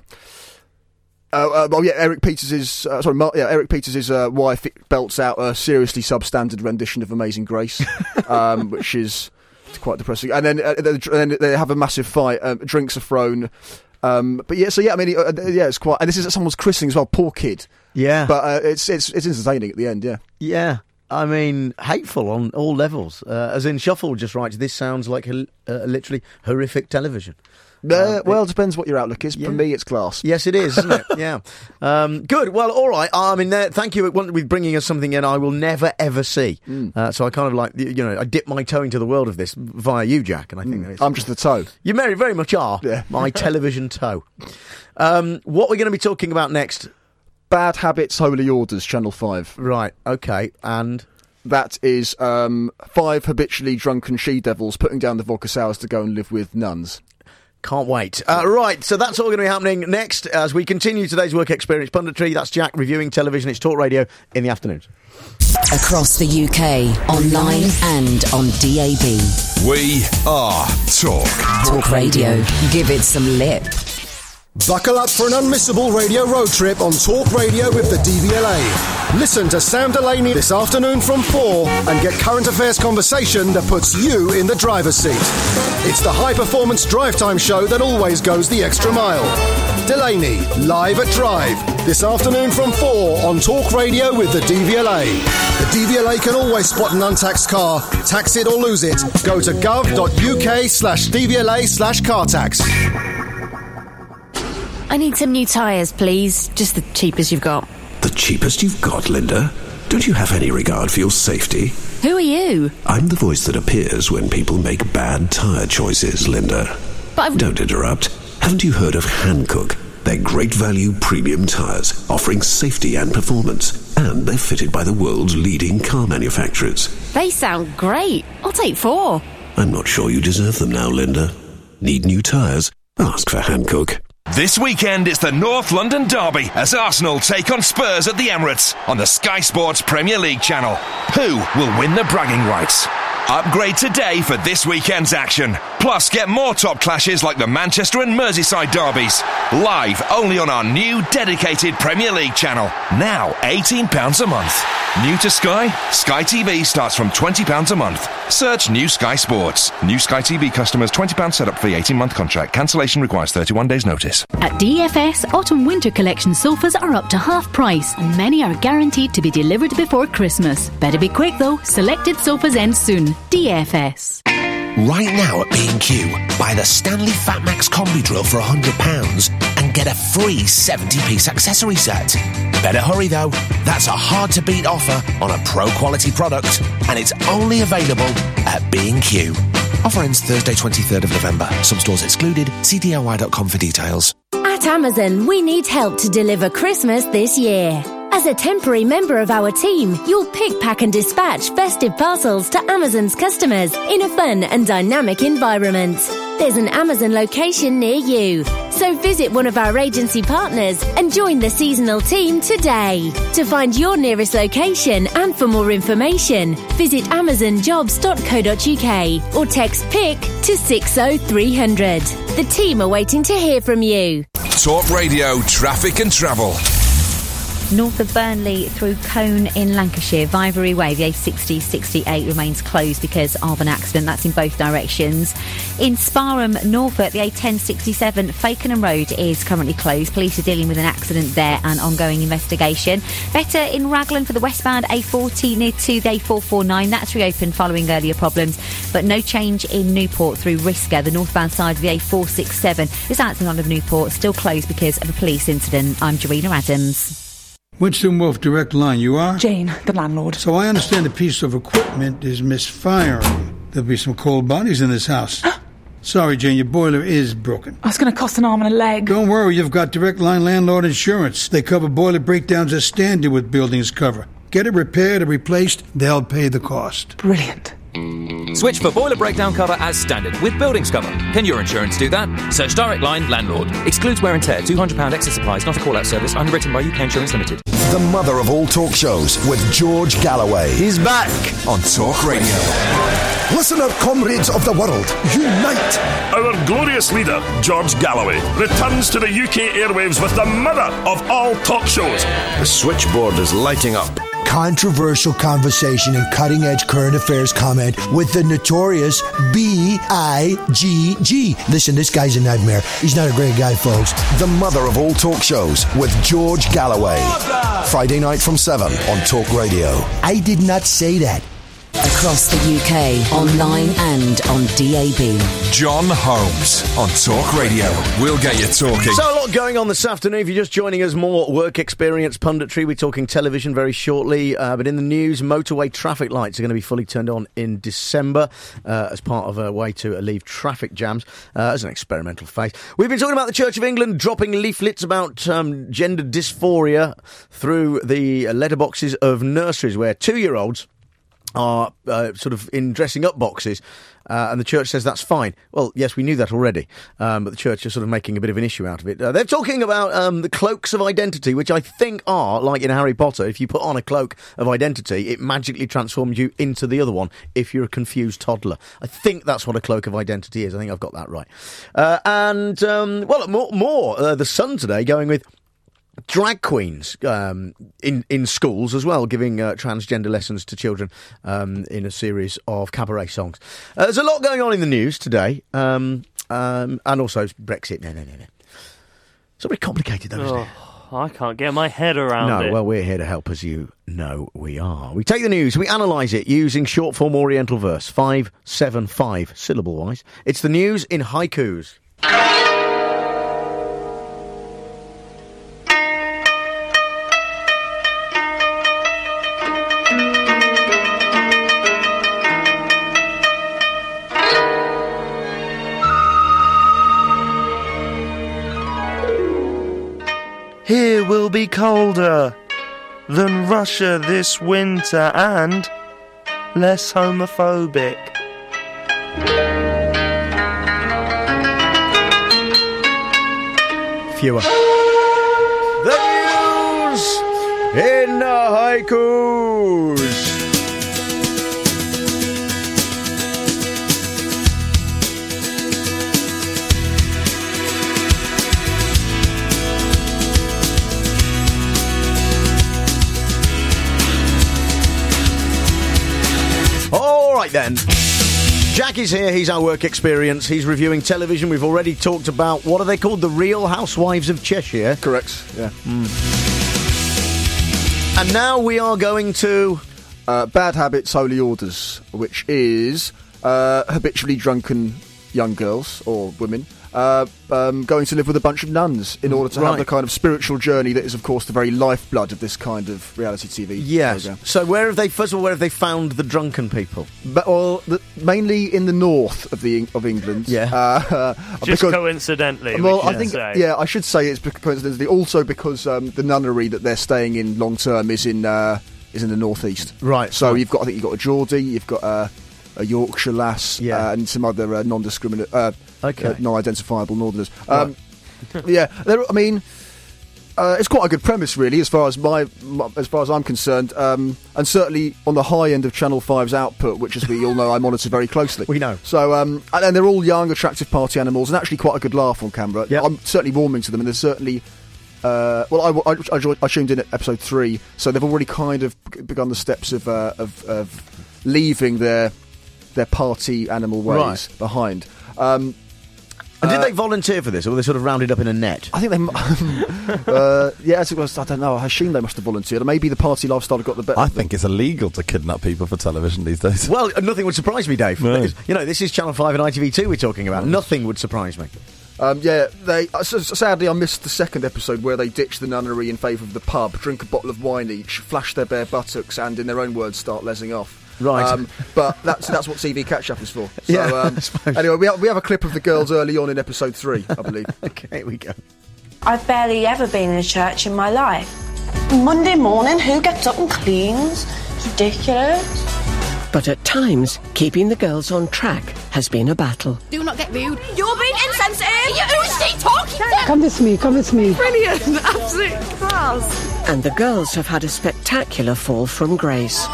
Uh, uh, oh yeah, Eric Peters is uh, sorry. Mar- yeah, Eric Peters' uh, wife belts out a seriously substandard rendition of "Amazing Grace," um, which is quite depressing. And then, uh, they, then they have a massive fight. Um, drinks are thrown. Um, but yeah, so yeah, I mean, uh, yeah, it's quite. And this is at someone's christening as well. Poor kid. Yeah. But uh, it's it's it's entertaining at the end. Yeah. Yeah. I mean, hateful on all levels. Uh, as in, Shuffle just writes, this sounds like uh, literally horrific television. Uh, Um, well, it depends what your outlook is. yeah. For me, it's class. Yes, it is, isn't it? Yeah. Um, good. Well, all right. I mean, uh, thank you with bringing us something in I will never, ever see. Mm. Uh, so I kind of like, you know, I dip my toe into the world of this via you, Jack, and I think Mm. that it's, I'm just the toe. You very, very much are. Yeah. My television toe. Um, what we're going to be talking about next? Bad Habits, Holy Orders, Channel five. Right, okay, and... That is um, five habitually drunken she-devils putting down the vodka sours to go and live with nuns. Can't wait. Uh, right, so that's all going to be happening next as we continue today's work experience punditry. That's Jack reviewing television. It's Talk Radio in the afternoons. Across the U K, online and on D A B. We are Talk. Talk Radio. Give it some lip. Buckle up for an unmissable radio road trip on Talk Radio with the D V L A. Listen to Sam Delaney this afternoon from four and get current affairs conversation that puts you in the driver's seat. It's the high-performance drive time show that always goes the extra mile. Delaney, live at Drive, this afternoon from four on Talk Radio with the D V L A. The D V L A can always spot an untaxed car, tax it or lose it. Go to gov.uk slash DVLA slash car tax. I need some new tyres, please. Just the cheapest you've got. The cheapest you've got, Linda? Don't you have any regard for your safety? Who are you? I'm the voice that appears when people make bad tyre choices, Linda. But I've... Don't interrupt. Haven't you heard of Hankook? They're great value premium tyres, offering safety and performance. And they're fitted by the world's leading car manufacturers. They sound great. I'll take four. I'm not sure you deserve them now, Linda. Need new tyres? Ask for Hankook. This weekend it's the North London Derby as Arsenal take on Spurs at the Emirates on the Sky Sports Premier League channel. Who will win the bragging rights? Upgrade today for this weekend's action. Plus, get more top clashes like the Manchester and Merseyside derbies. Live only on our new dedicated Premier League channel. Now eighteen pounds a month. New to Sky? Sky T V starts from twenty pounds a month. Search New Sky Sports. New Sky T V customers twenty pounds setup fee, eighteen month contract. Cancellation requires thirty-one days notice. At D F S, autumn-winter collection sofas are up to half price and many are guaranteed to be delivered before Christmas. Better be quick though, selected sofas end soon. D F S. Right now at B and Q, buy the Stanley Fatmax combi drill for one hundred pounds and get a free seventy-piece accessory set. Better hurry though, that's a hard-to-beat offer on a pro-quality product and it's only available at B and Q. Offer ends Thursday twenty-third of November. Some stores excluded. See D I Y dot com for details. At Amazon, we need help to deliver Christmas this year. As a temporary member of our team, you'll pick, pack and dispatch festive parcels to Amazon's customers in a fun and dynamic environment. There's an Amazon location near you, so visit one of our agency partners and join the seasonal team today. To find your nearest location and for more information, visit amazon jobs dot co dot uk or text PICK to six oh three hundred. The team are waiting to hear from you. Talk Radio Traffic and Travel. North of Burnley through Colne in Lancashire, Vivory Way, the A sixty sixty-eight remains closed because of an accident. That's in both directions. In Sparham, Norfolk, the A ten sixty-seven Fakenham Road is currently closed. Police are dealing with an accident there and ongoing investigation. Better in Raglan for the westbound A forty near to the A four forty-nine. That's reopened following earlier problems, but no change in Newport through Risca. The northbound side of the A four sixty-seven is outside of Newport, still closed because of a police incident. I'm Jarena Adams. Winston Wolf, Direct Line. You are? Jane, the landlord. So I understand a piece of equipment is misfiring. There'll be some cold bodies in this house. Sorry, Jane, your boiler is broken. Oh, it's going to cost an arm and a leg. Don't worry, you've got Direct Line landlord insurance. They cover boiler breakdowns as standard with buildings cover. Get it repaired or replaced, they'll pay the cost. Brilliant. Switch for boiler breakdown cover as standard with buildings cover. Can your insurance do that? Search Direct Line Landlord. Excludes wear and tear. two hundred pounds excess supplies. Not a call-out service. Underwritten by U K Insurance Limited. The mother of all talk shows with George Galloway. He's back on Talk Radio. Listen up, comrades of the world. Unite! Our glorious leader, George Galloway, returns to the U K airwaves with the mother of all talk shows. The switchboard is lighting up. Controversial conversation and cutting-edge current affairs comment with the notorious B I G G. Listen, this guy's a nightmare. He's not a great guy, folks. The mother of all talk shows with George Galloway. Friday night from seven on Talk Radio. I did not say that. Across the U K, online and on D A B. John Holmes on Talk Radio. We'll get you talking. So a lot going on this afternoon. If you're just joining us, more work experience punditry. We're talking television very shortly. Uh, but in the news, motorway traffic lights are going to be fully turned on in December uh, as part of a way to alleviate traffic jams uh, as an experimental phase. We've been talking about the Church of England dropping leaflets about um, gender dysphoria through the letterboxes of nurseries where two-year-olds are uh, sort of in dressing up boxes, uh, and the church says that's fine. Well, yes, we knew that already, um, but the church is sort of making a bit of an issue out of it. Uh, they're talking about um, the cloaks of identity, which I think are, like in Harry Potter, if you put on a cloak of identity, it magically transforms you into the other one if you're a confused toddler. I think that's what a cloak of identity is. I think I've got that right. Uh, and, um, well, more, more uh, The Sun today going with drag queens um, in in schools as well, giving uh, transgender lessons to children um, in a series of cabaret songs. Uh, there's a lot going on in the news today, um, um, and also Brexit. No, no, no, no. It's a bit complicated, though, isn't it? Oh, I can't get my head around no, it. No, well, we're here to help, as you know we are. We take the news, we analyse it using short form Oriental verse, five seven five syllable wise. It's the news in haikus. Here will be colder than Russia this winter and less homophobic. Fewer. The news in the haikus. All right then. Jack is here, he's our work experience, he's reviewing television. We've already talked about, what are they called? The Real Housewives of Cheshire. Correct, yeah. Mm. And now we are going to... Uh, Bad Habits, Holy Orders, which is uh, habitually drunken young girls or women uh, um, going to live with a bunch of nuns in order to Right. have the kind of spiritual journey that is, of course, the very lifeblood of this kind of reality T V Yes. program. So where have they? First of all, where have they found the drunken people? But, well, the, mainly in the north of the of England. Yeah. Uh, Just because- coincidentally, Well, we I should think, say. yeah, I should say it's bec- coincidentally also because um, the nunnery that they're staying in long term is in uh, is in the northeast. Right. So right. you've got, I think you've got a Geordie, you've got a, a Yorkshire lass, Yeah. uh, and some other uh, non-discriminate, uh, Okay. uh, non-identifiable northerners. Um, yeah, they're- I mean, uh, it's quite a good premise, really, as far as my, my as far as I'm concerned, um, and certainly on the high end of Channel five's output, which, as we all know, I monitor very closely. We know. So, um, and, and they're all young, attractive party animals, and actually quite a good laugh on camera. Yep. I'm certainly warming to them, and there's certainly. Uh, well, I, I, I, joined- I tuned in at episode three, so they've already kind of begun the steps of uh, of, of leaving their their party animal ways Right. behind. Um, And did uh, they volunteer for this, or were they sort of rounded up in a net? I think they. m- uh, yeah, as it was, I don't know. I assume they must have volunteered, or maybe the party lifestyle got the better. I of them. think it's illegal to kidnap people for television these days. Well, nothing would surprise me, Dave. No. You know, this is Channel five and I T V two we're talking about. Nothing would surprise me. Um, yeah, they. Uh, so, so sadly, I missed the second episode where they ditch the nunnery in favour of the pub, drink a bottle of wine each, flash their bare buttocks, and, in their own words, start lesing off. Right. Um, but that's that's what T V catch-up is for. So, Yeah, I um, suppose. anyway, we have, we have a clip of the girls early on in episode three, I believe. Okay, here we go. I've barely ever been in a church in my life. Monday morning, who gets up and cleans? It's ridiculous. But at times, keeping the girls on track has been a battle. Do not get rude. You're being insensitive. Who's she talking to? Come with me, come with me. Brilliant, absolute class. And the girls have had a spectacular fall from grace.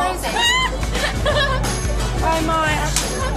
Hi, Maya.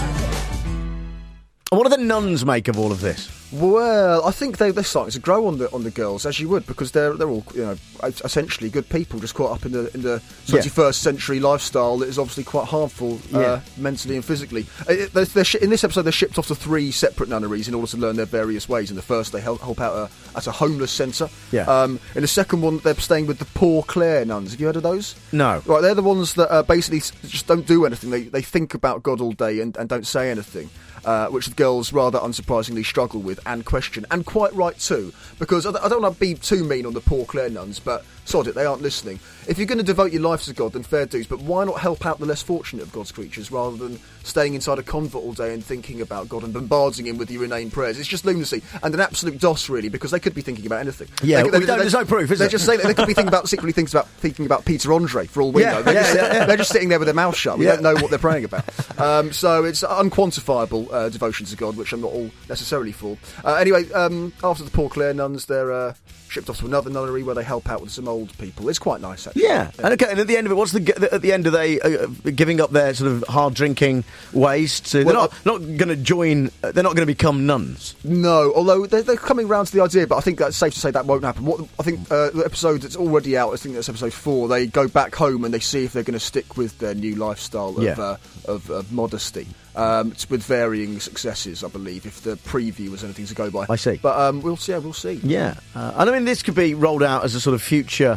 And what do the nuns make of all of this? Well, I think they, they're starting to grow on the on the girls, as you would, because they're they're all, you know, essentially good people, just caught up in the in the twenty-first century lifestyle that is obviously quite harmful uh, Yeah. mentally and physically. Uh, it- they're, they're shi- in this episode, they're shipped off to three separate nunneries in order to learn their various ways. In the first, they help, help out a, at a homeless centre. Yeah. Um, in the second one, they're staying with the Poor Clare nuns. Have you heard of those? No. Right, they're the ones that uh, basically s- just don't do anything. They they think about God all day and, and don't say anything, uh, which the girls rather unsurprisingly struggle with and question, and quite right too. Because I, I don't want to be too mean on the Poor Clare nuns, but sod it, they aren't listening. If you're going to devote your life to God, then fair dues. But why not help out the less fortunate of God's creatures rather than staying inside a convent all day and thinking about God and bombarding him with your inane prayers? It's just lunacy and an absolute doss, really, because they could be thinking about anything. Yeah, they, we don't- there's no proof, is They're there? just saying that they could be thinking about secretly thinking about thinking about Peter Andre for all we Yeah, know. They're, yeah, just, yeah, yeah. they're just sitting there with their mouth shut. We Yeah. don't know what they're praying about. Um, so it's unquantifiable uh, devotion to God, which I'm not all necessarily for. Uh, anyway, um, after the Poor Clare nuns, they're uh, shipped off to another nunnery where they help out with some old people. It's quite nice, actually. Yeah, and okay, and at the end of it, what's the at the end? Are they uh, giving up their sort of hard drinking ways to? They're Well, not not going to join. Uh, they're not going to become nuns. No, although they're, they're coming round to the idea, but I think that's safe to say that won't happen. What I think uh, the episode that's already out, I think that's episode four. They go back home and they see if they're going to stick with their new lifestyle of Yeah. uh, of, of modesty. Um, it's with varying successes, I believe, if the preview was anything to go by. I see. But um, we'll see. Yeah, we'll see. Yeah, uh, and I mean this could be rolled out as a sort of future.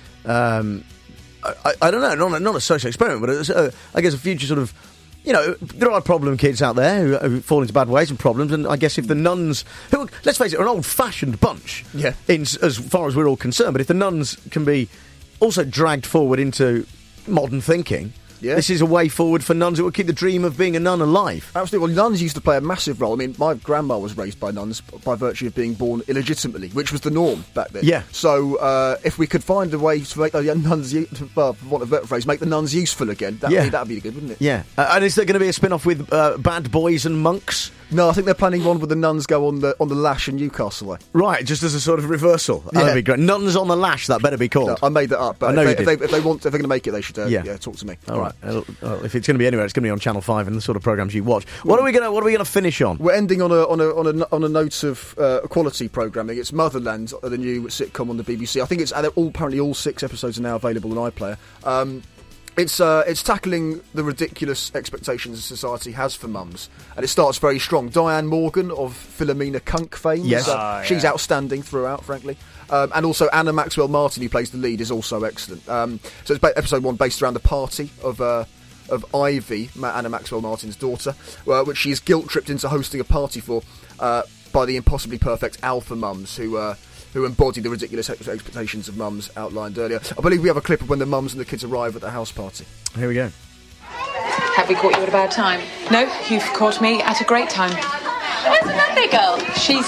Um, I, I don't know, not a, not a social experiment, but it's, uh, I guess a future sort of. You know, there are problem kids out there who, who fall into bad ways and problems, and I guess if the nuns, who, are, let's face it, are an old-fashioned bunch, Yeah. in, as far as we're all concerned, but if the nuns can be also dragged forward into modern thinking, Yeah. this is a way forward for nuns. It will keep the dream of being a nun alive. Absolutely. Well, nuns used to play a massive role. I mean, my grandma was raised by nuns by virtue of being born illegitimately, which was the norm back then. Yeah. So uh, if we could find a way to make the young nuns, u- well, for want of a better phrase, make the nuns useful again, that'd, Yeah. be, that'd be good, wouldn't it? Yeah, uh, and is there going to be a spin-off with uh, bad boys and monks? No, I think they're planning one where the nuns go on the on the lash in Newcastle way. Right, just as a sort of reversal. Yeah. That'd be great. Nuns on the lash, that better be called. No, I made that up, but I know if, you they, if, did. they, if they want, if they're going to make it, they should uh, Yeah. yeah. talk to me. All right. Uh, uh, if it's going to be anywhere, it's going to be on Channel Five and the sort of programmes you watch. What are we going to What are we going to finish on? We're ending on a on a on a, on a note of uh, quality programming. It's Motherland, the new sitcom on the B B C. I think it's uh, they're all apparently all six episodes are now available on iPlayer. Um, It's uh, it's tackling the ridiculous expectations society has for mums, and it starts very strong. Diane Morgan of Philomena Kunk fame, Yes. uh, Ah, she's yeah. outstanding throughout, frankly. Um, and also Anna Maxwell Martin, who plays the lead, is also excellent. Um, so it's ba- episode one based around the party of uh, of Ivy, Ma- Anna Maxwell Martin's daughter, uh, which she is guilt-tripped into hosting a party for uh, by the impossibly perfect alpha mums who... Uh, who embody the ridiculous ex- expectations of mums outlined earlier. I believe we have a clip of when the mums and the kids arrive at the house party. Here we go. Have we caught you at a bad time? No, you've caught me at a great time. Where's the Monday girl? She's...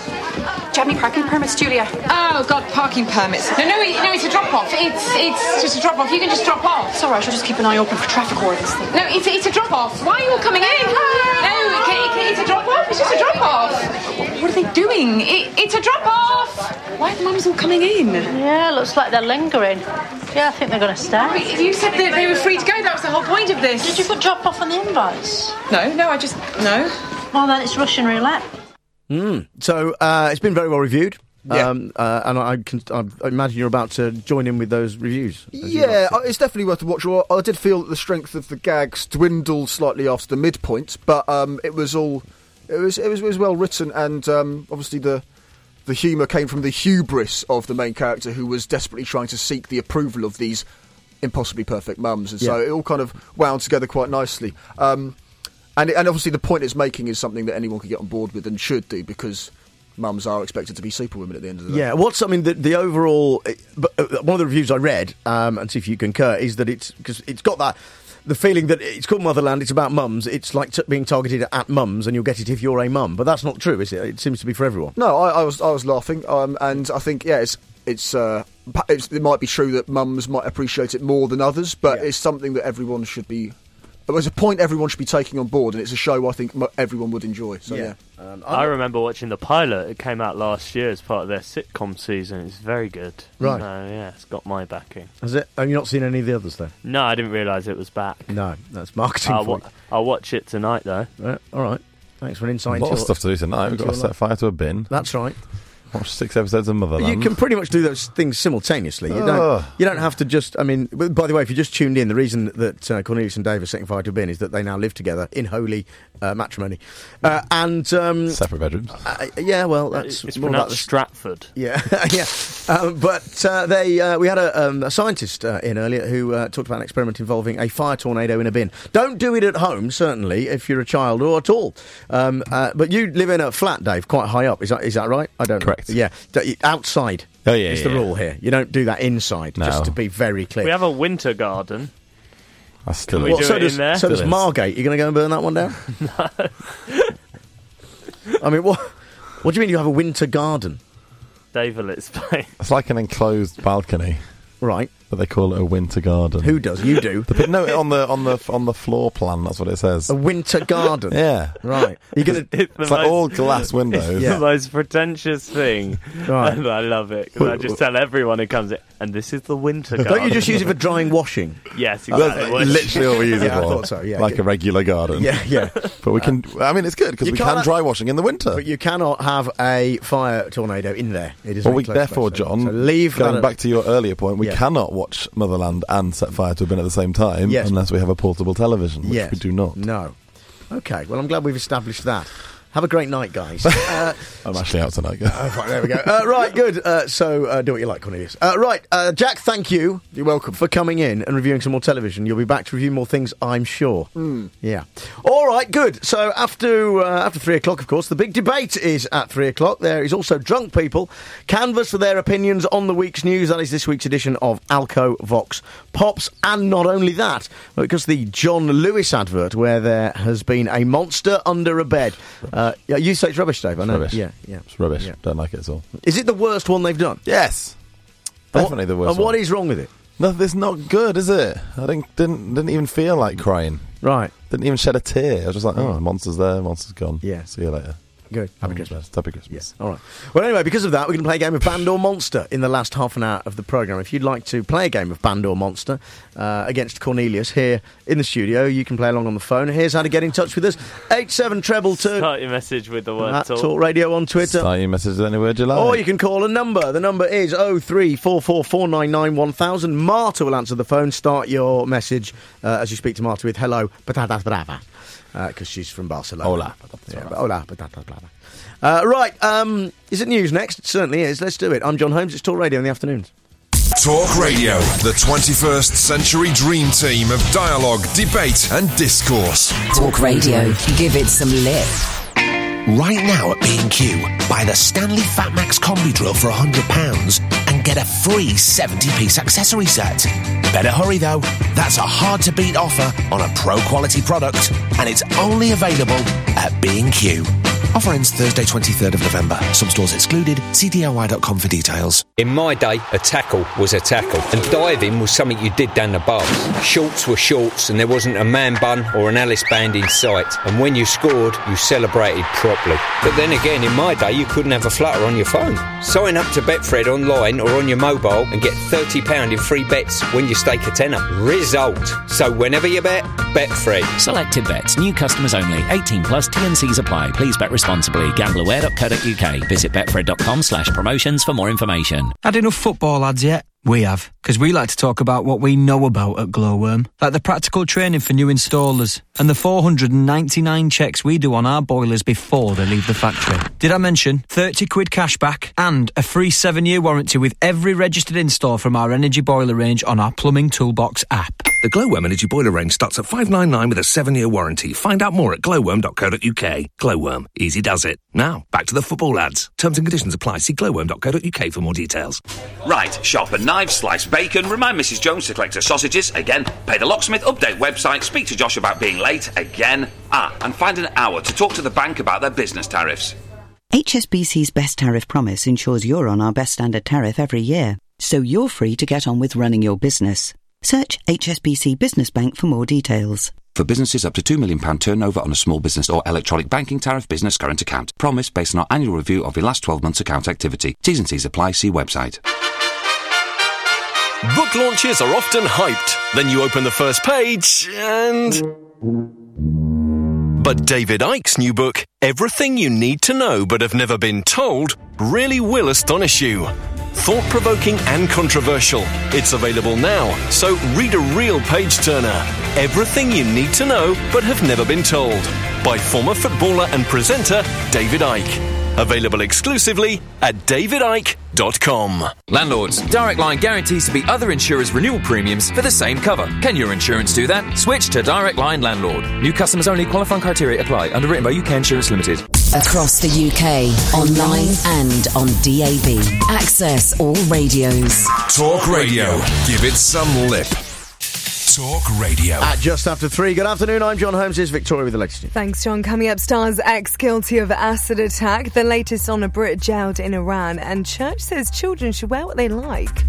Do you have any parking permits, Julia? Oh, God, parking permits. No, no, no, it's a drop-off. It's it's just a drop-off. You can just drop off. It's all right, I'll just keep an eye open for traffic wardens. No, it's, it's a drop-off. Why are you all coming in? No, it's a drop-off. It's just a drop-off. What are they doing? It, it's a drop-off. Why are the mums all coming in? Yeah, looks like they're lingering. Yeah, I think they're going to stay. Wait, you said that they were free to go. That was the whole point of this. Did you put drop off on the invites? No, no, I just... No. Well, then it's Russian roulette. Mm. So uh, it's been very well reviewed. Yeah. Um, uh, and I, can, I imagine you're about to join in with those reviews. Yeah, uh, it's definitely worth a watch. Well, I did feel that the strength of the gags dwindled slightly after the midpoint, but um, it was all... It was, it was it was well written, and um, obviously the the humour came from the hubris of the main character, who was desperately trying to seek the approval of these impossibly perfect mums, and so Yeah. it all kind of wound together quite nicely. Um, and and obviously the point it's making is something that anyone could get on board with and should do, because mums are expected to be superwomen at the end of the day. Yeah, what's I mean the, the overall uh, but, uh, one of the reviews I read, um, and see if you concur, is that it's because it's got that the feeling that it's called Motherland, it's about mums, it's like t- being targeted at mums, and you'll get it if you're a mum, but that's not true, is it? It seems to be for everyone. No, I, I was I was laughing, um, and I think yeah, it's it's, uh, it's it might be true that mums might appreciate it more than others, but it's something that everyone should be. There's a point everyone should be taking on board, and it's a show I think mo- everyone would enjoy. So yeah, Um, I remember watching the pilot. It came out last year as part of their sitcom season. It's very good. Right. So, yeah, it's got my backing. Has it? Have you not seen any of the others then? No, I didn't realise it was back. No, that's marketing I'll, for wa- I'll watch it tonight, though. Right, all right. Thanks for an insight. A lot into of stuff to do tonight. We've got to into your set fire to a bin. That's right. Watch six episodes of Motherland. You can pretty much do those things simultaneously. You Ugh. don't. You don't have to just. I mean, by the way, if you just tuned in, the reason that uh, Cornelius and Dave are setting fire to a bin is that they now live together in holy uh, matrimony, uh, and um, separate bedrooms. Uh, yeah, well, that's it's more about pronounced the Stratford. Yeah, yeah. Um, but uh, they, uh, we had a, um, a scientist uh, in earlier who uh, talked about an experiment involving a fire tornado in a bin. Don't do it at home, certainly, if you're a child or at all. Um, uh, but you live in a flat, Dave, quite high up. Is that is that right? I don't. Correct. know. Yeah, D- outside. Oh yeah, is yeah, the yeah. rule here. You don't do that inside. No. Just to be very clear. We have a winter garden. That's still Can we What, do so it does, in there? So does Still is. Margate. You're going to go and burn that one down? No. I mean, what? What do you mean you have a winter garden? Dave will explain. It's like an enclosed balcony, right? But they call it a winter garden. Who does? You do. The, pi- no, on the on the on the floor plan. That's what it says. A winter garden. Yeah, right. You're gonna. It's, It's like all glass windows. It's Yeah. the most pretentious thing. Right. And I love it. 'Cause I just tell everyone who comes in, and this is the winter garden. Don't you just use it for drying washing? Yes, That's exactly. literally all we use it Yeah, I for. thought so, yeah. like a regular garden. Yeah, yeah. But we can. I mean, it's good because You we can't can dry washing in the winter. But you cannot have a fire tornado in there. It is Well, very we, close therefore, place, so- John, so leave going that back to your earlier point, we Yeah. cannot watch Motherland and set fire to a bin at the same time Yes. unless we have a portable television, which Yes. we do not. No. Okay, well, I'm glad we've established that. Have a great night, guys. Uh, I'm actually out tonight, guys. oh, fine, there we go. Uh, right, good. Uh, so, uh, do what you like, Cornelius. Uh, right, uh, Jack, thank you. You're welcome. For coming in and reviewing some more television. You'll be back to review more things, I'm sure. Mm. Yeah. All right, good. So, after uh, after three o'clock, of course, the big debate is at three o'clock. There is also Drunk People, canvass for their opinions on the week's news. That is this week's edition of Alco Vox Pops. And not only that, because the John Lewis advert where there has been a monster under a bed. Uh, yeah, you say it's rubbish, Dave, I know. Rubbish. Yeah, yeah. It's rubbish. Yeah. Don't like it at all. Is it the worst one they've done? Yes. Definitely the worst And what one. is wrong with it? No, it's not good, is it? I didn't, didn't didn't even feel like crying. Right. Didn't even shed a tear. I was just like, oh, monster's there, monster's gone. Yeah. See you later. Good. Happy Oh, Christmas. Happy Christmas. All right. Well, anyway, because of that, we're going to play a game of Band or Monster in the last half an hour of the programme. If you'd like to play a game of Band or Monster uh, against Cornelius here in the studio, you can play along on the phone. Here's how to get in touch with us. eight seven treble two. Start your message with the word At talk. Talk Radio on Twitter. Start your message with any word you like. Or you can call a number. The number is oh three four four four nine nine one thousand. Marta will answer the phone. Start your message uh, as you speak to Marta with hello, patatas brava. Because uh, she's from Barcelona. Hola. Yeah, but hola, patatas brava. Uh, right, um, is it news next? It certainly is. Let's do it. I'm John Holmes. It's Talk Radio in the afternoons. Talk Radio, the twenty-first century dream team of dialogue, debate and discourse. Talk Radio. Give it some lip. Right now at B and Q, buy the Stanley Fatmax Combi Drill for one hundred pounds and get a free seventy-piece accessory set. Better hurry though, that's a hard-to-beat offer on a pro-quality product, and it's only available at B and Q. Offer ends Thursday twenty-third of November. Some stores excluded. See D I Y dot com for details. In my day, a tackle was a tackle, and diving was something you did down the bars. Shorts were shorts, and there wasn't a man bun or an Alice band in sight. And when you scored, you celebrated properly. But then again, in my day, you couldn't have a flutter on your phone. Sign up to Betfred online or on your mobile and get thirty pounds in free bets when you stake a tenner. Result. So whenever you bet, Betfred. Selected bets. New customers only. eighteen plus T and Cs apply. Please bet responsibly. Gambleaware dot co dot uk. Visit betfred dot com slash promotions for more information. Had enough football, lads, yet? We have, because we like to talk about what we know about at Glowworm, like the practical training for new installers and the four hundred ninety-nine checks we do on our boilers before they leave the factory. Did I mention thirty quid cash back and a free seven-year warranty with every registered install from our energy boiler range on our Plumbing Toolbox app? The Glowworm energy boiler range starts at five ninety-nine with a seven-year warranty. Find out more at glowworm dot co dot uk. Glowworm, easy does it. Now, back to the football, lads. Terms and conditions apply. See glowworm dot co dot uk for more details. Right, shop and knives, slice bacon, remind Missus Jones to collect her sausages, again, pay the locksmith, update website, speak to Josh about being late, again, ah, and find an hour to talk to the bank about their business tariffs. H S B C's Best Tariff Promise ensures you're on our best standard tariff every year, so you're free to get on with running your business. Search H S B C Business Bank for more details. For businesses up to two million pounds turnover on a small business or electronic banking tariff business current account. Promise based on our annual review of your last twelve months account activity. T's and C's apply. See website. Book launches are often hyped. Then you open the first page and... But David Icke's new book, Everything You Need to Know But Have Never Been Told, really will astonish you. Thought-provoking and controversial. It's available now, so read a real page-turner. Everything You Need to Know But Have Never Been Told, by former footballer and presenter David Icke. Available exclusively at david icke dot com. Landlords, Direct Line guarantees to beat other insurers' renewal premiums for the same cover. Can your insurance do that? Switch to Direct Line Landlord. New customers only. Qualifying criteria apply. Underwritten by U K Insurance Limited. Across the U K, online and on D A B. Access all radios. Talk Radio. Give it some lip. Talk Radio. At just after three. Good afternoon, I'm John Holmes. Here's Victoria with the latest news. Thanks, John. Coming up, Stars ex guilty of acid attack, the latest on a Brit jailed in Iran, and Church says children should wear what they like.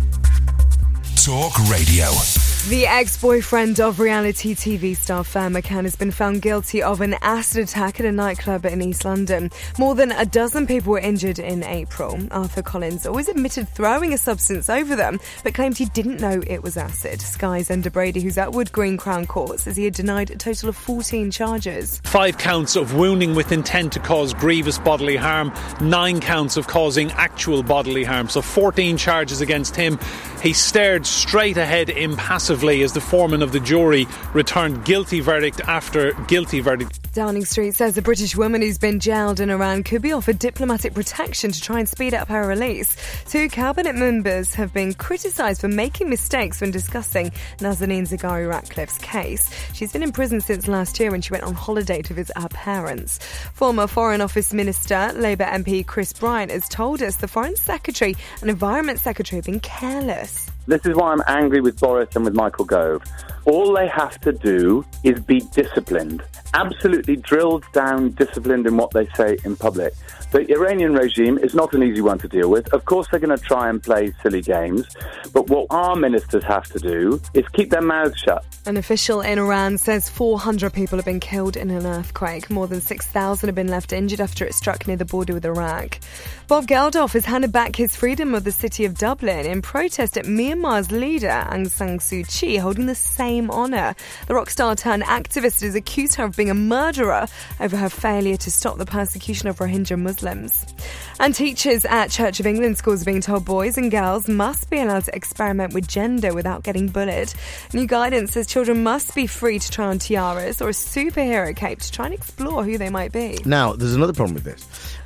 Talk Radio. The ex-boyfriend of reality T V star Fair McCann has been found guilty of an acid attack at a nightclub in East London. More than a dozen people were injured in April. Arthur Collins always admitted throwing a substance over them, but claimed he didn't know it was acid. Sky's Ender Brady, who's at Wood Green Crown Court, says he had denied a total of fourteen charges. Five counts of wounding with intent to cause grievous bodily harm, nine counts of causing actual bodily harm, so fourteen charges against him. He stared straight ahead impassively as the foreman of the jury returned guilty verdict after guilty verdict. Downing Street says a British woman who's been jailed in Iran could be offered diplomatic protection to try and speed up her release. Two cabinet members have been criticised for making mistakes when discussing Nazanin Zaghari Ratcliffe's case. She's been in prison since last year when she went on holiday to visit her parents. Former Foreign Office Minister, Labour M P Chris Bryant has told us the Foreign Secretary and Environment Secretary have been careless. This is why I'm angry with Boris and with Michael Gove. All they have to do is be disciplined, absolutely drilled down, disciplined in what they say in public. The Iranian regime is not an easy one to deal with. Of course, they're going to try and play silly games. But what our ministers have to do is keep their mouths shut. An official in Iran says four hundred people have been killed in an earthquake. More than six thousand have been left injured after it struck near the border with Iraq. Bob Geldof has handed back his freedom of the city of Dublin in protest at Myanmar's leader, Aung San Suu Kyi, holding the same honour. The rock star turned activist has accused her of being a murderer over her failure to stop the persecution of Rohingya Muslims. And teachers at Church of England schools are being told boys and girls must be allowed to experiment with gender without getting bullied. New guidance says children must be free to try on tiaras or a superhero cape to try and explore who they might be. Now, there's another problem with this.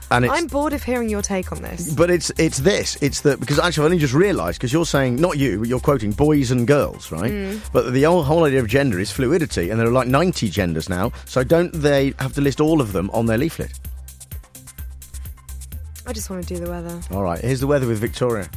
And it's, I'm bored of hearing your take on this. But it's it's this. It's that because actually I've only just realised because you're saying not you, but you're quoting boys and girls, right? Mm. But the whole, whole idea of gender is fluidity, and there are like ninety genders now. So don't they have to list all of them on their leaflet? I just want to do the weather. All right. Here's the weather with Victoria.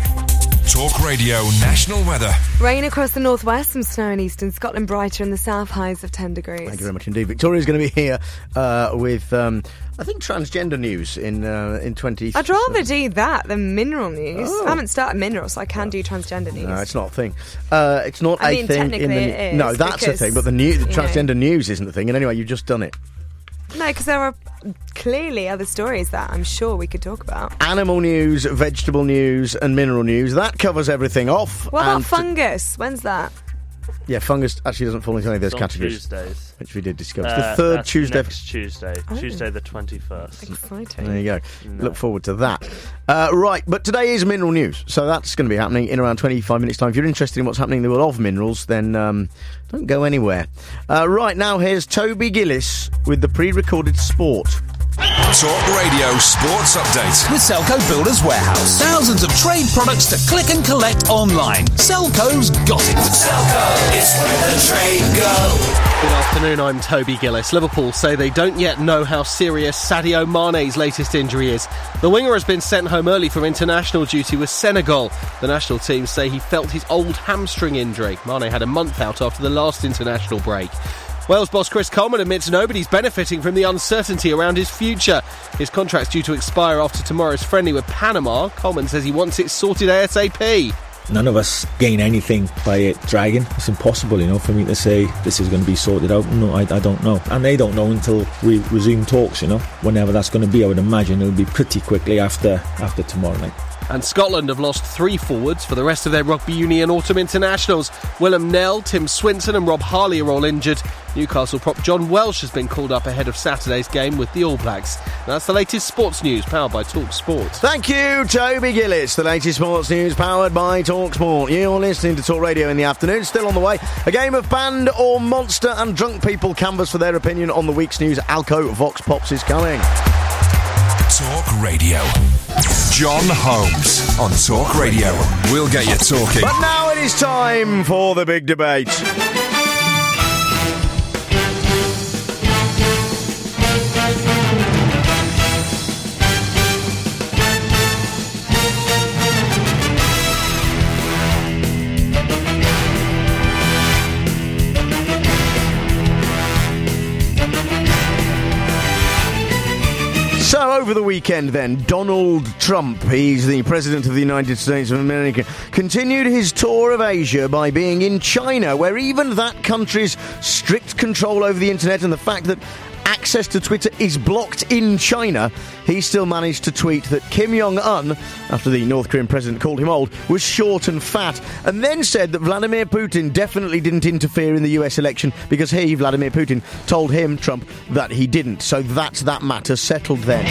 Talk Radio National Weather. Rain across the northwest, some snow in eastern Scotland, brighter in the south, highs of ten degrees. Thank you very much indeed. Victoria's going to be here uh, with, um, I think, transgender news in uh, in twenty. I'd rather do that than mineral news. Oh. I haven't started mineral, so I can do transgender news. No, it's not a thing. Uh, it's not I a mean, thing. in technically the, it is, No, that's a because, thing, but the, new, the you know. transgender news isn't the thing. And anyway, you've just done it. No, because there are clearly other stories that I'm sure we could talk about. Animal news, vegetable news, and mineral news. That covers everything off. What about And- fungus? When's that? Yeah, fungus actually doesn't fall into any of those It's on categories. Tuesdays. Which we did discuss. Uh, the third that's Tuesday. Next Tuesday. Oh. Tuesday the twenty-first. Exciting. There you go. No. Look forward to that. Uh, right, but today is mineral news, so that's going to be happening in around twenty-five minutes' time. If you're interested in what's happening in the world of minerals, then um, don't go anywhere. Uh, right, now here's Toby Gillis with the pre-recorded sport. Talk Radio Sports Update. With Selco Builders Warehouse. Thousands of trade products to click and collect online. Selco's got it. Selco, it's where the trade go. Good afternoon, I'm Toby Gillis. Liverpool say they don't yet know how serious Sadio Mane's latest injury is. The winger has been sent home early from international duty with Senegal. The national team say he felt his old hamstring injury. Mane had a month out after the last international break. Wales boss Chris Coleman admits nobody's benefiting from the uncertainty around his future. His contract's due to expire after tomorrow's friendly with Panama. Coleman says he wants it sorted ASAP. None of us gain anything by it dragging. It's impossible, you know, for me to say this is going to be sorted out. No, I, I don't know. And they don't know until we resume talks, you know. Whenever that's going to be, I would imagine it'll be pretty quickly after after tomorrow night. And Scotland have lost three forwards for the rest of their Rugby Union Autumn Internationals. Willem Nell, Tim Swinson and Rob Harley are all injured. Newcastle prop John Welsh has been called up ahead of Saturday's game with the All Blacks. That's the latest sports news powered by Talk Sport. Thank you, Toby Gillis. The latest sports news powered by Talk Sport. You're listening to Talk Radio in the afternoon. Still on the way, a game of band or monster, and drunk people canvass for their opinion on the week's news. Alco Vox Pops is coming. Talk Radio. John Holmes on Talk Radio. We'll get you talking. But now it is time for the big debate. So, over the weekend then, Donald Trump, he's the President of the United States of America, continued his tour of Asia by being in China, where even that country's strict control over the internet and the fact that access to Twitter is blocked in China, he still managed to tweet that Kim Jong-un, after the North Korean president called him old, was short and fat, and then said that Vladimir Putin definitely didn't interfere in the U S election because he, Vladimir Putin, told him, Trump, that he didn't. So that's that matter settled then.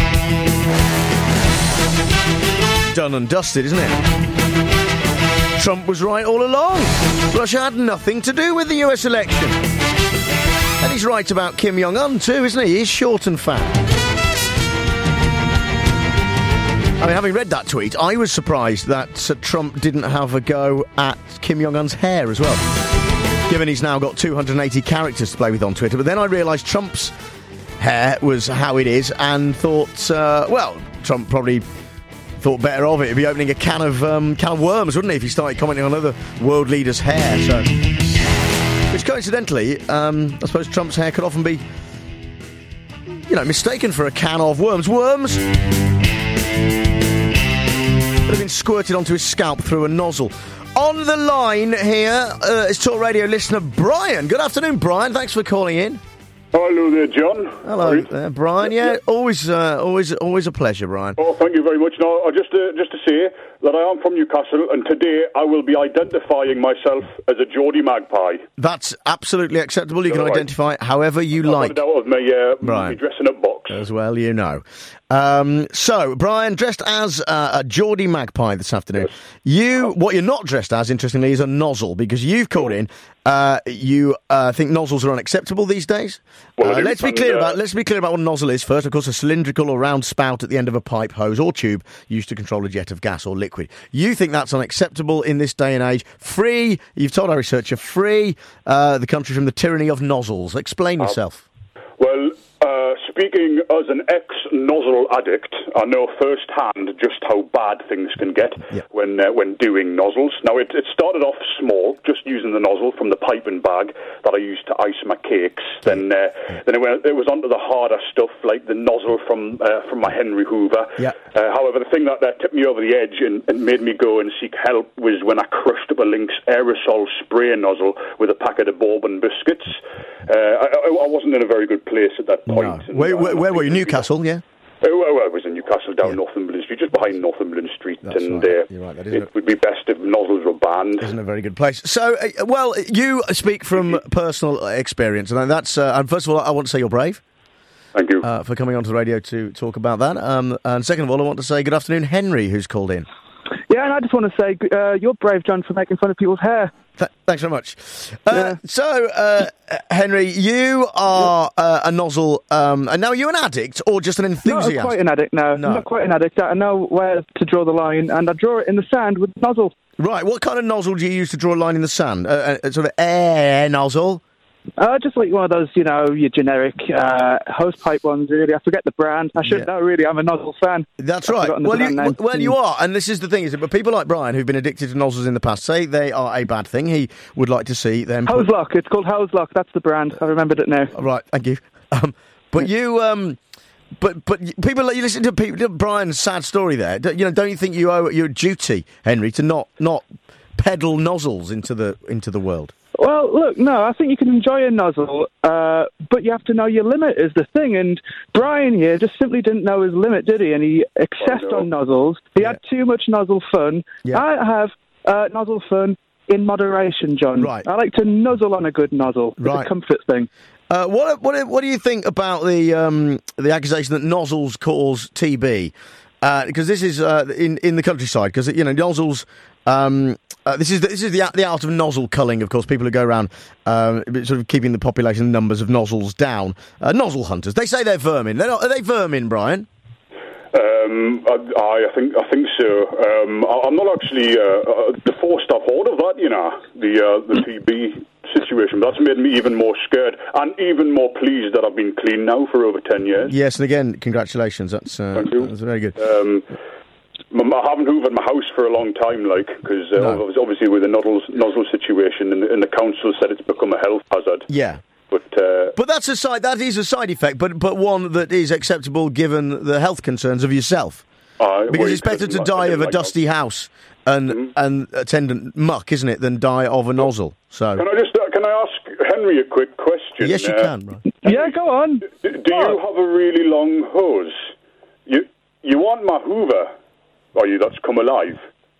Done and dusted, isn't it? Trump was right all along. Russia had nothing to do with the U S election. And he's right about Kim Jong-un too, isn't he? He's short and fat. I mean, having read that tweet, I was surprised that uh, Trump didn't have a go at Kim Jong-un's hair as well, given he's now got two hundred eighty characters to play with on Twitter. But then I realised Trump's hair was how it is and thought, uh, well, Trump probably thought better of it. He'd be opening a can of um, can of worms, wouldn't he, if he started commenting on other world leaders' hair. So, which coincidentally, um, I suppose Trump's hair could often be, you know, mistaken for a can of worms. Worms that have been squirted onto his scalp through a nozzle. On the line here uh, is Talk Radio listener Brian. Good afternoon, Brian. Thanks for calling in. Hello there, John. Hello, there, Brian. Yeah, yeah. always, uh, always, always a pleasure, Brian. Oh, thank you very much. Now, uh, just to, just to say that I am from Newcastle, and today I will be identifying myself as a Geordie magpie. That's absolutely acceptable. You can All right. identify however you I've like. got it out of my, uh, Brian. my dressing up box. As well, you know. Um, so, Brian, dressed as uh, a Geordie magpie this afternoon. Yes. You, what you're not dressed as, interestingly, is a nozzle, because you've called in Uh, you uh, think nozzles are unacceptable these days? Well, uh, I do, let's be and, clear uh, about let's be clear about what a nozzle is first. Of course, a cylindrical or round spout at the end of a pipe, hose, or tube used to control a jet of gas or liquid. You think that's unacceptable in this day and age? Free, you've told our researcher, free uh, the country from the tyranny of nozzles. Explain Uh, yourself. Well, uh, speaking as an ex-nozzle addict, I know firsthand just how bad things can get when uh, when doing nozzles. Now, it, it started off small, just using the nozzle from the piping bag that I used to ice my cakes. Then uh, then it, went, it was onto the harder stuff, like the nozzle from uh, from my Henry Hoover. Yeah. Uh, however, the thing that, that tipped me over the edge and, and made me go and seek help was when I crushed up a Lynx aerosol spray nozzle with a packet of bourbon biscuits. Uh, I, I wasn't in a very good place at that point. No. Where, where, where were you? Newcastle, yeah? Uh, well, I was in Newcastle, down Northumberland Street, just behind Northumberland Street, That's and right. uh, You're right, that it isn't would be best if nozzles were banned. Isn't a very good place. So, uh, well, you speak from personal experience, and that's. Uh, and first of all, I want to say you're brave. Thank you uh, for coming onto the radio to talk about that. Um, and second of all, I want to say good afternoon, Henry, who's called in. Yeah, and I just want to say uh, you're brave, John, for making fun of people's hair. Th- thanks very much. Uh, yeah. So, uh, Henry, you are uh, a nozzle, um, and now are you an addict or just an enthusiast? Not quite an addict, no. No. Not quite an addict. I know where to draw the line, and I draw it in the sand with nozzle. Right, what kind of nozzle do you use to draw a line in the sand? Uh, a, a sort of air nozzle? Uh, just like one of those, you know, your generic uh, hose pipe ones, really. I forget the brand. I should Yeah. know, really. I'm a nozzle fan. That's I've right. forgotten the Well, brand you, name. well, you are, and this is the thing, is it? But people like Brian, who've been addicted to nozzles in the past, say they are a bad thing. He would like to see them. Hose Lock. It's called Hose Lock. That's the brand. I remembered it now. Right, thank you. Um, but you, um, but but people, you listen to people. Brian's sad story there. Don't- You know, don't you think you owe your duty, Henry, to not not peddle nozzles into the into the world? Well, look, no, I think you can enjoy a nozzle, uh, but you have to know your limit is the thing. And Brian here just simply didn't know his limit, did he? And he excessed Oh, no. on nozzles. He had too much nozzle fun. Yeah. I have uh, nozzle fun in moderation, John. Right. I like to nuzzle on a good nozzle. It's Right. a comfort thing. Uh, what what what do you think about the um, the accusation that nozzles cause T B? Because this is uh, in in the countryside. Because you know nozzles. Um, uh, this is the, this is the the art of nozzle culling. Of course, people who go around um, sort of keeping the population numbers of nozzles down. Uh, nozzle hunters. They say they're vermin. They're not, are they vermin, Brian? Um, I, I think I think so. Um, I, I'm not actually uh, uh, the forced I've heard of that. You know, the uh, the T B situation. That's made me even more scared and even more pleased that I've been clean now for over ten years. Yes, and again, congratulations. That's uh, Thank you. That's very good. Um, m- I haven't hoovered my house for a long time, like, because uh, No. obviously with the nozzle, nozzle situation, and the, and the council said it's become a health hazard. Yeah. But uh, But that's a side. That is a side effect, but but one that is acceptable given the health concerns of yourself. uh, Because well, it's better to like- die of a like- dusty house and Mm-hmm. and attendant muck, isn't it, than die of a nozzle? So Can I just uh, can I ask Henry a quick question? yes, you Uh, can. Brian. Yeah, go on. Do, do you have a really long hose? You you want my Hoover? Or you that's come alive?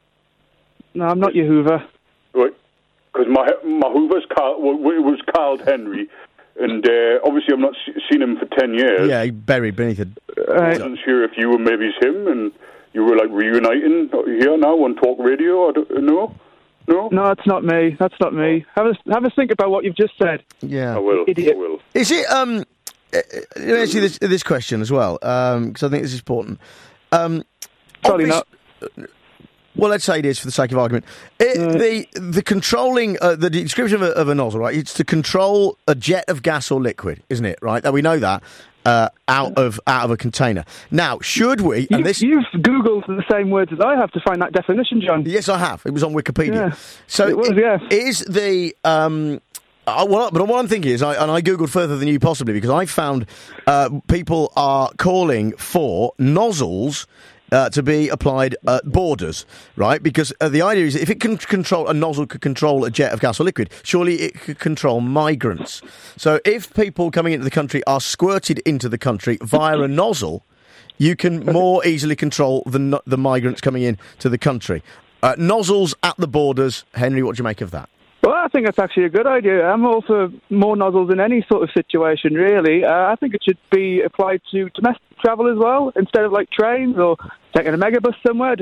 No, I'm not your Hoover. Because my my Hoover's Carl, well, it was Carl Henry, and uh, obviously I've not s- seen him for ten years. Yeah, he buried beneath it. I wasn't sure if you were maybe him, and you were like reuniting here now on Talk Radio. I don't, no, no, No, it's not me. That's not me. Have a have a think about what you've just said. Yeah, I will. Idiot. I will. Is it? Um, uh, let me ask you this this question as well, because I think this is important. Um, Probably obvious- Well, let's say it is for the sake of argument. It, the the controlling uh, the description of a, of a nozzle, right? It's to control a jet of gas or liquid, isn't it? Right? That we know that uh, out of out of a container. Now, should we? And You, this you've Googled the same words as I have to find that definition, John. Yes, I have. It was on Wikipedia. Yeah, so it was, i- yeah. is the um, uh, well, but what I'm thinking is, I, and I googled further than you possibly because I found uh, people are calling for nozzles. Uh, to be applied at borders, right? Because uh, the idea is if it can control, a nozzle could control a jet of gas or liquid, surely it could control migrants. So if people coming into the country are squirted into the country via a nozzle, you can more easily control the no- the migrants coming in to the country. Uh, nozzles at the borders. Henry, what do you make of that? Well, I think that's actually a good idea. I'm all for more nozzles in any sort of situation, really. Uh, I think it should be applied to domestic travel as well, instead of like trains or taking a megabus somewhere. Just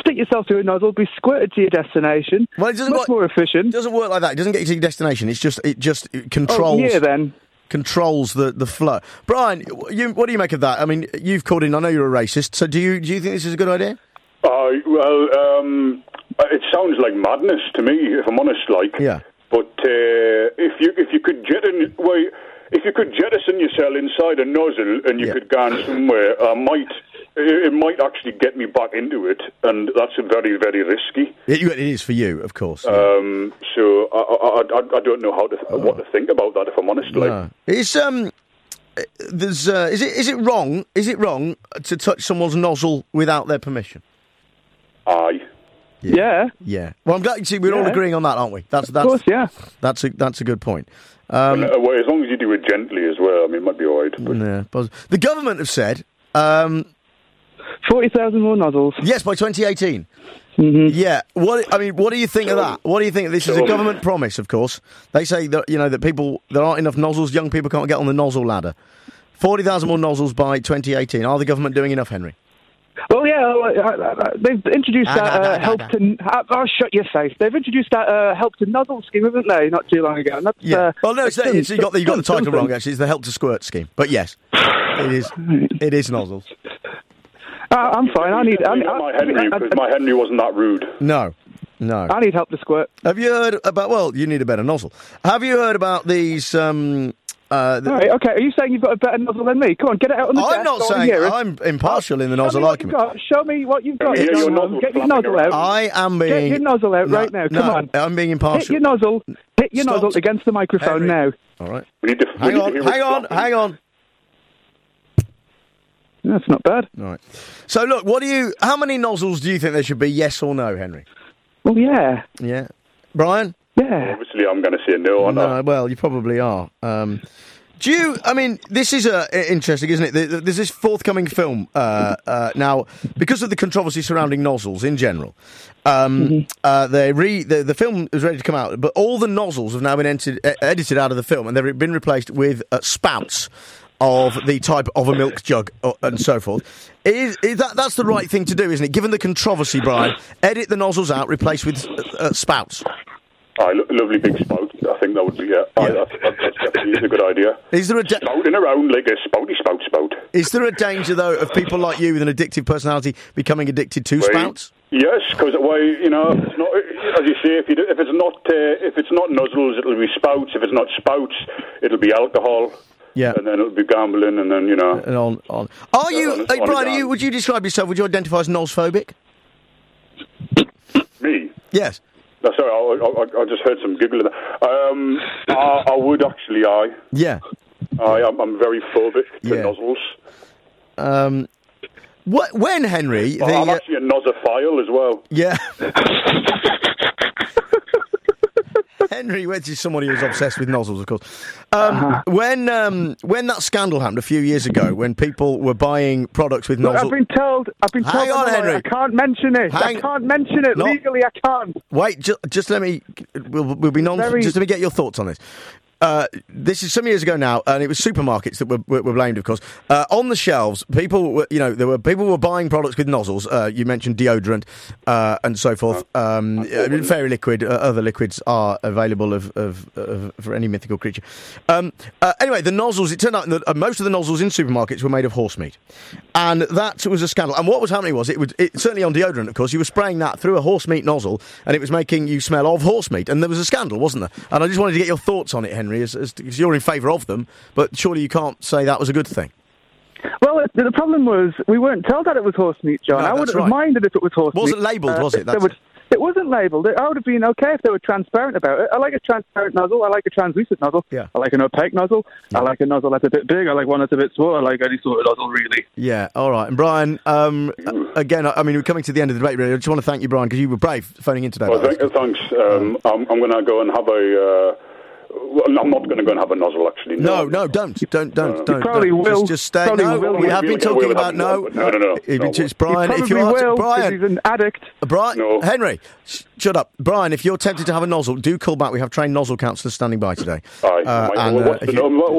stick yourself through a nozzle, be squirted to your destination. Well, it doesn't much work, more efficient. It doesn't work like that. It doesn't get you to your destination. It's just it just it controls. Oh, yeah, then. Controls the, the flow. Brian, you, what do you make of that? I mean, you've called in. I know you're a racist. So do you do you think this is a good idea? Uh, well, um, it sounds like madness to me, if I'm honest. Like, yeah. But uh, if you if you could jet in, well, if you could jettison yourself inside a nozzle and you yeah. could go on somewhere, I might. It might actually get me back into it, and that's very, very risky. It, it is for you, of course. Yeah. Um, so I, I, I, I don't know how to oh. what to think about that. If I'm honest, like, no. it's um, there's uh, is it is it wrong? Is it wrong to touch someone's nozzle without their permission? Aye. Yeah. Yeah. yeah. Well, I'm glad you see we're yeah. all agreeing on that, aren't we? That's that's of course, yeah. That's a that's a good point. Um, well, well, as long as you do it gently as well, I mean, it might be all right. But. Yeah, but the government have said. Um, forty thousand more nozzles. Yes, by twenty eighteen. Mm-hmm. Yeah. What I mean, what do you think of that? What do you think? This is a government promise, of course. They say that you know that people there aren't enough nozzles. Young people can't get on the nozzle ladder. Forty thousand more nozzles by twenty eighteen. Are the government doing enough, Henry? Well, yeah, uh, uh, they've introduced ah, that nah, uh, nah, help nah, to. Uh, oh, shut your face! They've introduced that uh, help to nozzle scheme, haven't they? Not too long ago. And that's, yeah. Uh, well, no, it's, it's, you got the, you got the title something. wrong. Actually, it's the help to squirt scheme. But yes, it is. It is nozzles. Uh, I'm fine. I need. I need my Henry, because my Henry wasn't that rude. No, no. I need help to squirt. Have you heard about? Well, you need a better nozzle. Have you heard about these? Um, uh, the, All right, okay. Are you saying you've got a better nozzle than me? Come on, get it out on the desk. I'm not saying I'm impartial in the nozzle argument. Show me what you've got. Yeah, Get, your your nozzle get your nozzle out. I am being. Get your nozzle out no, right now. Come no, on. I'm being impartial. Hit your nozzle. Hit your Stop. nozzle against the microphone Henry. now. All right. We need to, we hang need on. to Hang on. Hang on. That's not bad. All right. So look, what do you? How many nozzles do you think there should be? Yes or no, Henry? Well, yeah. Yeah. Brian? Yeah. Obviously, I'm going to say no on no, that. Well, you probably are. Um, do you? I mean, this is uh, interesting, isn't it? There's this forthcoming film uh, uh, now because of the controversy surrounding nozzles in general. Um, mm-hmm. uh, they re the, the film is ready to come out, but all the nozzles have now been entered, uh, edited out of the film, and they've been replaced with uh, spouts of the type of a milk jug uh, and so forth. Is, is that that's the right thing to do, isn't it? Given the controversy, Brian, edit the nozzles out, replace with uh, uh, spouts. Aye, lo- lovely big spout. I think that would be yeah. Aye, Yeah. that's, that's definitely a good idea. Is there a da- spouting around like a spouty spout spout? Is there a danger though of people like you with an addictive personality becoming addicted to Right. spouts? Yes, because why you know, if it's not, as you say, if you do, if it's not uh, if it's not nozzles, it'll be spouts. If it's not spouts, it'll be alcohol. Yeah, and then it'll be gambling, and then you know. And on, on. Are you, on, hey, on Brian? Are you? Would you describe yourself? Would you identify as nosphobic? Me? Yes. No, sorry, I, I, I just heard some giggling. Um, I, I would actually, I. Yeah. I, I'm, I'm very phobic to Yeah. nozzles. Um, what? When, Henry? Well, the, I'm uh, actually a nozophile as well. Yeah. Henry, which is somebody who's obsessed with nozzles, of course. Um, Uh-huh. When um, when that scandal happened a few years ago, when people were buying products with Look, nozzles... I've been told. I've been Hang told. on, by the lawyer, Henry. I can't mention it. Hang- I can't mention it No. legally. I can't. Wait, ju- just let me... We'll, we'll be non... Very- Just let me get your thoughts on this. Uh, this is some years ago now, and it was supermarkets that were, were, were blamed, of course. Uh, on the shelves, people were, you know, there were people were buying products with nozzles. Uh, you mentioned deodorant uh, and so forth. Um, uh, Fairy liquid, uh, other liquids are available of, of, of for any mythical creature. Um, uh, anyway, the nozzles. It turned out that uh, most of the nozzles in supermarkets were made of horse meat, and that was a scandal. And what was happening was it would it, certainly on deodorant, of course, you were spraying that through a horse meat nozzle, and it was making you smell of horse meat. And there was a scandal, wasn't there? And I just wanted to get your thoughts on it, Henry. As, as because you're in favour of them, but surely you can't say that was a good thing. Well, the, the problem was we weren't told that it was horse meat, John. No, I would that's have right. minded if it was horse Wasn't meat. labelled, was it? if there That's- was- It wasn't labelled. I would have been okay if they were transparent about it. I like a transparent nozzle. I like a translucent nozzle. Yeah. I like an opaque nozzle. I like a nozzle that's a bit big. I like one that's a bit small. I like any sort of nozzle, really. Yeah, all right. And Brian, um, again, I I mean, we're coming to the end of the debate, really. I just want to thank you, Brian, because you were brave phoning in today. Well, about thank, this. thanks. Um, I'm, I'm going to go and have a. Uh, well, I'm not going to go and have a nozzle, actually. No, no, don't, don't, don't, don't. probably don't. will. Just, just stay. Probably No, will. we have been Yeah, talking we'll about have no. one, but no, no, no, If no. it's just Brian, He if you probably are will, 'cause Brian, he's an addict. Brian, No. Henry, sh- shut up, Brian. If you're tempted to have a nozzle, do call back. We have trained nozzle counsellors standing by today. Aye. Uh, Mate, and, well, uh, what's if the you- num- what, what is it? The,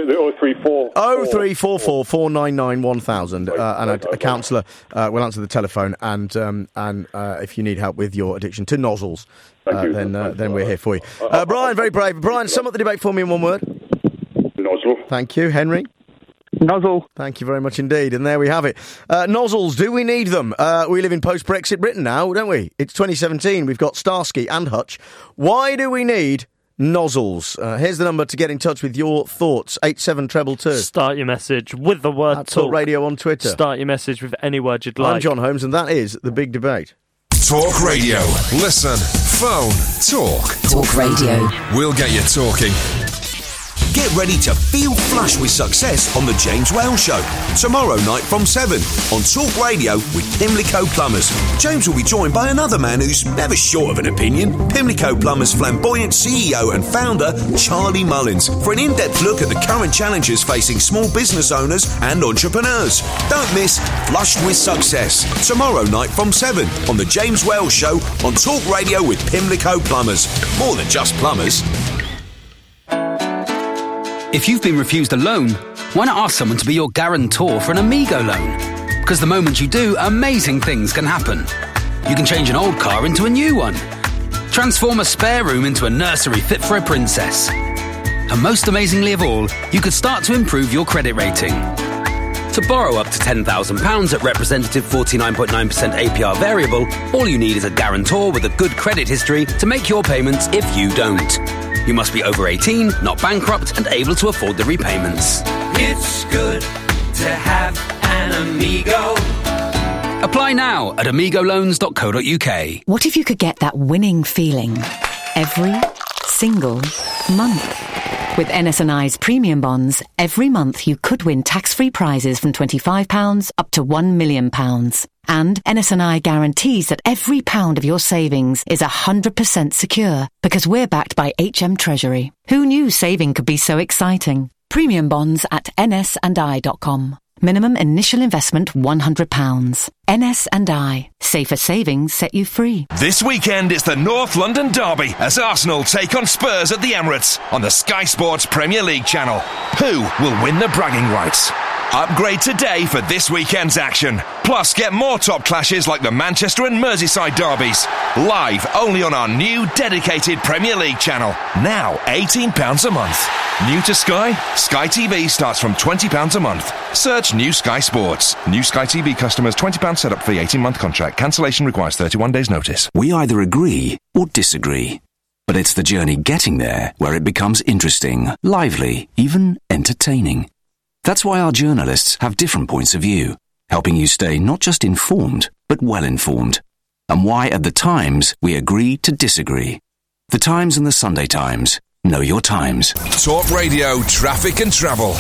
the, the oh three four oh three four four, four nine nine, one thousand, uh, and a, a counsellor uh, will answer the telephone, and um, and uh, if you need help with your addiction to nozzles, uh, then uh, then we're here for you. Uh, Brian, very brave. Brian, sum up the debate for me in one word. Nozzle. Thank you. Henry? Nozzle. Thank you very much indeed. And there we have it. Uh, nozzles, do we need them? Uh, we live in post-Brexit Britain now, don't we? It's twenty seventeen. We've got Starsky and Hutch. Why do we need nozzles? Uh, here's the number to get in touch with your thoughts. eight seven two two. Start your message with the word At talk. Talk Radio on Twitter. Start your message with any word you'd like. I'm John Holmes, and that is The Big Debate. Talk Radio. Listen. Phone. Talk. Talk Radio. We'll get you talking. Get ready to feel flush with success on The James Whale Show. Tomorrow night from seven on Talk Radio with Pimlico Plumbers. James will be joined by another man who's never short of an opinion, Pimlico Plumbers flamboyant C E O and founder, Charlie Mullins, for an in-depth look at the current challenges facing small business owners and entrepreneurs. Don't miss Flushed with Success. Tomorrow night from seven on The James Whale Show on Talk Radio with Pimlico Plumbers. More than just plumbers. If you've been refused a loan, why not ask someone to be your guarantor for an Amigo loan? Because the moment you do, amazing things can happen. You can change an old car into a new one. Transform a spare room into a nursery fit for a princess. And most amazingly of all, you could start to improve your credit rating. To borrow up to ten thousand pounds at representative forty-nine point nine percent A P R variable, all you need is a guarantor with a good credit history to make your payments if you don't. You must be over eighteen, not bankrupt, and able to afford the repayments. It's good to have an Amigo. Apply now at amigo loans dot co dot uk. What if you could get that winning feeling every single month? With N S and I's premium bonds, every month you could win tax-free prizes from twenty-five pounds up to one million pounds. And N S and I guarantees that every pound of your savings is one hundred percent secure because we're backed by H M Treasury. Who knew saving could be so exciting? Premium bonds at n s and i dot com. Minimum initial investment one hundred pounds. N S and I. Safer savings set you free. This weekend it's the North London Derby as Arsenal take on Spurs at the Emirates on the Sky Sports Premier League channel. Who will win the bragging rights? Upgrade today for this weekend's action. Plus, get more top clashes like the Manchester and Merseyside derbies. Live only on our new dedicated Premier League channel. Now eighteen pounds a month. New to Sky? Sky T V starts from twenty pounds a month. Search New Sky Sports. New Sky T V customers twenty pounds setup fee, eighteen month contract. Cancellation requires thirty-one days notice. We either agree or disagree. But it's the journey getting there where it becomes interesting, lively, even entertaining. That's why our journalists have different points of view, helping you stay not just informed, but well informed. And why at The Times we agree to disagree. The Times and the Sunday Times. Know your times. Talk Radio, traffic and travel.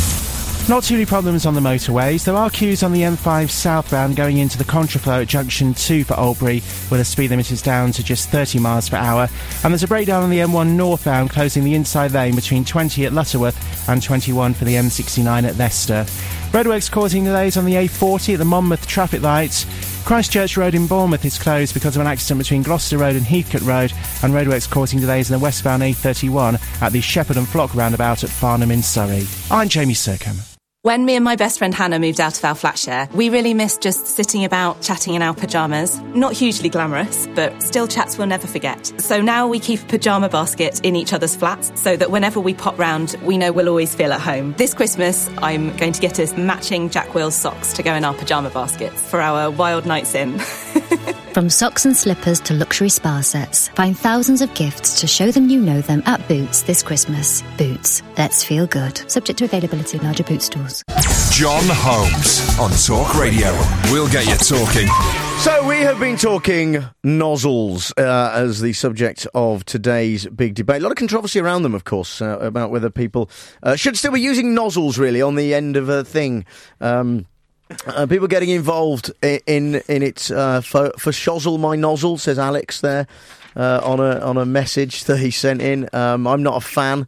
Not too many problems on the motorways. There are queues on the M five southbound going into the contraflow at junction two for Albury, where the speed limit is down to just thirty miles per hour. And there's a breakdown on the M one northbound, closing the inside lane between twenty at Lutterworth and twenty-one for the M sixty-nine at Leicester. Roadworks causing delays on the A forty at the Monmouth traffic lights. Christchurch Road in Bournemouth is closed because of an accident between Gloucester Road and Heathcote Road, and roadworks causing delays in the westbound A thirty-one at the Shepherd and Flock roundabout at Farnham in Surrey. I'm Jamie Sircombe. When me and my best friend Hannah moved out of our flat share, we really missed just sitting about chatting in our pyjamas. Not hugely glamorous, but still chats we'll never forget. So now we keep a pyjama basket in each other's flats so that whenever we pop round, we know we'll always feel at home. This Christmas, I'm going to get us matching Jack Wills socks to go in our pyjama baskets for our wild nights in. From socks and slippers to luxury spa sets, find thousands of gifts to show them you know them at Boots this Christmas. Boots. Let's feel good. Subject to availability in larger Boots stores. John Holmes on Talk Radio. We'll get you talking. So we have been talking nozzles uh, as the subject of today's big debate. A lot of controversy around them, of course, uh, about whether people uh, should still be using nozzles, really, on the end of a thing. Um... Uh, people getting involved in in, in it uh, for for Shozzle my nozzle, says Alex there uh, on a on a message that he sent in. Um, I'm not a fan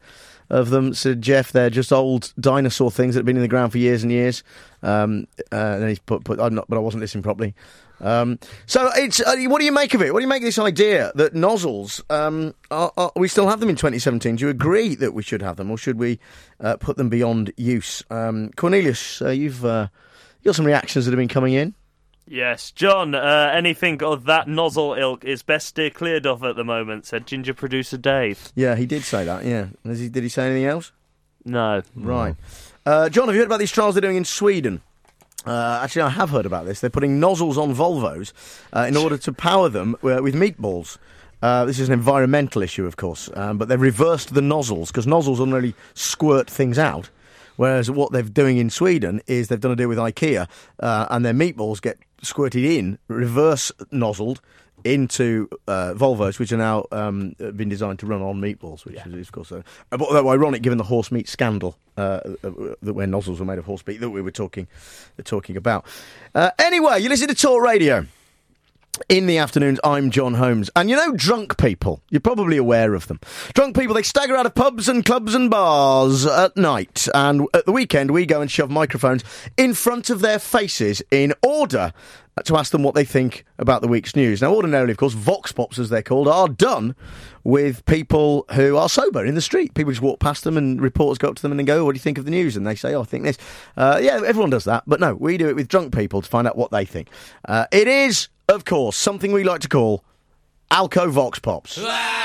of them, said Jeff. They're just old dinosaur things that have been in the ground for years and years. Um, uh, and then he's put, put I'm not, but I wasn't listening properly. Um, so, it's uh, what do you make of it? What do you make of this idea that nozzles, um, are, are, we still have them in twenty seventeen? Do you agree that we should have them, or should we uh, put them beyond use? Um, Cornelius, uh, you've uh, you got some reactions that have been coming in. Yes, John, uh, anything of that nozzle ilk is best steer cleared of at the moment, said Ginger producer Dave. Yeah, he did say that, yeah. Has he, did he say anything else? No. Right. Uh, John, have you heard about these trials they're doing in Sweden? Uh, actually, I have heard about this. They're putting nozzles on Volvos uh, in order to power them uh, with meatballs. Uh, this is an environmental issue, of course, um, but they've reversed the nozzles, because nozzles ordinarily squirt things out. Whereas what they're doing in Sweden is they've done a deal with IKEA, uh, and their meatballs get squirted in, reverse nozzled, into uh, Volvos, which are now um, been designed to run on meatballs, which yeah. is, of course, uh, although ironic given the horse meat scandal uh, that where nozzles were made of horse meat that we were talking, talking about. Uh, anyway, you listen to Talk Radio. In the afternoons, I'm John Holmes. And you know drunk people? You're probably aware of them. Drunk people, they stagger out of pubs and clubs and bars at night. And at the weekend, we go and shove microphones in front of their faces in order to ask them what they think about the week's news. Now, ordinarily, of course, Vox Pops, as they're called, are done with people who are sober in the street. People just walk past them and reporters go up to them and then go, oh, what do you think of the news? And they say, oh, I think this. Uh, yeah, everyone does that. But no, we do it with drunk people to find out what they think. Uh, it is... Of course, something we like to call Alco Vox Pops.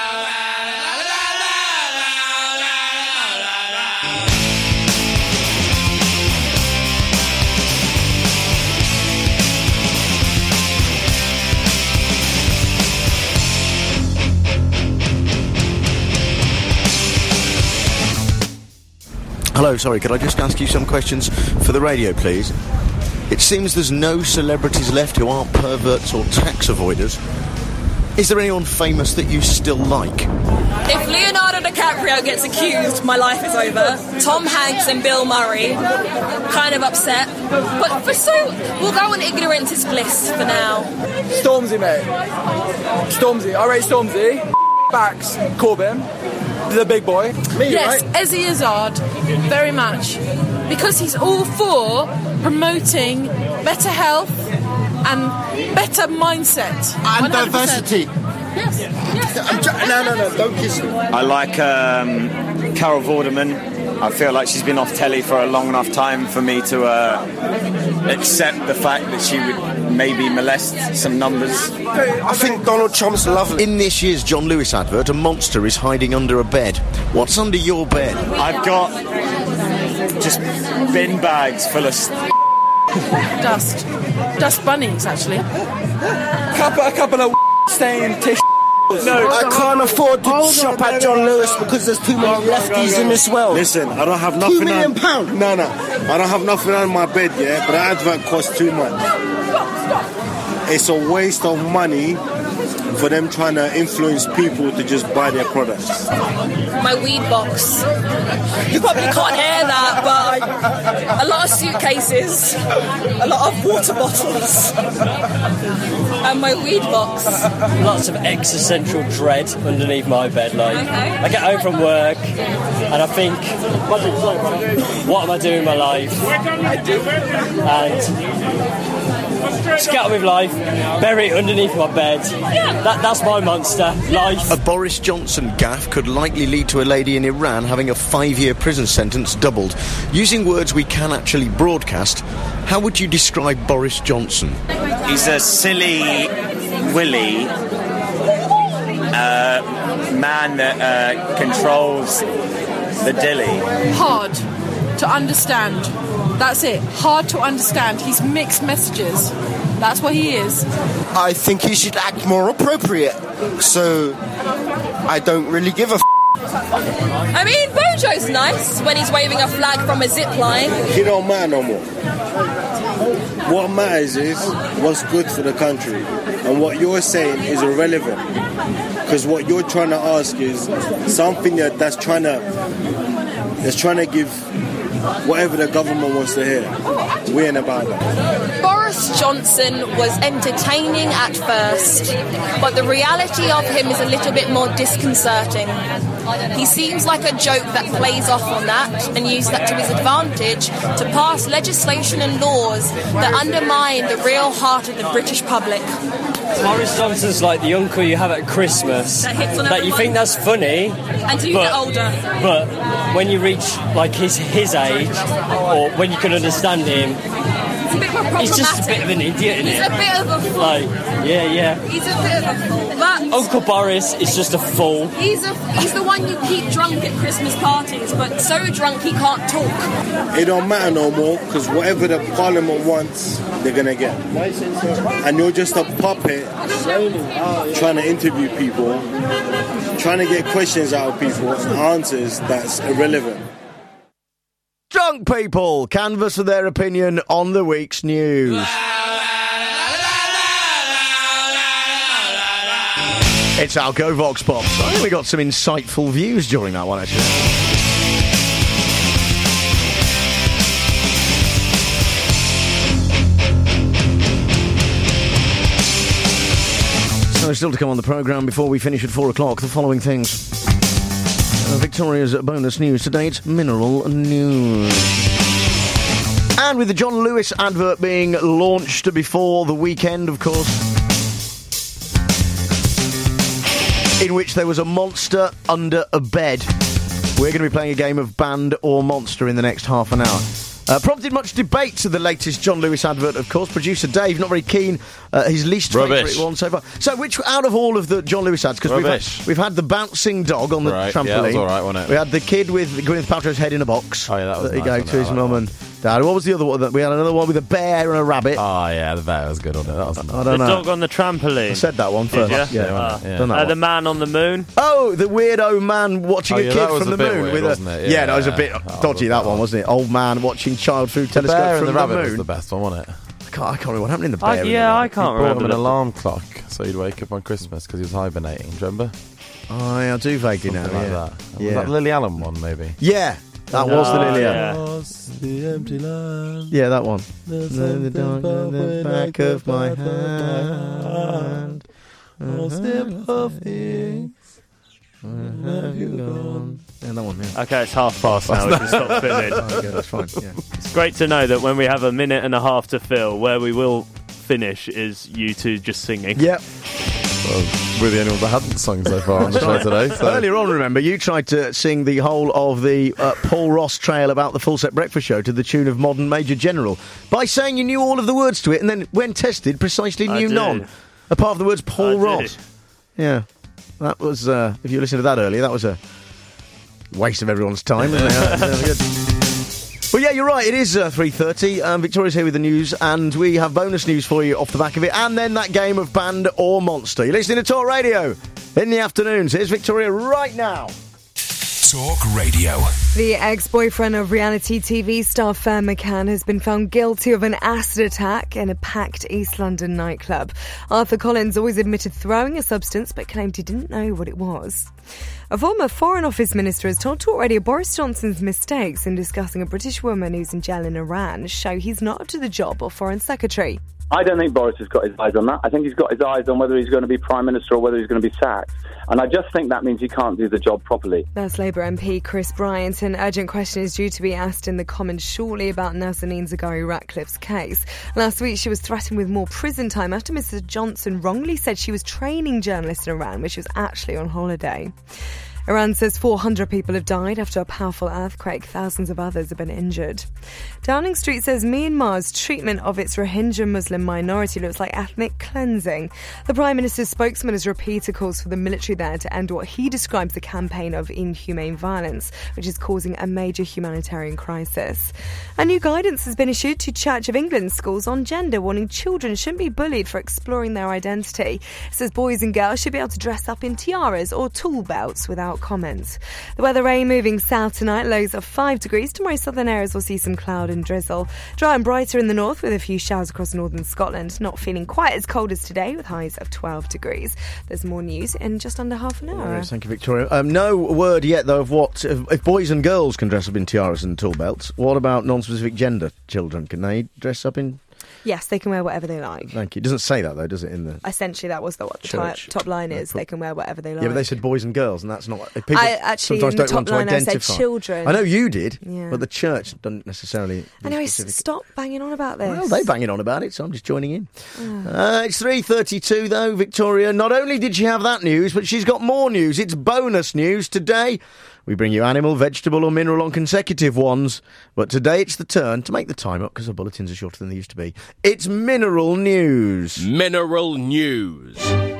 Hello, sorry, could I just ask you some questions for the radio, please? It seems there's no celebrities left who aren't perverts or tax avoiders. Is there anyone famous that you still like? If Leonardo DiCaprio gets accused, my life is over. Tom Hanks and Bill Murray, kind of upset. But for so, we'll go on ignorance is bliss for now. Stormzy, mate. Stormzy. I rate Stormzy. Backs Corbyn. The big boy. Me, yes, right? Ezzy Izzard. Very much. Because he's all for promoting better health and better mindset. And one hundred percent. Diversity. Yes, yes. Tr- no, no, no, don't kiss me. I like um, Carol Vorderman. I feel like she's been off telly for a long enough time for me to uh, accept the fact that she would maybe molest some numbers. I think Donald Trump's lovely. In this year's John Lewis advert, a monster is hiding under a bed. What's under your bed? I've got just bin bags full of st- dust. Dust bunnies, actually. Couple, a couple of stained tissue. No, I can't afford to shop at John Lewis because there's too many lefties in this world. Listen, I don't have nothing. Two million on, pound. No, no, I don't have nothing on my bed, yeah. But the advert costs too much. It's a waste of money for them trying to influence people to just buy their products. My weed box. You probably can't hear that, but I, a lot of suitcases, a lot of water bottles, and my weed box. Lots of existential dread underneath my bed. Like, okay. I get home from work and I think, what am I doing in my life? And just get on with life, bury it underneath my bed. Yeah. That, that's my monster, life. A Boris Johnson gaffe could likely lead to a lady in Iran having a five-year prison sentence doubled. Using words we can actually broadcast, how would you describe Boris Johnson? He's a silly, willy uh, man that uh, controls the dilly. Hard to understand. That's it. Hard to understand. He's mixed messages. That's what he is. I think he should act more appropriate. So, I don't really give a f***. I mean, Bojo's nice when he's waving a flag from a zip line. He don't matter no more. What matters is what's good for the country. And what you're saying is irrelevant. Because what you're trying to ask is something that, that's trying to that's trying to give whatever the government wants to hear. We ain't about that. Boris Boris Johnson was entertaining at first, but the reality of him is a little bit more disconcerting. He seems like a joke that plays off on that and uses that to his advantage to pass legislation and laws that undermine the real heart of the British public. Boris Johnson's like the uncle you have at Christmas. That hits on That you everyone. think that's funny. Until you but, get older. But when you reach like his his age, or when you can understand him, It's a bit more problematic. he's just a bit of an idiot, isn't He's he? a bit of a fool. Like, yeah, yeah. He's a bit of a fool. But Uncle Boris is just a fool. he's a he's the one you keep drunk at Christmas parties, but so drunk he can't talk. It don't matter no more, because whatever the Parliament wants, they're going to get. And you're just a puppet trying to interview people, trying to get questions out of people, answers that's irrelevant. Drunk people canvass for their opinion on the week's news. It's our Go Vox Pops. I think we got some insightful views during that one, actually. So still to come on the programme before we finish at four o'clock, the following things. Uh, Victoria's bonus news today, it's mineral news. And with the John Lewis advert being launched before the weekend, of course, in which there was a monster under a bed. We're going to be playing a game of Band or Monster in the next half an hour. Uh, prompted much debate to the latest John Lewis advert, of course. Producer Dave, not very keen. Uh, his least Rubbish. favourite one so far. So, which out of all of the John Lewis ads? Because we've Rubbish. had, we've had the bouncing dog on the Right, trampoline. yeah, that was all right, wasn't it? We had the kid with Gwyneth Paltrow's head in a box. Oh, yeah, that was That he nice, gave wasn't to it? his I like mum that. and dad. What was the other one? We had another one with a bear and a rabbit. Oh, yeah, the bear was good, wasn't it? That was nice. I don't the know. dog on the trampoline. I said that one Did first. ya? Yeah, Ah. yeah. Done that Uh, one. the man on the moon. Oh, the weirdo man watching Oh, a yeah, kid that was from a the bit moon weird, with wasn't a it? yeah, that was a Yeah. bit That was dodgy. a That bit one, wasn't it? Old man watching child food The telescope bear from and the the rabbit moon. was the best one, wasn't it? I can't, I can't remember what happened in the bear. I, and the yeah, I rabbit. can't He brought remember. him an the- alarm clock so he'd wake up on Christmas because he was hibernating. Do you remember? Oh, yeah, I do vaguely know. Something like Yeah, that. yeah. Was that the Lily Allen one, maybe? Yeah, that was the Oh, Lily yeah. Allen. Across the empty land. Yeah, that one. There's The something dog in the bubbling back at of my back of hand. Oh, sympathy. Where have you gone? Yeah, that one, yeah. Okay, it's half past now. We can stop fiddling. Okay, that's fine. Yeah. It's great to know that when we have a minute and a half to fill, where we will finish is you two just singing. Yep. Well, we're the only ones that hadn't sung so far on the show today. So. Earlier on, remember, you tried to sing the whole of the uh, Paul Ross trail about the Full Set Breakfast Show to the tune of Modern Major General by saying you knew all of the words to it and then, when tested, precisely I knew do. none. Apart from the words Paul I do. Ross. Yeah. That was, uh, if you listened to that earlier, that was a waste of everyone's time. Wasn't it? Very good. But yeah, you're right, it is uh, three thirty. Um, Victoria's here with the news, and we have bonus news for you off the back of it, and then that game of Band or Monster. You're listening to Talk Radio in the afternoons. Here's Victoria right now. Talk Radio. The ex-boyfriend of reality T V star Fair McCann has been found guilty of an acid attack in a packed East London nightclub. Arthur Collins always admitted throwing a substance but claimed he didn't know what it was. A former Foreign Office minister has told Talk Radio Boris Johnson's mistakes in discussing a British woman who's in jail in Iran show he's not up to the job of Foreign Secretary. I don't think Boris has got his eyes on that. I think he's got his eyes on whether he's going to be Prime Minister or whether he's going to be sacked. And I just think that means he can't do the job properly. That's Labour M P Chris Bryant. An urgent question is due to be asked in the Commons shortly about Nazanin Zaghari-Ratcliffe's case. Last week she was threatened with more prison time after Mister Johnson wrongly said she was training journalists in Iran, which was actually on holiday. Iran says four hundred people have died after a powerful earthquake. Thousands of others have been injured. Downing Street says Myanmar's treatment of its Rohingya Muslim minority looks like ethnic cleansing. The Prime Minister's spokesman has repeated calls for the military there to end what he describes the campaign of inhumane violence, which is causing a major humanitarian crisis. A new guidance has been issued to Church of England schools on gender, warning children shouldn't be bullied for exploring their identity. It says boys and girls should be able to dress up in tiaras or tool belts without comments. The weather rain moving south tonight, lows of five degrees. Tomorrow southern areas will see some cloud and drizzle. Dry and brighter in the north with a few showers across northern Scotland. Not feeling quite as cold as today with highs of twelve degrees. There's more news in just under half an hour. Yes, thank you, Victoria. Um, no word yet, though, of what... If, if boys and girls can dress up in tiaras and tool belts, what about non-specific gender children? Can they dress up in Yes, they can wear whatever they like. Thank you. It doesn't say that, though, does it, in the... Essentially, that was the, what the top, Church. top line is. Put- They can wear whatever they like. Yeah, but they said boys and girls, and that's not what... People I actually, sometimes in don't the want top to line, I said identify. children. I know you did, Yeah. but the church doesn't necessarily... Anyway, s- specific. stop banging on about this. Well, they banging on about it, so I'm just joining in. Uh, it's three thirty-two, though, Victoria. Not only did she have that news, but she's got more news. It's bonus news today. We bring you animal, vegetable or mineral on consecutive ones. But today it's the turn to make the time up, because the bulletins are shorter than they used to be. It's mineral news. Mineral news.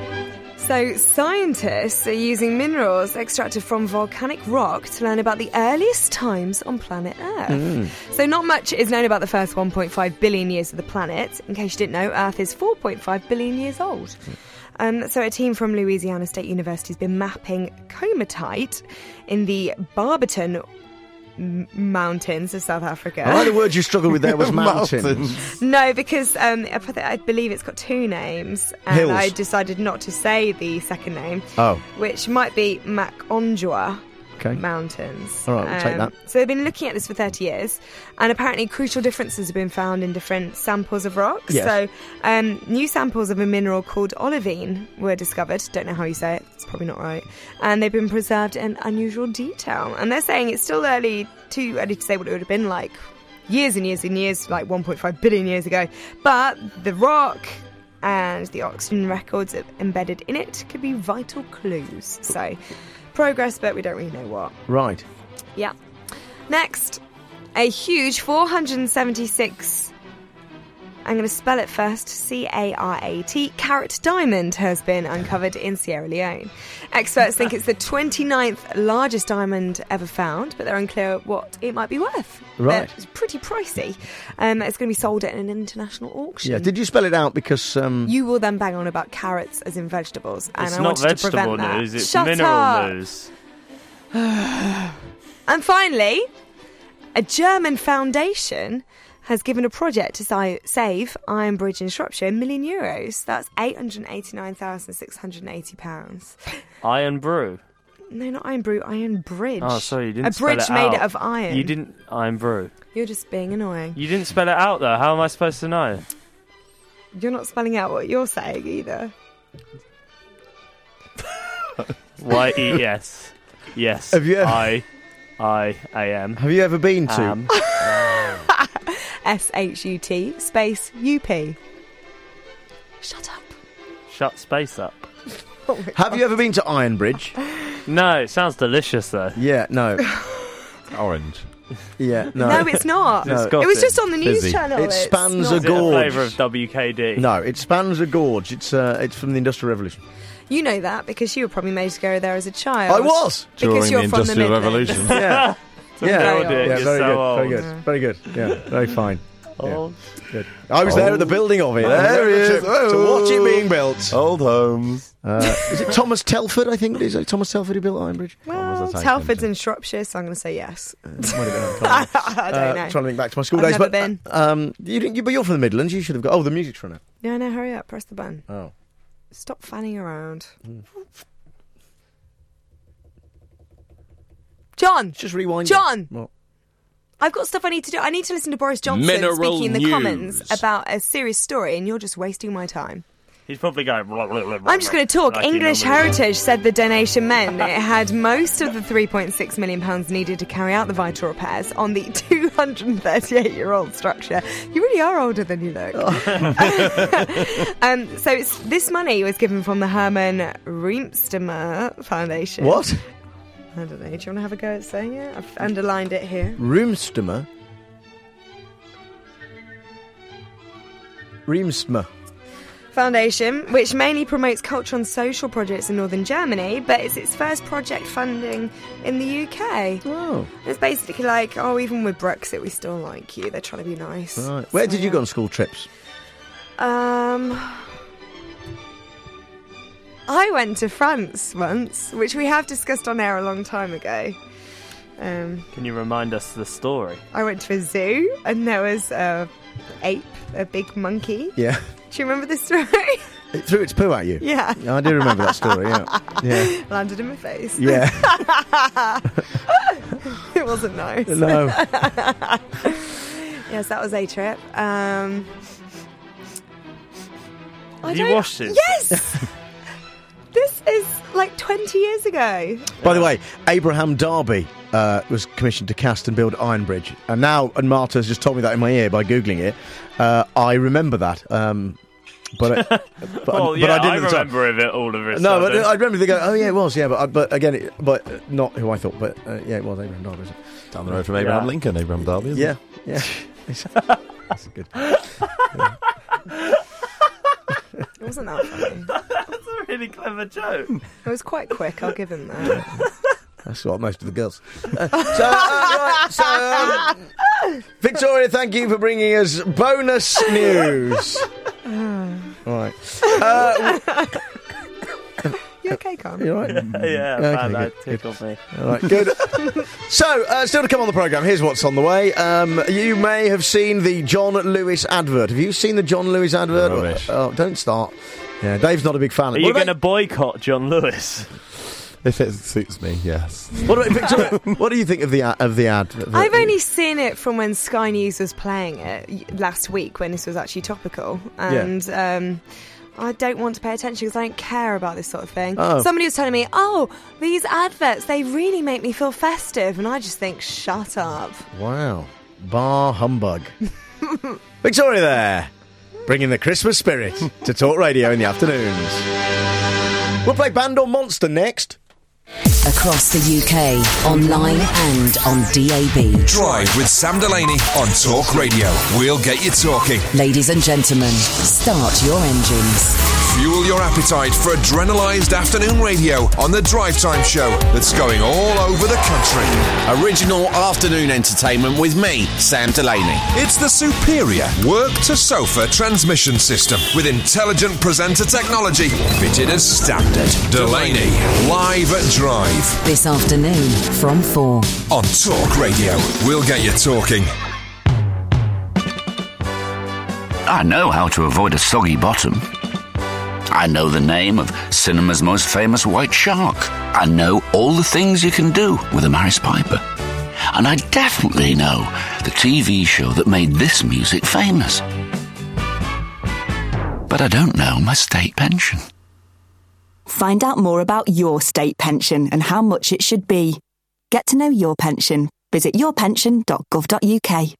So, scientists are using minerals extracted from volcanic rock to learn about the earliest times on planet Earth. Mm. So, not much is known about the first one point five billion years of the planet. In case you didn't know, Earth is four point five billion years old. Um, so, a team from Louisiana State University has been mapping comatite in the Barberton M- Mountains of South Africa. I like the word you struggled with there was mountains. Mountains. No, because um, I th- I believe it's got two names, and Hills. I decided not to say the second name, Oh. which might be Maconjwa Okay. Mountains. All right, we'll take that. So they've been looking at this for thirty years, and apparently crucial differences have been found in different samples of rocks. Yes. So um, new samples of a mineral called olivine were discovered. Don't know how you say it. It's probably not right. And they've been preserved in unusual detail. And they're saying it's still early, too early to say what it would have been like years and years and years, like one point five billion years ago. But the rock and the oxygen records embedded in it could be vital clues. So progress, but we don't really know what. Right. Yeah. Next, a huge four hundred seventy-six, I'm going to spell it first, C A R A T, carat diamond has been uncovered in Sierra Leone. Experts think it's the twenty-ninth largest diamond ever found, but they're unclear what it might be worth. Right. But it's pretty pricey. Um, it's going to be sold at an international auction. Yeah, did you spell it out because... Um, You will then bang on about carrots as in vegetables, and It's I not wanted to vegetable prevent that. news, it's Shut mineral up. news. And finally, a German foundation has given a project to si- save Iron Bridge in Shropshire a million euros. That's eight hundred eighty-nine thousand six hundred eighty pounds. Iron Brew. No, not Iron Brew, Iron Bridge. Oh, sorry, you didn't A spell bridge it made out. of iron. You didn't Iron Brew. You're just being annoying. You didn't spell it out though. How am I supposed to know? You're not spelling out what you're saying either. Y E S. Yes. Have you ever- I I A M. Have you ever been to... Am. S H U T space U P. Shut up. Shut space up. Have you ever been to Iron Bridge? No, it sounds delicious though. Yeah, no. Orange. Yeah, no. No, it's not. No. It was just on the news Fizzy. channel. It It's spans not- a Is it a gorge. flavour of W K D? No, it spans a gorge. It's uh, it's from the Industrial Revolution. You know that because you were probably made to go there as a child. I was! Because During you're the from the Industrial Midlands. Revolution. Yeah. Yeah, Very yeah, old. very You're good, so very old. good, very good. Yeah, very fine. Yeah, Old. good. I was there at the building of it. There he is. To, to watch it being built. Old homes. Uh, is it Thomas Telford? I think is it Thomas Telford who built Iron Bridge? Well, was I Telford's in Shropshire, so I'm going to say yes. Uh, might have been, I can't I don't uh, know. Trying to think back to my school I've days, never but been. Uh, um, you didn't. You, but you're from the Midlands. You should have got. Oh, the music's run out. No, no, hurry up. Press the button. Oh, Stop fanning around. John! just rewind. John! What? I've got stuff I need to do. I need to listen to Boris Johnson Mineral speaking in the news. Commons about a serious story, and you're just wasting my time. He's probably going. Blah, blah, blah, blah, I'm just going to talk. like he English normally Heritage said the donation meant it had most of the three point six million pounds needed to carry out the vital repairs on the two hundred thirty-eight-year-old structure. You really are older than you look. um, so it's, this money was given from the Herman Reemstemmer Foundation. What? I don't know. Do you want to have a go at saying it? I've underlined it here. Reemstemmer. Reemstemmer. Foundation, which mainly promotes cultural and social projects in northern Germany, but it's its first project funding in the U K. Oh. It's basically like, oh, even with Brexit, we still like you. They're trying to be nice. Right. Where So, did you yeah. go on school trips? Um, I went to France once, which we have discussed on air a long time ago. Um, Can you remind us the story? I went to a zoo, and there was a ape, a big monkey. Yeah. Do you remember this story? It threw its poo at you. Yeah. I do remember that story. Yeah. Yeah. Landed in my face. Yeah. It wasn't nice. No. Yes, that was a trip. Um, Have you watched it? Yes! This is like twenty years ago. By the way, Abraham Darby uh, was commissioned to cast and build Iron Bridge. And now, and Marta's just told me that in my ear by Googling it, uh, I remember that. Um, but, I, but, well, I, yeah, but I didn't I at the time. remember of it all of it. No, but I remember thinking, oh yeah, it was, yeah, but, I- but again, it, but uh, not who I thought, but uh, yeah, it was Abraham Darby. Isn't it? Down the road from Abraham Yeah. Lincoln, Abraham Darby, isn't Yeah, it? yeah. That's good. Yeah. It wasn't that funny. That's a really clever joke. It was quite quick, I'll give him that. That's what most of the girls. Uh, so, uh, right, so um, Victoria, thank you for bringing us bonus news. All right. Uh, You okay, Carl? you all right? yeah, Okay, man, that good, tickled me. All right, good. So, uh, still to come on the programme, here's what's on the way. Um, you may have seen the John Lewis advert. Have you seen the John Lewis advert? Rubbish. Oh, don't start. Yeah, Dave's not a big fan. Are you going to boycott John Lewis? If it suits me, yes. What, about, Victoria, what do you think of the ad, of the ad? I've only seen it from when Sky News was playing it y- last week when this was actually topical. And um, I don't want to pay attention because I don't care about this sort of thing. Oh. Somebody was telling me, oh, these adverts, they really make me feel festive. And I just think, shut up. Wow. Bar humbug. Victoria there, bringing the Christmas spirit to Talk Radio in the afternoons. We'll play Band or Monster next. Across the U K, online and on D A B. Drive with Sam Delaney on Talk Radio. We'll get you talking. Ladies and gentlemen, start your engines. Fuel your appetite for adrenalised afternoon radio on the Drive Time Show that's going all over the country. Original afternoon entertainment with me, Sam Delaney. It's the superior work-to-sofa transmission system with intelligent presenter technology fitted as standard. Delaney, live at Drive. This afternoon from four. On Talk Radio, we'll get you talking. I know how to avoid a soggy bottom. I know the name of cinema's most famous white shark. I know all the things you can do with a Maris Piper. And I definitely know the T V show that made this music famous. But I don't know my state pension. Find out more about your state pension and how much it should be. Get to know your pension. Visit your pension dot gov dot U K.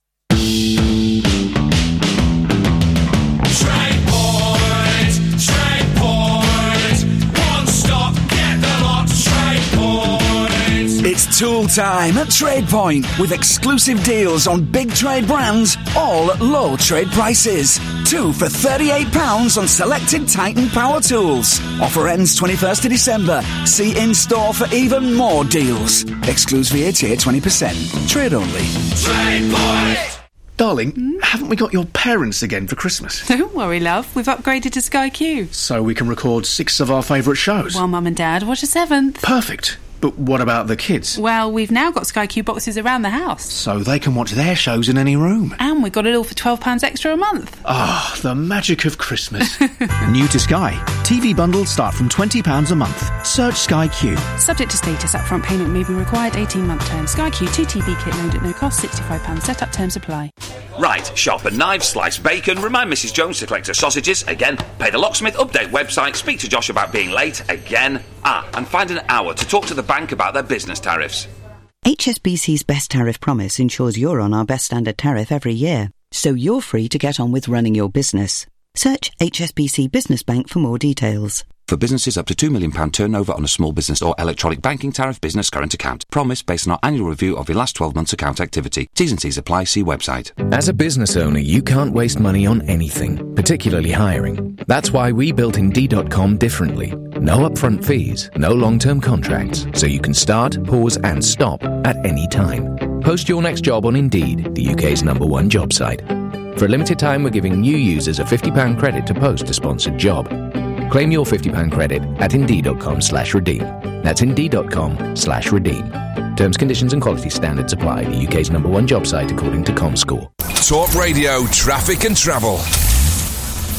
It's tool time at TradePoint with exclusive deals on big trade brands, all at low trade prices. Two for thirty-eight pounds on selected Titan power tools. Offer ends twenty-first of December. See in-store for even more deals. Excludes V A T at twenty percent. Trade only. TradePoint! Darling, haven't we got your parents again for Christmas? Don't worry, love. We've upgraded to Sky Q. So we can record six of our favourite shows. While Mum and Dad watch a seventh. Perfect. But what about the kids? Well, we've now got Sky Q boxes around the house. So they can watch their shows in any room. And we got it all for twelve pounds extra a month. Ah, the magic of Christmas. New to Sky. T V bundles start from twenty pounds a month. Search Sky Q. Subject to status, upfront payment may be required, eighteen month term. Sky Q, two T V kit load at no cost, sixty-five pounds set up, terms apply. Right, shop and knives, slice bacon, remind Missus Jones to collect her sausages, again, pay the locksmith, update website, speak to Josh about being late, again, ah, and find an hour to talk to the bank about their business tariffs. H S B C's Best Tariff Promise ensures you're on our best standard tariff every year, so you're free to get on with running your business. Search H S B C Business Bank for more details. For businesses up to two million pounds turnover on a small business or electronic banking tariff business current account. Promise based on our annual review of your last twelve months account activity. T's and C's apply. See website. As a business owner, you can't waste money on anything, particularly hiring. That's why we built Indeed dot com differently. No upfront fees, no long-term contracts, so you can start, pause and stop at any time. Post your next job on Indeed, the U K's number one job site. For a limited time, we're giving new users a fifty pounds credit to post a sponsored job. Claim your fifty pounds credit at Indeed dot com slash redeem. That's Indeed dot com slash redeem. Terms, conditions and quality standards apply. The U K's number one job site according to ComScore. Talk Radio, traffic and travel.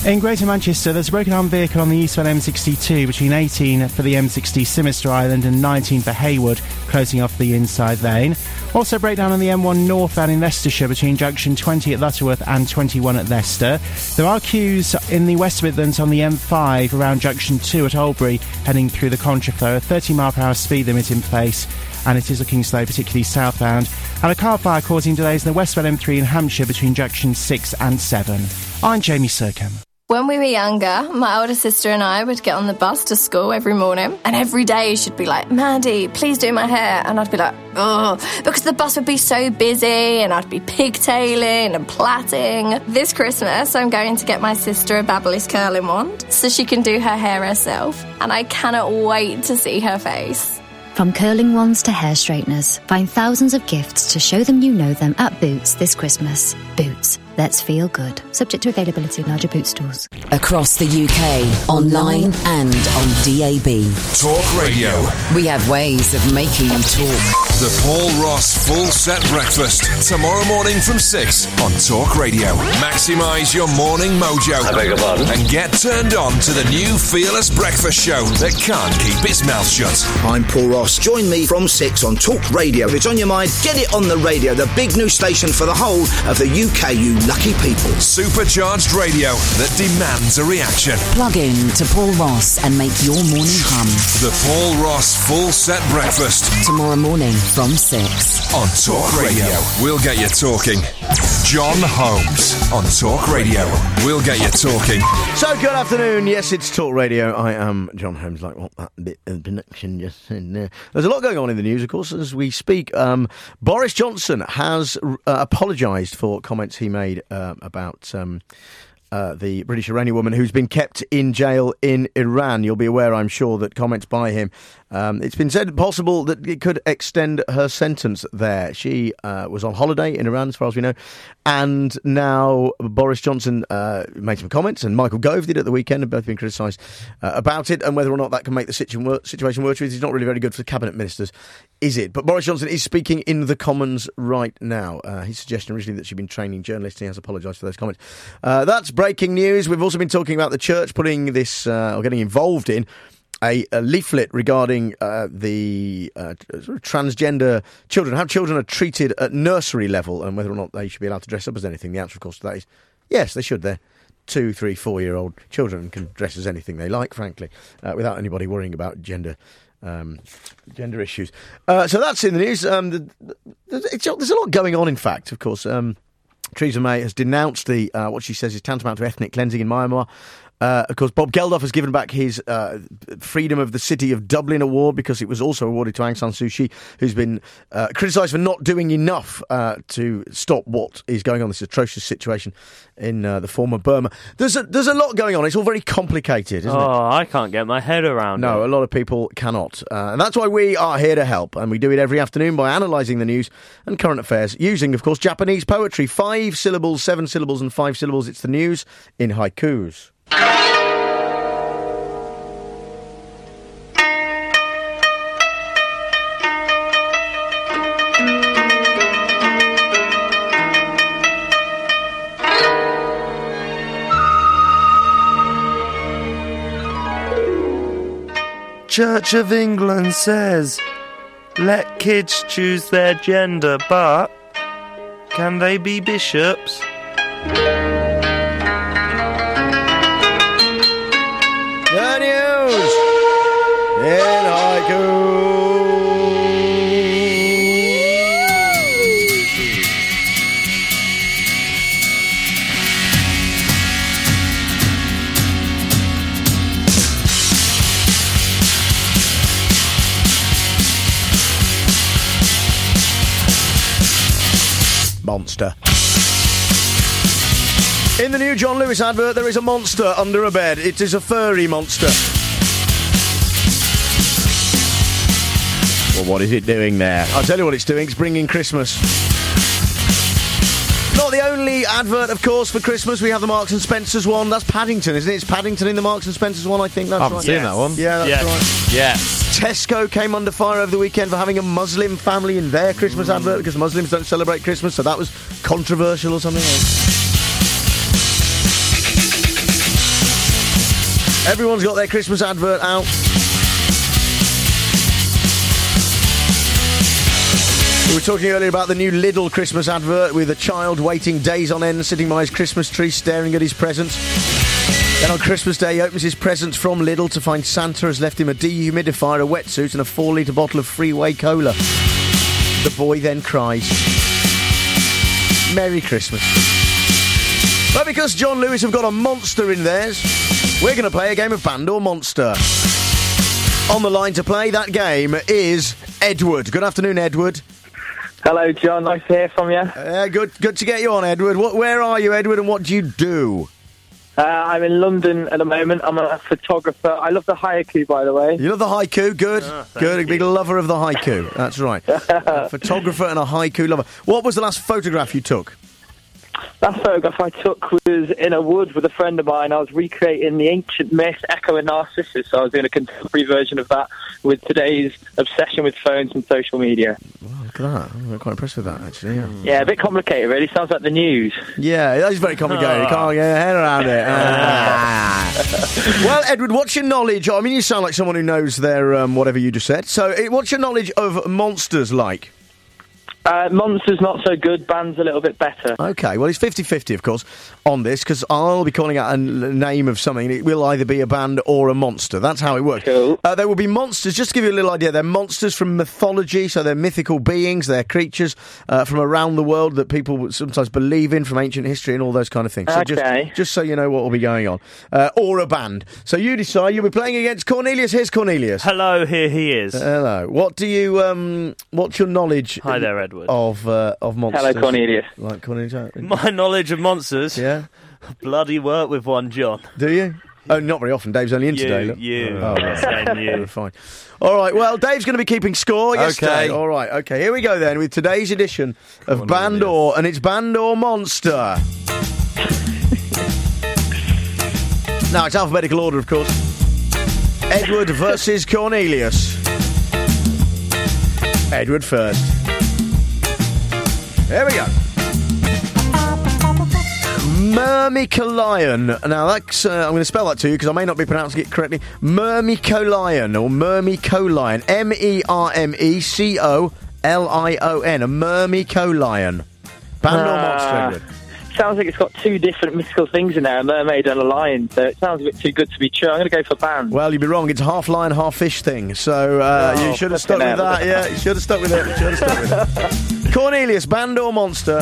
In Greater Manchester, there's a broken armed vehicle on the eastbound M sixty-two between eighteen for the M sixty Simister Island and nineteen for Haywood, closing off the inside lane. Also breakdown on the M one northbound in Leicestershire between junction twenty at Lutterworth and twenty-one at Leicester. There are queues in the West Midlands on the M five around junction two at Albury, heading through the Contraflow. A thirty mile per hour speed limit in place, and it is looking slow, particularly southbound. And a car fire causing delays in the westbound M three in Hampshire between junction six and seven. I'm Jamie Sircombe. When we were younger, my older sister and I would get on the bus to school every morning, and every day she'd be like, Mandy, please do my hair. And I'd be like, oh, because the bus would be so busy and I'd be pigtailing and plaiting. This Christmas, I'm going to get my sister a Babyliss curling wand so she can do her hair herself, and I cannot wait to see her face. From curling wands to hair straighteners, find thousands of gifts to show them you know them at Boots this Christmas. Boots. Let's feel good. Subject to availability in larger Boots stores. Across the U K, online and on D A B. Talk Radio. We have ways of making you talk. The Paul Ross Full Set Breakfast. Tomorrow morning from six on Talk Radio. Maximise your morning mojo. I beg your pardon? And get turned on to the new Fearless Breakfast Show that can't keep its mouth shut. I'm Paul Ross. Join me from six on Talk Radio. If it's on your mind, get it on the radio. The big new station for the whole of the U K, you lucky people. Supercharged radio that demands a reaction. Plug in to Paul Ross and make your morning hum. The Paul Ross Full Set Breakfast. Tomorrow morning from six. On Talk Radio. We'll get you talking. John Holmes on Talk Radio. We'll get you talking. So, good afternoon. Yes, it's Talk Radio. I am John Holmes, like what that bit of connection just said there. There's a lot going on in the news, of course, as we speak. Um, Boris Johnson has uh, apologised for comments he made uh, about um, uh, the British Iranian woman who's been kept in jail in Iran. You'll be aware, I'm sure, that comments by him, um, it's been said possible that it could extend her sentence there. She uh, was on holiday in Iran, as far as we know, and now Boris Johnson uh, made some comments, and Michael Gove did at the weekend, and both been criticised uh, about it, and whether or not that can make the situ- situation worse. It's not really very good for cabinet ministers, is it? But Boris Johnson is speaking in the Commons right now. Uh, he suggested originally that she'd been training journalists. He has apologised for those comments. Uh, that's breaking news. We've also been talking about the church putting this, uh, or getting involved in, A, a leaflet regarding uh, the uh, sort of transgender children, how children are treated at nursery level, and whether or not they should be allowed to dress up as anything. The answer, of course, to that is yes, they should. They're two, three, four-year-old children can dress as anything they like, frankly, uh, without anybody worrying about gender um, gender issues. Uh, so that's in the news. Um, the, the, it's, there's a lot going on, in fact, of course. Um, Theresa May has denounced the uh, what she says is tantamount to ethnic cleansing in Myanmar. Uh, of course, Bob Geldof has given back his uh, Freedom of the City of Dublin award because it was also awarded to Aung San Suu Kyi, who's been uh, criticised for not doing enough uh, to stop what is going on, this atrocious situation in uh, the former Burma. There's a, there's a lot going on. It's all very complicated, isn't oh, it? Oh, I can't get my head around no, it. No, a lot of people cannot. Uh, and that's why we are here to help. And we do it every afternoon by analysing the news and current affairs using, of course, Japanese poetry. Five syllables, seven syllables and five syllables. It's the news in haikus. Church of England says, let kids choose their gender, but can they be bishops? The news in haiku. Monster. In the new John Lewis advert, there is a monster under a bed. It is a furry monster. Well, what is it doing there? I'll tell you what it's doing. It's bringing Christmas. Not the only advert, of course, for Christmas. We have the Marks and Spencer's one. That's Paddington, isn't it? It's Paddington in the Marks and Spencer's one, I think. That's I haven't right. seen yes. that one. Yeah, that's yes. right. Yes. Tesco came under fire over the weekend for having a Muslim family in their Christmas mm. advert because Muslims don't celebrate Christmas, so that was controversial or something else. Everyone's got their Christmas advert out. We were talking earlier about the new Lidl Christmas advert with a child waiting days on end, sitting by his Christmas tree, staring at his presents. Then on Christmas Day, he opens his presents from Lidl to find Santa has left him a dehumidifier, a wetsuit and a four litre bottle of Freeway Cola. The boy then cries, Merry Christmas. But because John Lewis have got a monster in theirs, we're going to play a game of Band or Monster. On the line to play that game is Edward. Good afternoon, Edward. Hello, John. Nice to hear from you. Uh, good good to get you on, Edward. What, where are you, Edward, and what do you do? Uh, I'm in London at the moment. I'm a photographer. I love the haiku, by the way. You love the haiku? Good. Oh, good. A big lover of the haiku. That's right. A photographer and a haiku lover. What was the last photograph you took? That photograph I took was in a wood with a friend of mine. I was recreating the ancient myth Echo and Narcissus. So I was doing a contemporary version of that with today's obsession with phones and social media. Wow, look at that. I'm quite impressed with that, actually. Yeah, yeah, a bit complicated, really. Sounds like the news. Yeah, that is very complicated. You can't get your head around it. Ah. Well, Edward, what's your knowledge? I mean, you sound like someone who knows their um, whatever you just said. So, what's your knowledge of monsters like? Uh, Monsters not so good, Band's a little bit better. OK, well, it's fifty-fifty, of course, on this, because I'll be calling out a n- name of something. It will either be a band or a monster. That's how it works. Cool. Uh, there will be monsters, just to give you a little idea, they're monsters from mythology, so they're mythical beings, they're creatures uh, from around the world that people sometimes believe in, from ancient history and all those kind of things. So OK. Just, just so you know what will be going on. Uh, or a band. So you decide. You'll be playing against Cornelius. Here's Cornelius. Hello, here he is. Uh, hello. What do you, um, what's your knowledge... Hi there, Edward. Of... Uh, of monsters. Hello, Cornelius. Like Cornelius. My knowledge of monsters? Yeah. Bloody work with one, John. Do you? Oh, not very often. Dave's only in you, today. Look. You, oh, right. Saying you. Fine. All right, well, Dave's going to be keeping score. Yes, Okay. Dave. All right, okay. Here we go then with today's edition of on, Band or, and it's Band or Monster. Now, it's alphabetical order, of course. Edward versus Cornelius. Edward first. There we go. Myrmecolion. Now, that's, uh, I'm going to spell that to you because I may not be pronouncing it correctly. Myrmecolion or Myrmecolion. M E R M E C O L I O N. A Myrmecolion. Band or monster, Edward? Sounds like it's got two different mythical things in there, a mermaid and a lion, so it sounds a bit too good to be true. I'm going to go for Band. Well, you'd be wrong. It's a half lion, half fish thing. So uh, oh, you should have stuck with that. Yeah, you should have stuck with it. You should have stuck with it. Cornelius, Band or monster?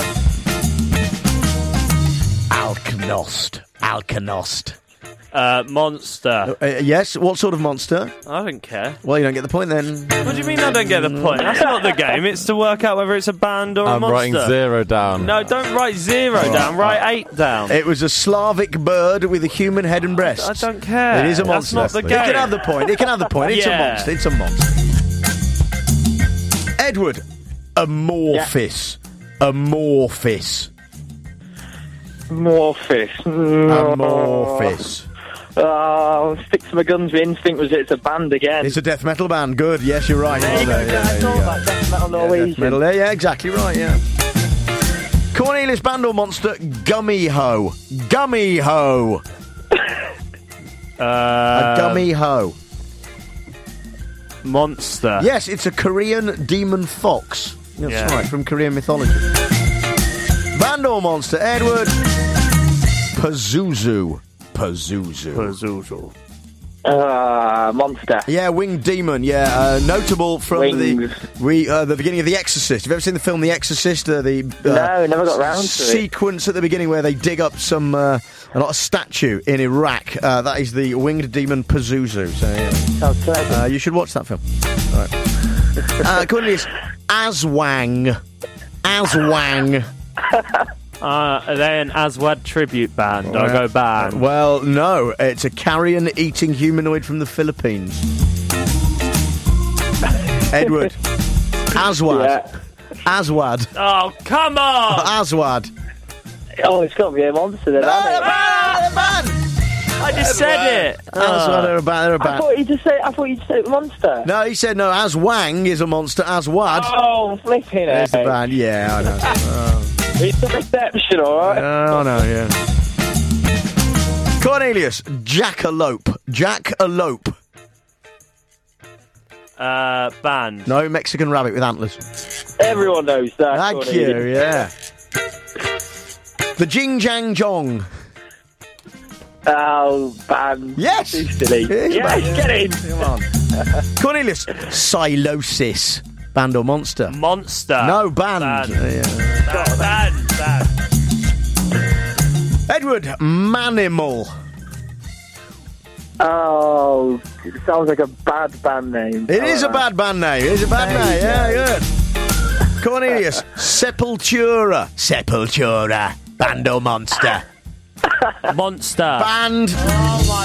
Alknost. Alknost. Uh, monster. Uh, yes, what sort of monster? I don't care. Well, you don't get the point then. What do you mean I don't get the point? That's not the game. It's to work out whether it's a band or a I'm monster. writing zero down. No, don't write zero Oh. down. Write eight down. It was a Slavic bird with a human head and breasts. I don't care. It is a That's monster. not the game. It can have the point. It can have the point. It's Yeah. a monster. It's a monster. Edward, amorphous. Amorphous. Amorphous. Amorphous. Oh, stick to my guns. My instinct was it's a band again. It's a death metal band. Good. Yes, you're right. There you go, Yeah, yeah, I there thought you go. about death metal Yeah, Norwegian. death metal there. Yeah, exactly right. Yeah. Cornelius, Band or monster? Gummy Ho. Gummy Ho. Uh, a gummy ho. Monster. Yes, it's a Korean demon fox. That's Yeah. right, from Korean mythology. Band or monster? Edward. Pazuzu. Pazuzu. Pazuzu. Uh, monster. Yeah, winged demon. Yeah, uh, notable from Wings. the we uh, the beginning of The Exorcist. Have you ever seen the film The Exorcist? Uh, the uh, No, never got round to it. sequence at the beginning where they dig up some uh, a lot of statue in Iraq. Uh, that is the winged demon Pazuzu. So yeah. Sounds pleasant. uh, you should watch that film. All right. uh, Cornelius, Aswang. Aswang. Uh, are they an Aswad tribute band? I'll go band. Well, no, it's a carrion-eating humanoid from the Philippines. Edward. Aswad. Yeah. Aswad. Oh, come on! Aswad. Oh, it's got to be a monster then, hasn't it? I just said it. Aswad are a band. They're a I band. thought you just say. I thought you just said monster. No, he said no. Aswang is a monster. Aswad Oh, flipping it! is the band. Yeah, I know. Oh. It's a reception, all right. Oh no, yeah. Cornelius, Jackalope. Jackalope. Uh, band. No, Mexican rabbit with antlers. Everyone knows that. Thank Cornelius. you, yeah. The Jing Jang Jong. Oh, band. Yes. Too silly. It is Yes, band. get in. Come on. Cornelius, Silosis. Band or monster? Monster. No, band. Band. Uh, yeah. Band. Band. Band. Edward, Manimal. Oh, it sounds like a bad band name. It is a Uh, bad band name. It is a bad There name. you Yeah, go. good. Cornelius, Sepultura. Sepultura. Band or monster? Monster. Band. Oh my.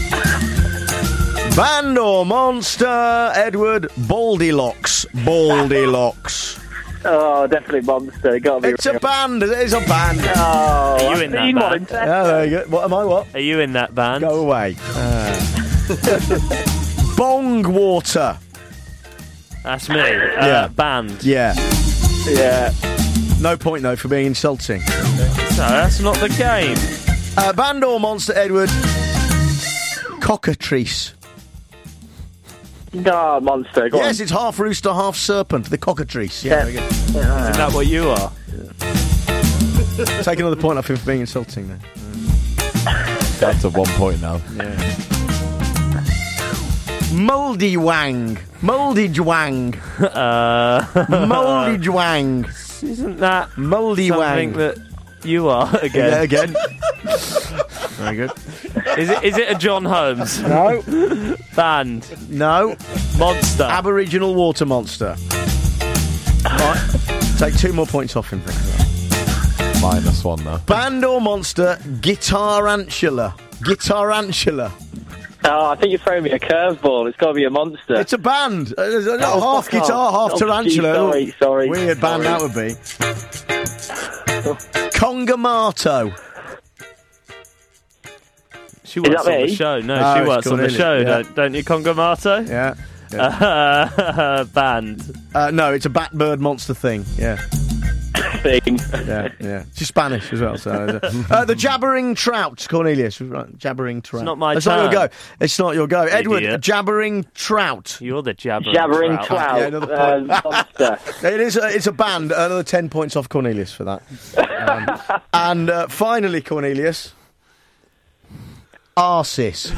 Band or monster? Edward, Baldylocks. Baldylocks. Oh, definitely Monster. Gotta be It's a real. band. It is a band. Oh, Are you I've in that seen one band? in Tesco. Yeah, there you go. What am I? What? Are you in that band? Go away. Uh. Bong water. That's me. Uh, Yeah. Band. Yeah. Yeah. No point though for being insulting. No, that's not the game. Uh, band or monster, Edward? Cockatrice. No, Monster. Go Yes, on. it's half rooster, half serpent. The cockatrice. Yeah. Yeah. Very Isn't that what you are? good. Take another point off him for being insulting then. That's at one point now. Yeah. Mouldy Wang. Mouldy Jwang. Uh, Mouldy Jwang. Isn't that Mouldy something Wang. that you are again? Yeah, again. Very good. Is it? Is it a John Holmes No. band? No. Monster. Aboriginal water monster. Right. Take two more points off him. Minus one now. Band or monster? Guitarantula. Guitarantula. Oh, I think you're throwing me a curveball. It's got to be a Monster. It's a band. Uh, there's not Oh, half fuck guitar, off. half Oh, tarantula. gee, sorry, sorry. Weird band Sorry. that would be. Congamato. She works that on the me? show. No, Oh, she it's works on the Cornelia, show, yeah. don't, don't you, Congamato? Yeah. yeah. Uh, band. Uh, no, it's a bat bird monster thing. Yeah. Thing. Yeah, yeah. She's Spanish as well. So, uh, the jabbering trout, Cornelius. Right, jabbering trout. It's not my It's not your turn. go. It's not your go, Edward. Idiot. Jabbering trout. You're the jabbering, Jabbering trout. Trout. Yeah, another uh, point. Monster. It is. A, it's a band. Another ten points off Cornelius for that. Um, and uh, finally, Cornelius. Arsis.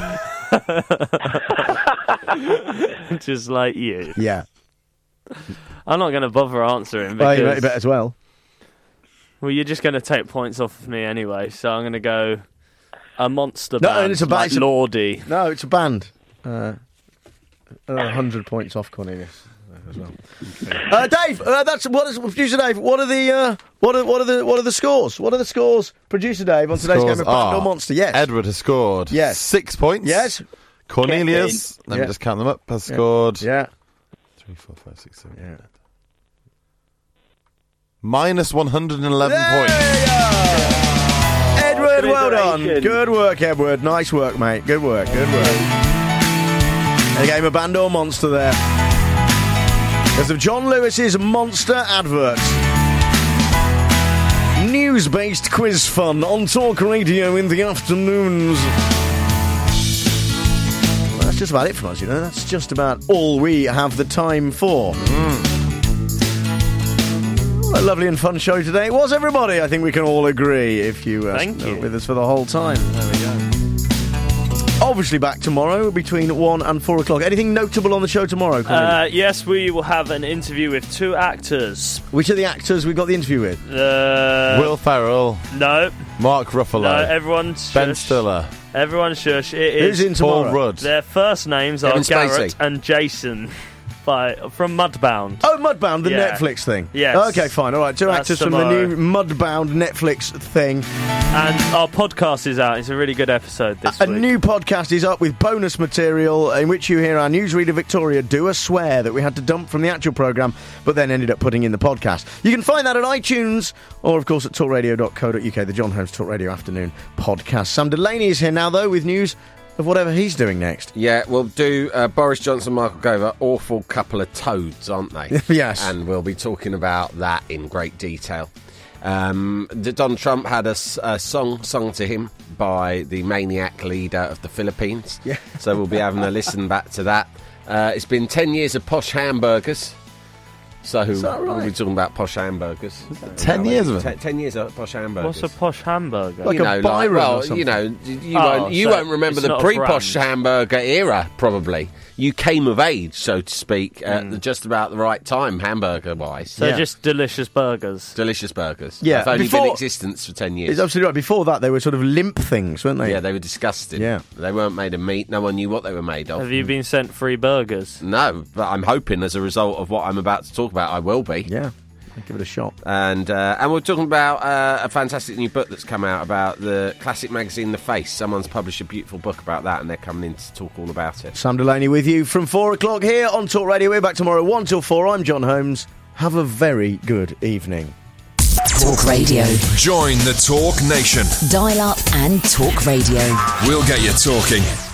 Just like you. Yeah. I'm not going to bother answering Well, because... you bet as well. Well, you're just going to take points off of me anyway, so I'm going to go a monster No, band, it's a ba- like it's a- Lordy. No, it's a band. Uh, one hundred points off Cornelius as well. Uh, Dave, uh, that's what is producer Dave. What are the uh, what are what are the what are the scores? What are the scores, producer Dave, on today's Scores game of Band are or Monster? Yes, Edward has scored Yes. six points. Yes, Cornelius, let Yeah. me just count them up, has scored yeah, three, four, five, six, seven, yeah. eight. Minus one hundred eleven There points. you go. Edward, well done. Commiserations. Good work, Edward. Nice work, mate. Good work. Good work. A game of Band or Monster there. Because of John Lewis's Monster advert. News-based quiz fun on Talk Radio in the afternoons. Well, that's just about it from us, you know. That's just about all we have the time for. Mm. A lovely and fun show today. It was, everybody. I think we can all agree if you uh, Thank you. were with us for the whole time. There we go. Obviously back tomorrow between one and four o'clock. Anything notable on the show tomorrow, Colin? Uh, yes, we will have an interview with two actors. Which are the actors we've got the interview with? Uh, Will Ferrell, No, Mark Ruffalo, no, everyone shush. Ben Stiller, Everyone shush. It Who's is in Paul tomorrow? Rudd. Their first names are Kevin Spacey. Garrett and Jason by from Mudbound. Oh, Mudbound, the Yeah. Netflix thing. Yes. Okay, fine. All right, two That's actors from the tomorrow. new Mudbound Netflix thing. And our podcast is out. It's a really good episode this A week. new podcast is up with bonus material in which you hear our newsreader Victoria do a swear that we had to dump from the actual programme, but then ended up putting in the podcast. You can find that at iTunes or, of course, at talk radio dot co dot U K, the John Holmes Talk Radio Afternoon podcast. Sam Delaney is here now, though, with news of whatever he's doing next. Yeah, we'll do uh, Boris Johnson, Michael Gove, an awful couple of toads, aren't they? Yes. And we'll be talking about that in great detail. Um, Donald Trump had a, s- a song sung to him by the maniac leader of the Philippines. Yeah. So we'll be having a listen back to that. Uh, it's been ten years of posh hamburgers. So Is that right? we'll be talking about posh hamburgers. ten Uh, years of ten, them? ten years of posh hamburgers. What's a posh hamburger? Like you a know, Byron well, or something? you know, you, Oh, won't, you so won't remember it's the not a pre-posh brand. hamburger era, probably. You came of age, so to speak, at the, just about the right time, hamburger-wise. So Yeah. just delicious burgers. Delicious burgers. Yeah, They've only before- been in existence for ten years. It's absolutely right. Before that, they were sort of limp things, weren't they? Yeah, they were disgusting. Yeah. They weren't made of meat. No one knew what they were made of. Have you been sent free burgers? No, but I'm hoping as a result of what I'm about to talk about, I will be. Yeah. Give it a shot. And uh, and we're talking about uh, a fantastic new book that's come out about the classic magazine The Face. Someone's published a beautiful book about that, and they're coming in to talk all about it. Sam Delaney with you from four o'clock here on Talk Radio. We're back tomorrow, one till four. I'm John Holmes. Have a very good evening. Talk Radio. Join the Talk Nation. Dial up and talk radio. We'll get you talking.